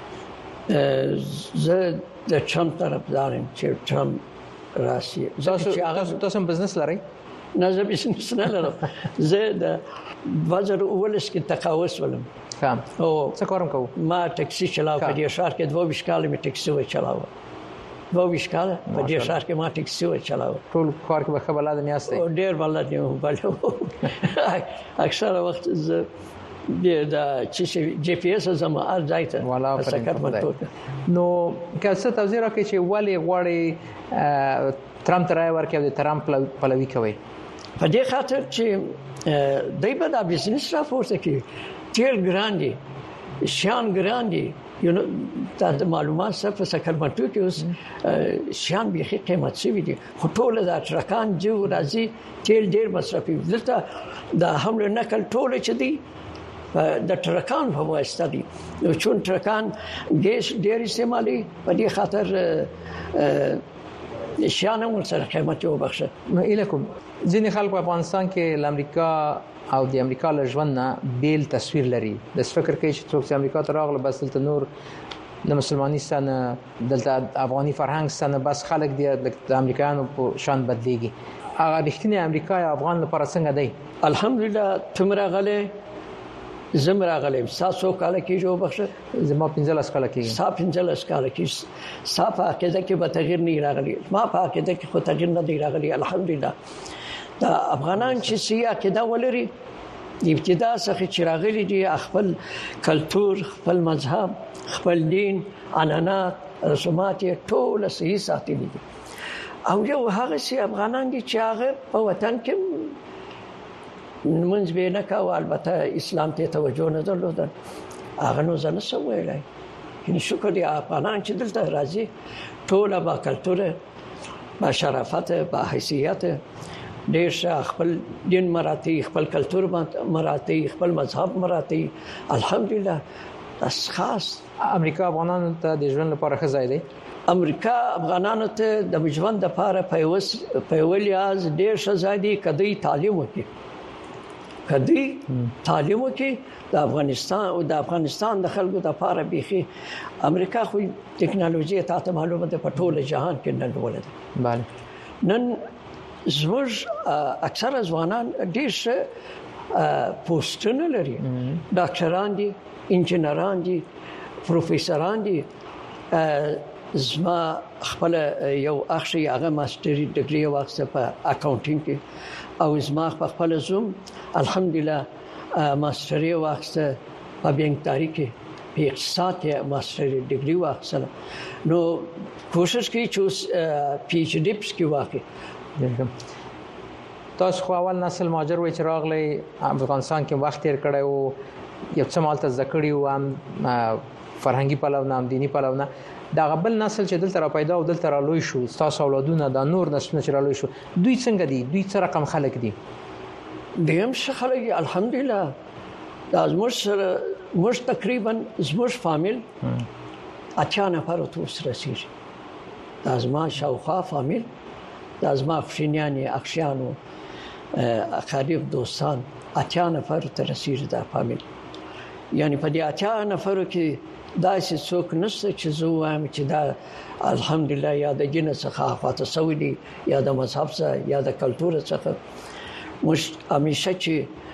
زه د ترامپ طرفدارم چې ترامپ راشي تاسو تاسو بزنس لرئ نه زه بزنس نه لرم زه د وزیر اولس کې تقاوس ولم خام او څه کارم کوم ما ټاکسي چلاو په دې شهر کې دوه وشکاله می ټاکسي و چلاو دوه وشکاله په دې شهر کې ما ټاکسي و چلاو ټول کار کې به خبر لاله نه او ډیر بلد یم بل اکثر وخت زه د چې جی پی اس زما ارځایته والا نو که څه توضیح راکړئ چې ولی غواړي ترامپ ترای ورکړي د ترامپ پلوي کوي په دې خاطر چې دای په د بزنس را فورس کې تیر ګراندي شان ګراندي یو نو د معلومات سره په ساکرمنټو کې اوس شان به قیمت شوی دي خو ټول د ټرکان جو راځي تیل ډیر مصرفي دلته د حمل نقل ټول چې دي د ټرکان په واسطه دي نو چون ټرکان ګیس ډېر استعمالي په دې خاطر شانه ورسره قیمت یو بخښه. نو الکم ځینې خلک په افغانستان کې د امریکا او د امریکا له ژوند نه بیل تصویر لري د فکر کوي چې څوک چې امریکا ته راغله بس دلته نور د مسلمانۍ ستنه دلته افغاني فرهنګ ستنه بس خلک دی د امریکایانو په شان بدليږي. هغه رښتینی امریکا یا افغان لپاره څنګه دی؟ الحمدلله تمره غله زمرا غلیم ساسو کال کې جو بخښه زما پنځلس کال کې سا پنځلس کال کې صاف عقیده کې به تغیر نه راغلی ما په عقیده کې خو تغیر نه دی راغلی الحمدلله. دا افغانان چې سیا عقیده ولري د ابتدا څخه چې راغلي دي خپل کلچر خپل مذهب خپل دین عنعنات رسومات ټول صحیح ساتلي دي او یو هغه سي افغانان دي چې هغه په وطن کې منځ به نه کاوه البته اسلام ته توجه نه درلوده هغه نو ځنه سویلای کله شکر دی افغانان چې دلته راځي ټول با کلچر با شرافت با حیثیت ډېر خپل دین مراتی خپل کلچر مراتی خپل مذهب مراتی الحمدلله. تاسو خاص امریکا افغانانو ته د ژوند لپاره ښه ځای دی. امریکا افغانانو ته د ژوند لپاره په یوه په یوه لحاظ ډېر ښه ځای دی که دوی تعلیم وکړي که دوی تعلیم وکړي د افغانستان او د افغانستان د خلکو لپاره بیخي امریکا خو ټکنالوژي ته معلومه ده په ټول جهان کې نن ولده بله نن زموږ اکثر ځوانان ډېر ښه پوسټونه لري ډاکټران دي انجینران دي پروفیسوران دي. زما خپل یو اخشي هغه ماستری ډیګري واخیسته په اکاونټینګ کې او زما خپل زوم الحمدلله ماستری واخیسته په بانکداري کې په اقتصاد کې ماستری ډیګري واخیسته نو کوشش کوي چې پی ایچ ډی کې واقع. تاسو خو اول نسل ماجر وای چې راغلی افغانستان کې وخت تیر کړی او یو څه مالته ذکرې او هم فرهنګي پلو نه دینی پلو نه دا غبل نسل چې دلته را پیدا او دلته را لوی شو تاسو اولادونه د نور نسلونه چې را لوی شو دوی څنګه دي دوی څه رقم خلک دي؟ دیم څه خلک الحمدلله دا زموږ سره موږ تقریبا زموږ فامیل اتیا نفر ته رسیږي دا زما شاوخوا فامیل دا زما خوشینیانی اخشیانو اقارب دوستان اتیا نفر ته رسیږي دا فامیل یعنی په دې اتیا نفرو کې دا چې څوک نشته چې زه وایم چې دا الحمدلله یا د دین څخه خاطر سوي دي یا د مذهب څخه یا د کلچر څخه مش همیشه چې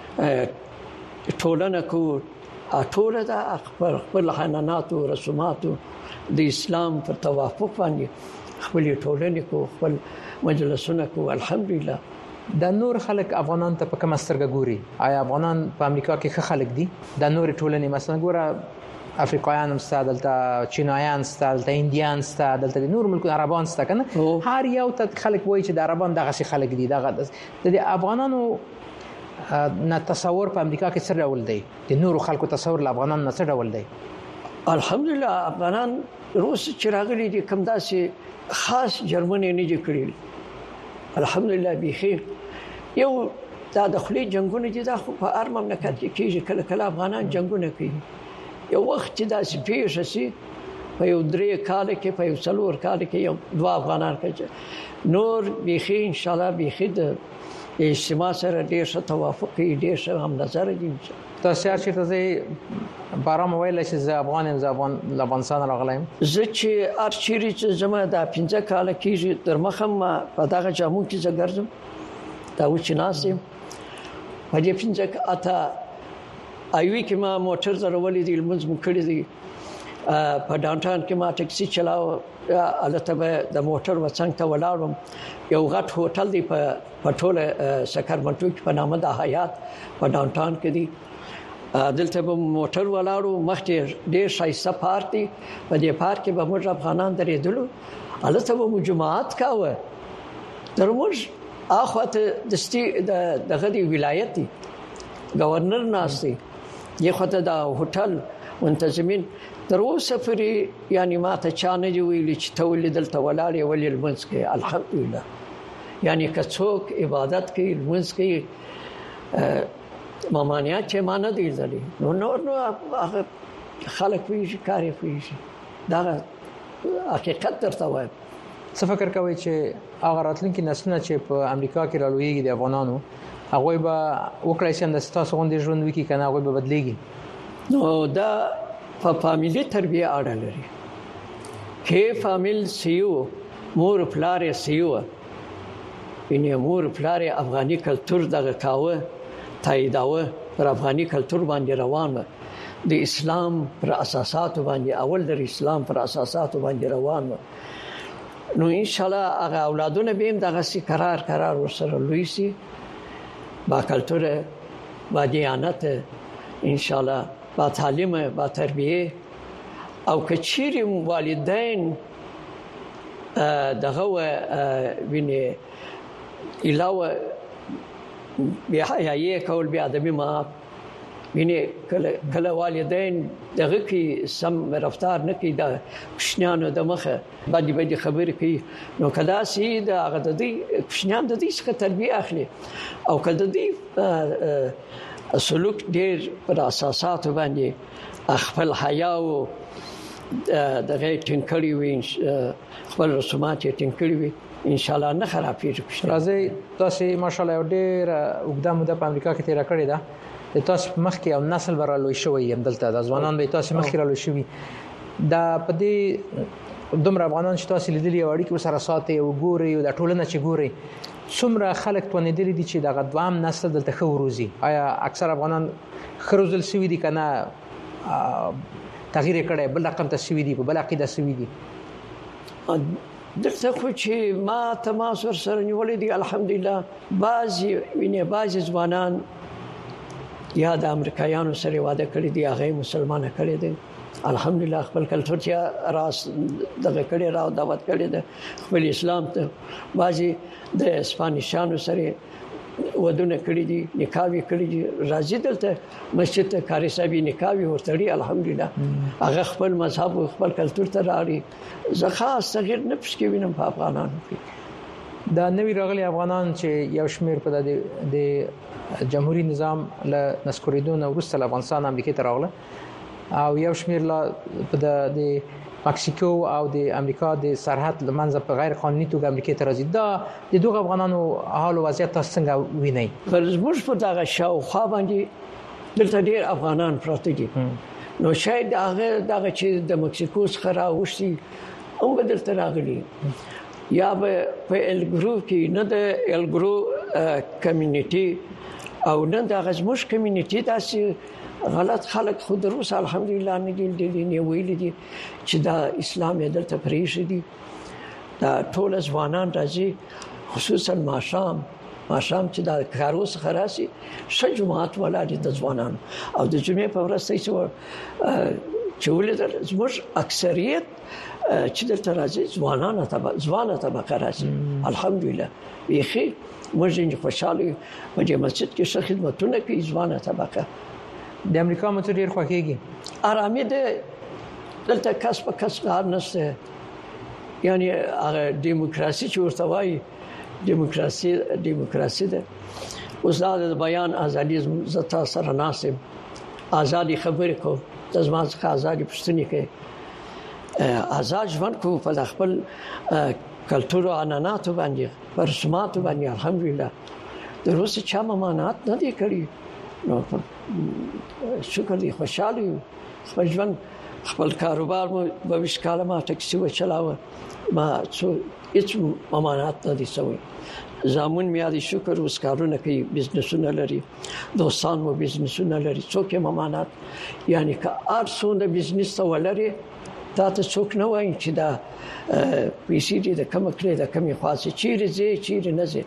ټولنه کو ټول د خپل خپل عنعنات او رسومات د اسلام په توافق باندې خپل ټولنه کو خپل مجلسونه کو الحمدلله. د نور خلک افغانان ته په کوم سترګه ګوري؟ آیا افغانان په امریکا کې ښه خلک دي؟ د نور ټولنې مثلا ګوره افریقایان هم ستا دلته چینایان ستا دلته هندیان ستا دلته د نور ملکونو عربان ستا کنه هر یو ته خلک وایي چې د عربان دغه شي خلک دي دغه د افغانانو نه تصور په امریکا کې څه ډول دی؟ د نورو خلکو تصور له افغانانو نه څه ډول دی؟ الحمدلله افغانان روس چې راغلي دي کوم داسې خاص جرمني نه دي کړی الحمدلله بخیر. یو دا د خلی جنگونه دي دا خو په هر مملکت کې کیږي کله کله افغانان جنگونه کوي یو وخت چې داسې پیښ شي په یو درې کال کې په یو څلور کال کې یو دوه افغانان کې نور بخیر ان شاء الله بخیر د اجتماع سره ډېر ښه توافق کوي ډېر ښه هم نظر دي. تاسو هر چیرته ځئ بارام ویل چې زه افغان یم زه افغان افغانستان راغلی یم زه چې هر چیرې چې زما دا پنځه کاله کېږي تر مخه ما په دغه جامو کې زه ګرځم دا اوس چې ناست یم په دې پنځه اته ایوي کې ما موټر درولې دي لمونځ مو کړی دی په ډاونټاون کې ما ټکسي چلاو البته د موټر وڅنګ ته ولاړم یو غټ هوټل دی په پټوله سکرمنټو کې په نامه د حیات په ډاونټاون کې دی دلته به موټر ولاړو مخکې ډېر ښایسته پارک دی په دې پارک کې به موږ افغانان درېدلو هلته به مو جماعت کاوه تر موږ اخواته دستي دغه دی ولایت دی گورنر ناست دی یې خواته د هوټل منتظمین تر اوسه پورې یعنی ما ته چا نه دی ویلي چې ته ولې دلته ولاړ یې ولې لمونځ کوې الحمدلله یعنی که څوک عبادت کوي لمونځ کوي ممانعت چې ما نه دی لیدلی نو نور نو هغه خلک ویږي کار یې ویږي دا حقیقت درته وایم. څه فکر کوي چې هغه راتلونکي نسلونه چې په امریکا کې رالویږي د افغانانو هغه به وکړای شي د ستاسو غونډې ژوند وکړي کنه هغه به بدلېږي؟ نو دا په فامیلی تربیه اړه لري. کې فامیل سیو مور پلار سیو ینه مور پلار افغاني کلچر دغه کاوه تاییداوه پر افغاني کلچر باندې روان و د اسلام پر اساسات باندې اول د اسلام پر اساسات باندې روان و نو ان شاء الله هغه اولادونه به هم دغه سي قرار قرار ورسره لوي سي با کلچر با دیانت ان شاء الله با تعلیم با تربیه او کچيري والدین دغه ویني علاوه بیا حیايي کول بیا ادبي ما ویني کله کله والدین دغه کی سم رفتار نه کی دا پښنانو د مخه باندې باندې خبرې کوي نو کدا سي دا هغه د دې پښنان د دې څخه تربیه اخلي او کله د دې سلوک ډېر پر اساسات باندې خپل حیا او دغه ټینګړي وي خپل رسومات ټینګړي وي ان شاء الله نه خرابېږي. راځي تاسو ماشاءالله ډېر وګدا موده په امریکا کې تیر کړی دا تاسو مخکې او نسل برالوي شوی هم دلته د ځوانان به تاسو مخکې رالوي شوی دا په دې دومره افغانان چې تاسو لیدلي او اړیکې سره ساتي او ګوري او د ټولنه چې ګوري څومره خلک توندلي دي چې د غدوام نسل دلته خو روزي آیا اکثر افغانان خروزل سوي دي کنه تغییر کړي بل رقم ته سوي دي په بل عقیده سوي دي؟ دلته خو چې ما تماس ور سره نیولې دي الحمدلله بعضي ویني بعضي ځوانان یا د امریکایانو سره واده کړی دی هغه مسلمانه کړی دی الحمدلله خپل کلچر چې راس دغه کړی راو دعوت کړی دی خپل اسلام ته بعضي د اسپانیشانو سره ودونه کړی دي نکاح کړی دي راځي دلته مسجد ته کاری صاحب نکاح ورتړي الحمدلله هغه خپل مذهب او خپل کلچر ته راړي زخه صغیر نه پښکې وینم په افغانانو کې دا نوی راغلي افغانان چې یو شمیر په د جمهوریت نظام له نسکوریدون او روسل افغانستان امریکا ته راغله او یو شمیر لا په د مکسیکو او د امریکا د سرحد لمنځه په غیر قانوني توګه امریکا ته راځي دا د دوه افغانانو حال او وضعیت تاسو څنګه وینئ؟ فرض په دغه شاوخوا باندې دلته ډیر افغانان پراته دي نو شاید هغه دغه چې د مکسیکو څخه راوښتي هم بدلته راغلي یا به په الګرو کې نه د الګرو کمیونټي او نه د غزموش کمیونټي داسې غلط خلک خو دروس الحمدلله نه دي دي نه ویل دي چې دا اسلام یې دلته پریښ دي دا ټول ځوانان راځي خصوصا ماشام ماشام چې دا کاروس خراسي ش جماعت ولا دي د ځوانان او د جمعې په ورځ چې ولې زموږ اکثریت چې دلته راځي ځوانان ته ځوانه طبقه راځي الحمدلله یخي موږ خوشاله په مسجد کې ښه خدمتونه کوي ځوانه طبقه د امریکا متر ډیر خوښيږي آرامي ده دلته کس په کس کار نشته یعنی هغه دیموکراسي چې ورته وایي دیموکراسي دیموکراسي ده اوس د بیان ازادي زتا سره ناسب ازادي خبرې کو د ځوان څخه ازادي پښتني کوي آزاد ژوند کو په خپل کلچر او عنعنات باندې پرسمات باندې الحمدلله د روس چا ممانعت نه دی کړی نو شکر دی خوشاله خپل ژوند خپل کاروبار مو په وشکاله ما ټکسي و چلاوه ما څو هیڅ ممانعت نه دي سوی زامن مې دي شکر اوس کارونه کوي بزنسونه لري دوستان مو بزنسونه لري څوک ممانعت یعنی که هر څومره بزنس ولري دا ته څوک نه وایي چې دا پیسې دې د کوم کړې د کومې خاصه چیرې زی چیرې نه زی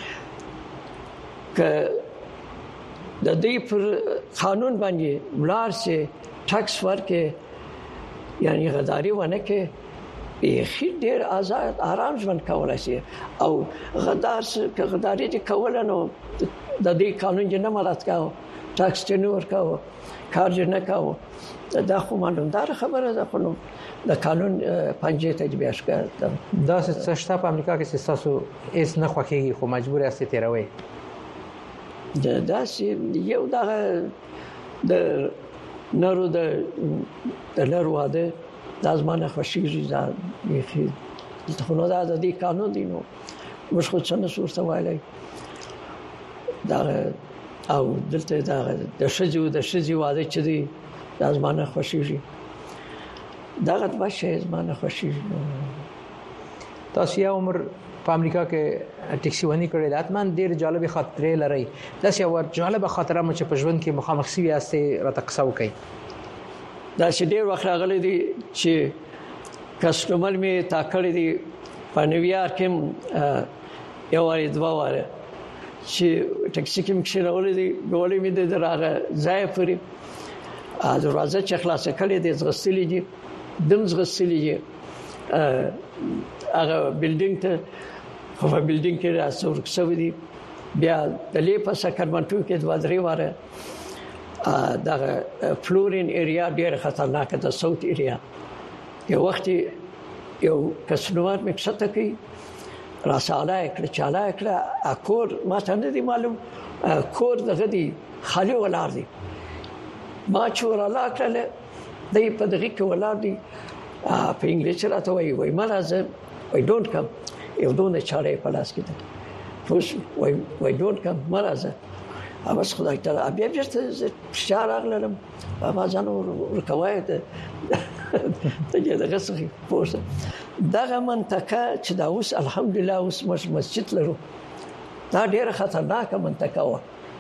که د دې پر قانون باندې ملار سي ټاکس ورکې یعنی غداري ونه کې یخي ډېر آزاد آرام ژوند کولای شي او غدار که غداري دي کول نو د دې قانون نه مراعات کاوه ټاکس نه ورکاوه کار نه کاوه دا خو معلومدار خبره ده خو د قانون پنځه ته بیا ښکار دا څه شته په امریکا کې چې تاسو هیڅ نه خوښيږي خو مجبور یاست تیروي د داسې یو دغه د نورو د د نورو واده د زمانه خوشیږي دا یخي د خلونو د دې قانون دی نو مش خو څنګه صورت وایي دا او دلته دا د شجو د شجو واده چې دی د زمانه خوشیږي دا غت باشه زمانه خوشیږي. تاسو یو عمر په امریکا کې ټیکسي ونی کړی راتمان ډیر جالب خاطرې لري دا یو جالب خاطره مې په ژوند کې مخامخ شوی یاستې راته قصه وکړئ. دا چې ډیر وخت راغلی دی چې کسټمر مې تا کړی دی په نیویارک کې یو واری دوا واره چې ټیکسي کې مې شروع دي ګولې مې د راغه ځای پرې ا دروازه چې خلاصه کړې دي زغسلې دي دم زغسلې دي هغه بلډینګ ته خو په بلډینګ کې راځور څو دي بیا د لې په ساکرمنټو کې د وادري واره دا فلورین ایریا ډېر خطرناک ده ساوث ایریا یو وخت یو کسنوار مې څه کوي راساله کړ چاله کړ اکور ما ته نه دی معلوم کور دغه دی خالي ولار دی ما چور الله کړل دای په دغه کې ولار دی په انګلیسي راته وایي وای مالازه وای ډونټ کم یو دونه چاره په لاس کې ده پوس وای وای ډونټ کم مالازه اوس خدای تعالی بیا بیرته شهر اغلم ما ځان ورکوي ته ته دغه څه پوسه دغه منطقه چې دا اوس الحمدلله اوس مسجد لرو دا ډیره خطرناکه منطقه و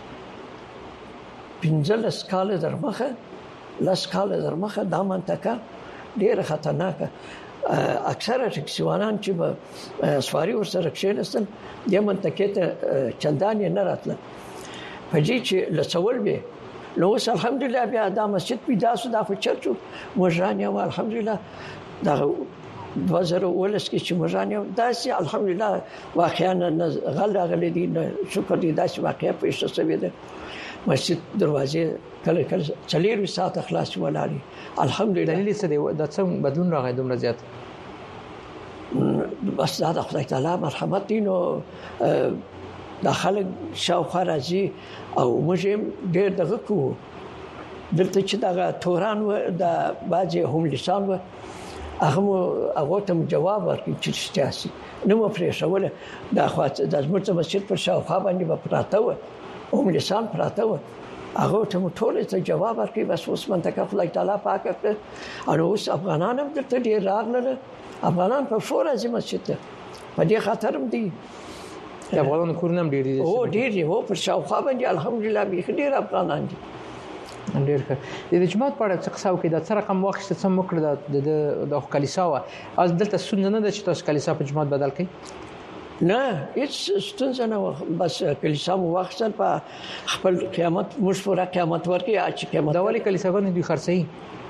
پنځل سکاله درمخه لاس کاله درمخه دا منطقه ډیره خطرناکه اکثره ټکسیوانان چې به سواری ورسره کښینستل د منطقې ته چندان نه راتله په دې چې لڅول به نو اوس الحمدلله بیا دا مسجد پیدا شو دا په چرچو مجران یو الحمدلله دا دوه زره ولس کې چې مجران یو داسې الحمدلله واقعا غل غل دي شکر دې داسې واقعا پېښه شوې ده مسجد دروازه کله کله چلیرو ساعت خلاص ولاري الحمدلله دلیل څه دی دا څه بدلون راغی دومره زیات بس دا خدای تعالی مرحمت دی نو داخله شاوخوا راځي او موږ ډېر دغه کوو دلته چې دا توران و د باجه هم لسان و هغه هغه ته جواب ورکړي چې سیاسي نو مو پرېښول دا خو د زموږ مسجد پر شاوخوا باندې به پراته و هم لسان پراته و هغه ته ټول ته جواب ورکړي بس اوس منطقه خدای تعالی پاک کړ او اوس افغانان هم دلته ډېر راغلل افغانان په فور ازي مسجد ته په دې خاطر هم دي د افغانانو کورونه هم ډېر دي او ډېر دي او پر شاوخوا باندې الحمدلله به ډېر افغانان دي ډېر ښه د جماعت په اړه څه قصه وکړي دا څه رقم وخت څه مکړه د د کلیسا و از دلته سنت نه ده چې تاسو کلیسا په جماعت بدل کړئ نه هیڅ ستونزه نه بس کلیسا مو واخصل په خپل قیامت مشفوره قیامت ورکی چې قیامت دا ولی کلیساګان دوی خرڅي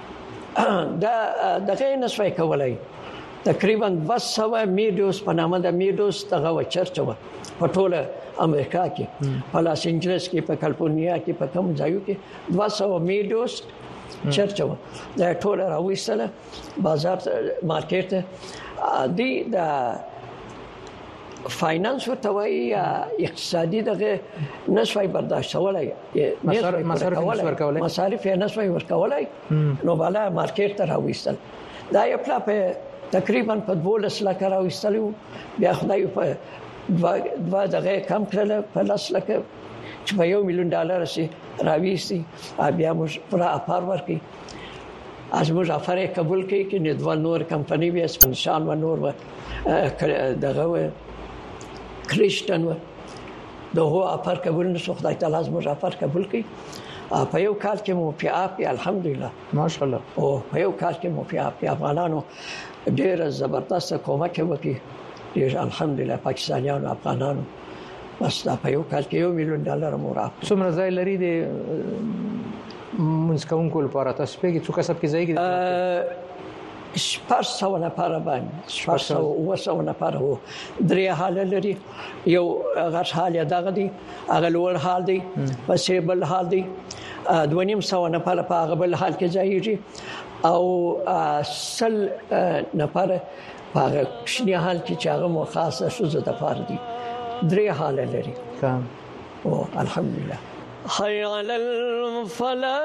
دا دغه نسوي کولای تقریبا دوه سوه میډوس په نامه د میډوس دغه چرچ و په ټوله امریکا کې په لاس انجلس کې په کالیفورنیا کې په کوم ځایو کې دوه سوه میډوس چرچ و دا ټوله راوېستله بازار مارکیټ دی د فاینانس ورته وایي اقتصادي دغه نسوي برداشت ولای مصارف ورکولای مصارف نسوي ورکولای نو بالا مارکیټ ته راوېستل دا یو په تقریبا په دولس لکه راوېستلو بیا خدای په دوا دغه کم کړل په لاس لکه چې په یو میلیون ډالر شي راوېستي بیا موږ پورا اپار ورکي از موږ افر قبول کړي کې نه دوه نور کمپنی بیا سپنشان و نور و دغه کریسټن و دغه اپار قبول نشو خدای تعالی از موږ اپار قبول کړي په یو کال کې مو په اپ الحمدلله ماشاءالله او په یو کال کې مو په اپ افغانانو ډېر زبردست کومک وکړي ډېر الحمدلله پاکستانیانو افغانانو بس دا په یو کال کې یو میلیون ډالر مو را څومره ځای لري د منځکونکو لپاره تاسو په کې څو کسب کې ځای کې شپږ سوه نفر باندې شپږ سوه اوه سوه نفر وو درې حال لري یو غټ حال دغه دی هغه لوړ حال دی پسې بل حال دی دوه نیم سوه نفر په هغه بل حال کې ځایږي او سل نفر په هغه کښنی حال کې چې هغه مو خاصه شوزه د پاره دي درې حال لري او الحمدلله. حي علی الفلاح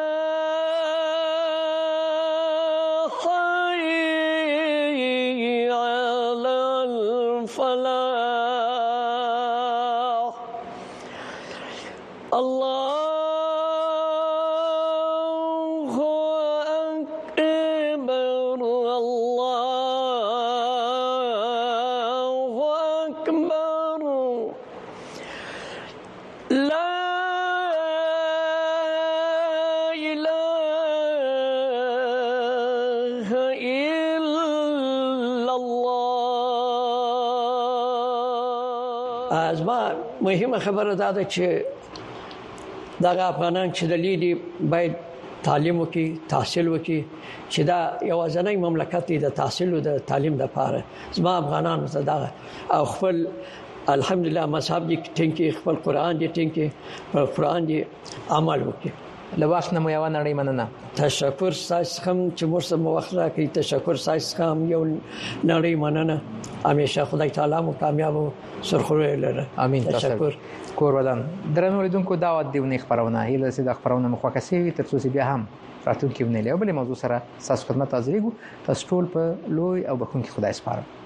حي علی الفلاح الله مهمه خبره ده چې دغه افغانان چې د لیدي باید تعلیم وکړي، تحصیل وکړي، چې دا یوازینی مملکت دی د تحصیل او د تعلیم لپاره. زما افغانانو ته دا او خپل الحمدلله مذهب دي ټینګي، خپل قران دي ټینګي، پر قران دي عمل وکړي. لواش نه مو یو نړۍ مننه. تشکر ساس هم چې مرسته مو وخت راکړي. تشکر ساس هم یو نړۍ مننه. همیشه خدای تعالی مو کامیاب او سرخوره لره. امين. تشکر. کور ودان درنو لیدونکو دعوت دیونه خبرونه هیله سي د خبرونه مخکسي تر څو بیا هم راتلونکي ونیلې او بل موضوع سره تاسو خدمت حاضرېږو. تاسو ټول په لوی او بخښونکي خدای سپارم.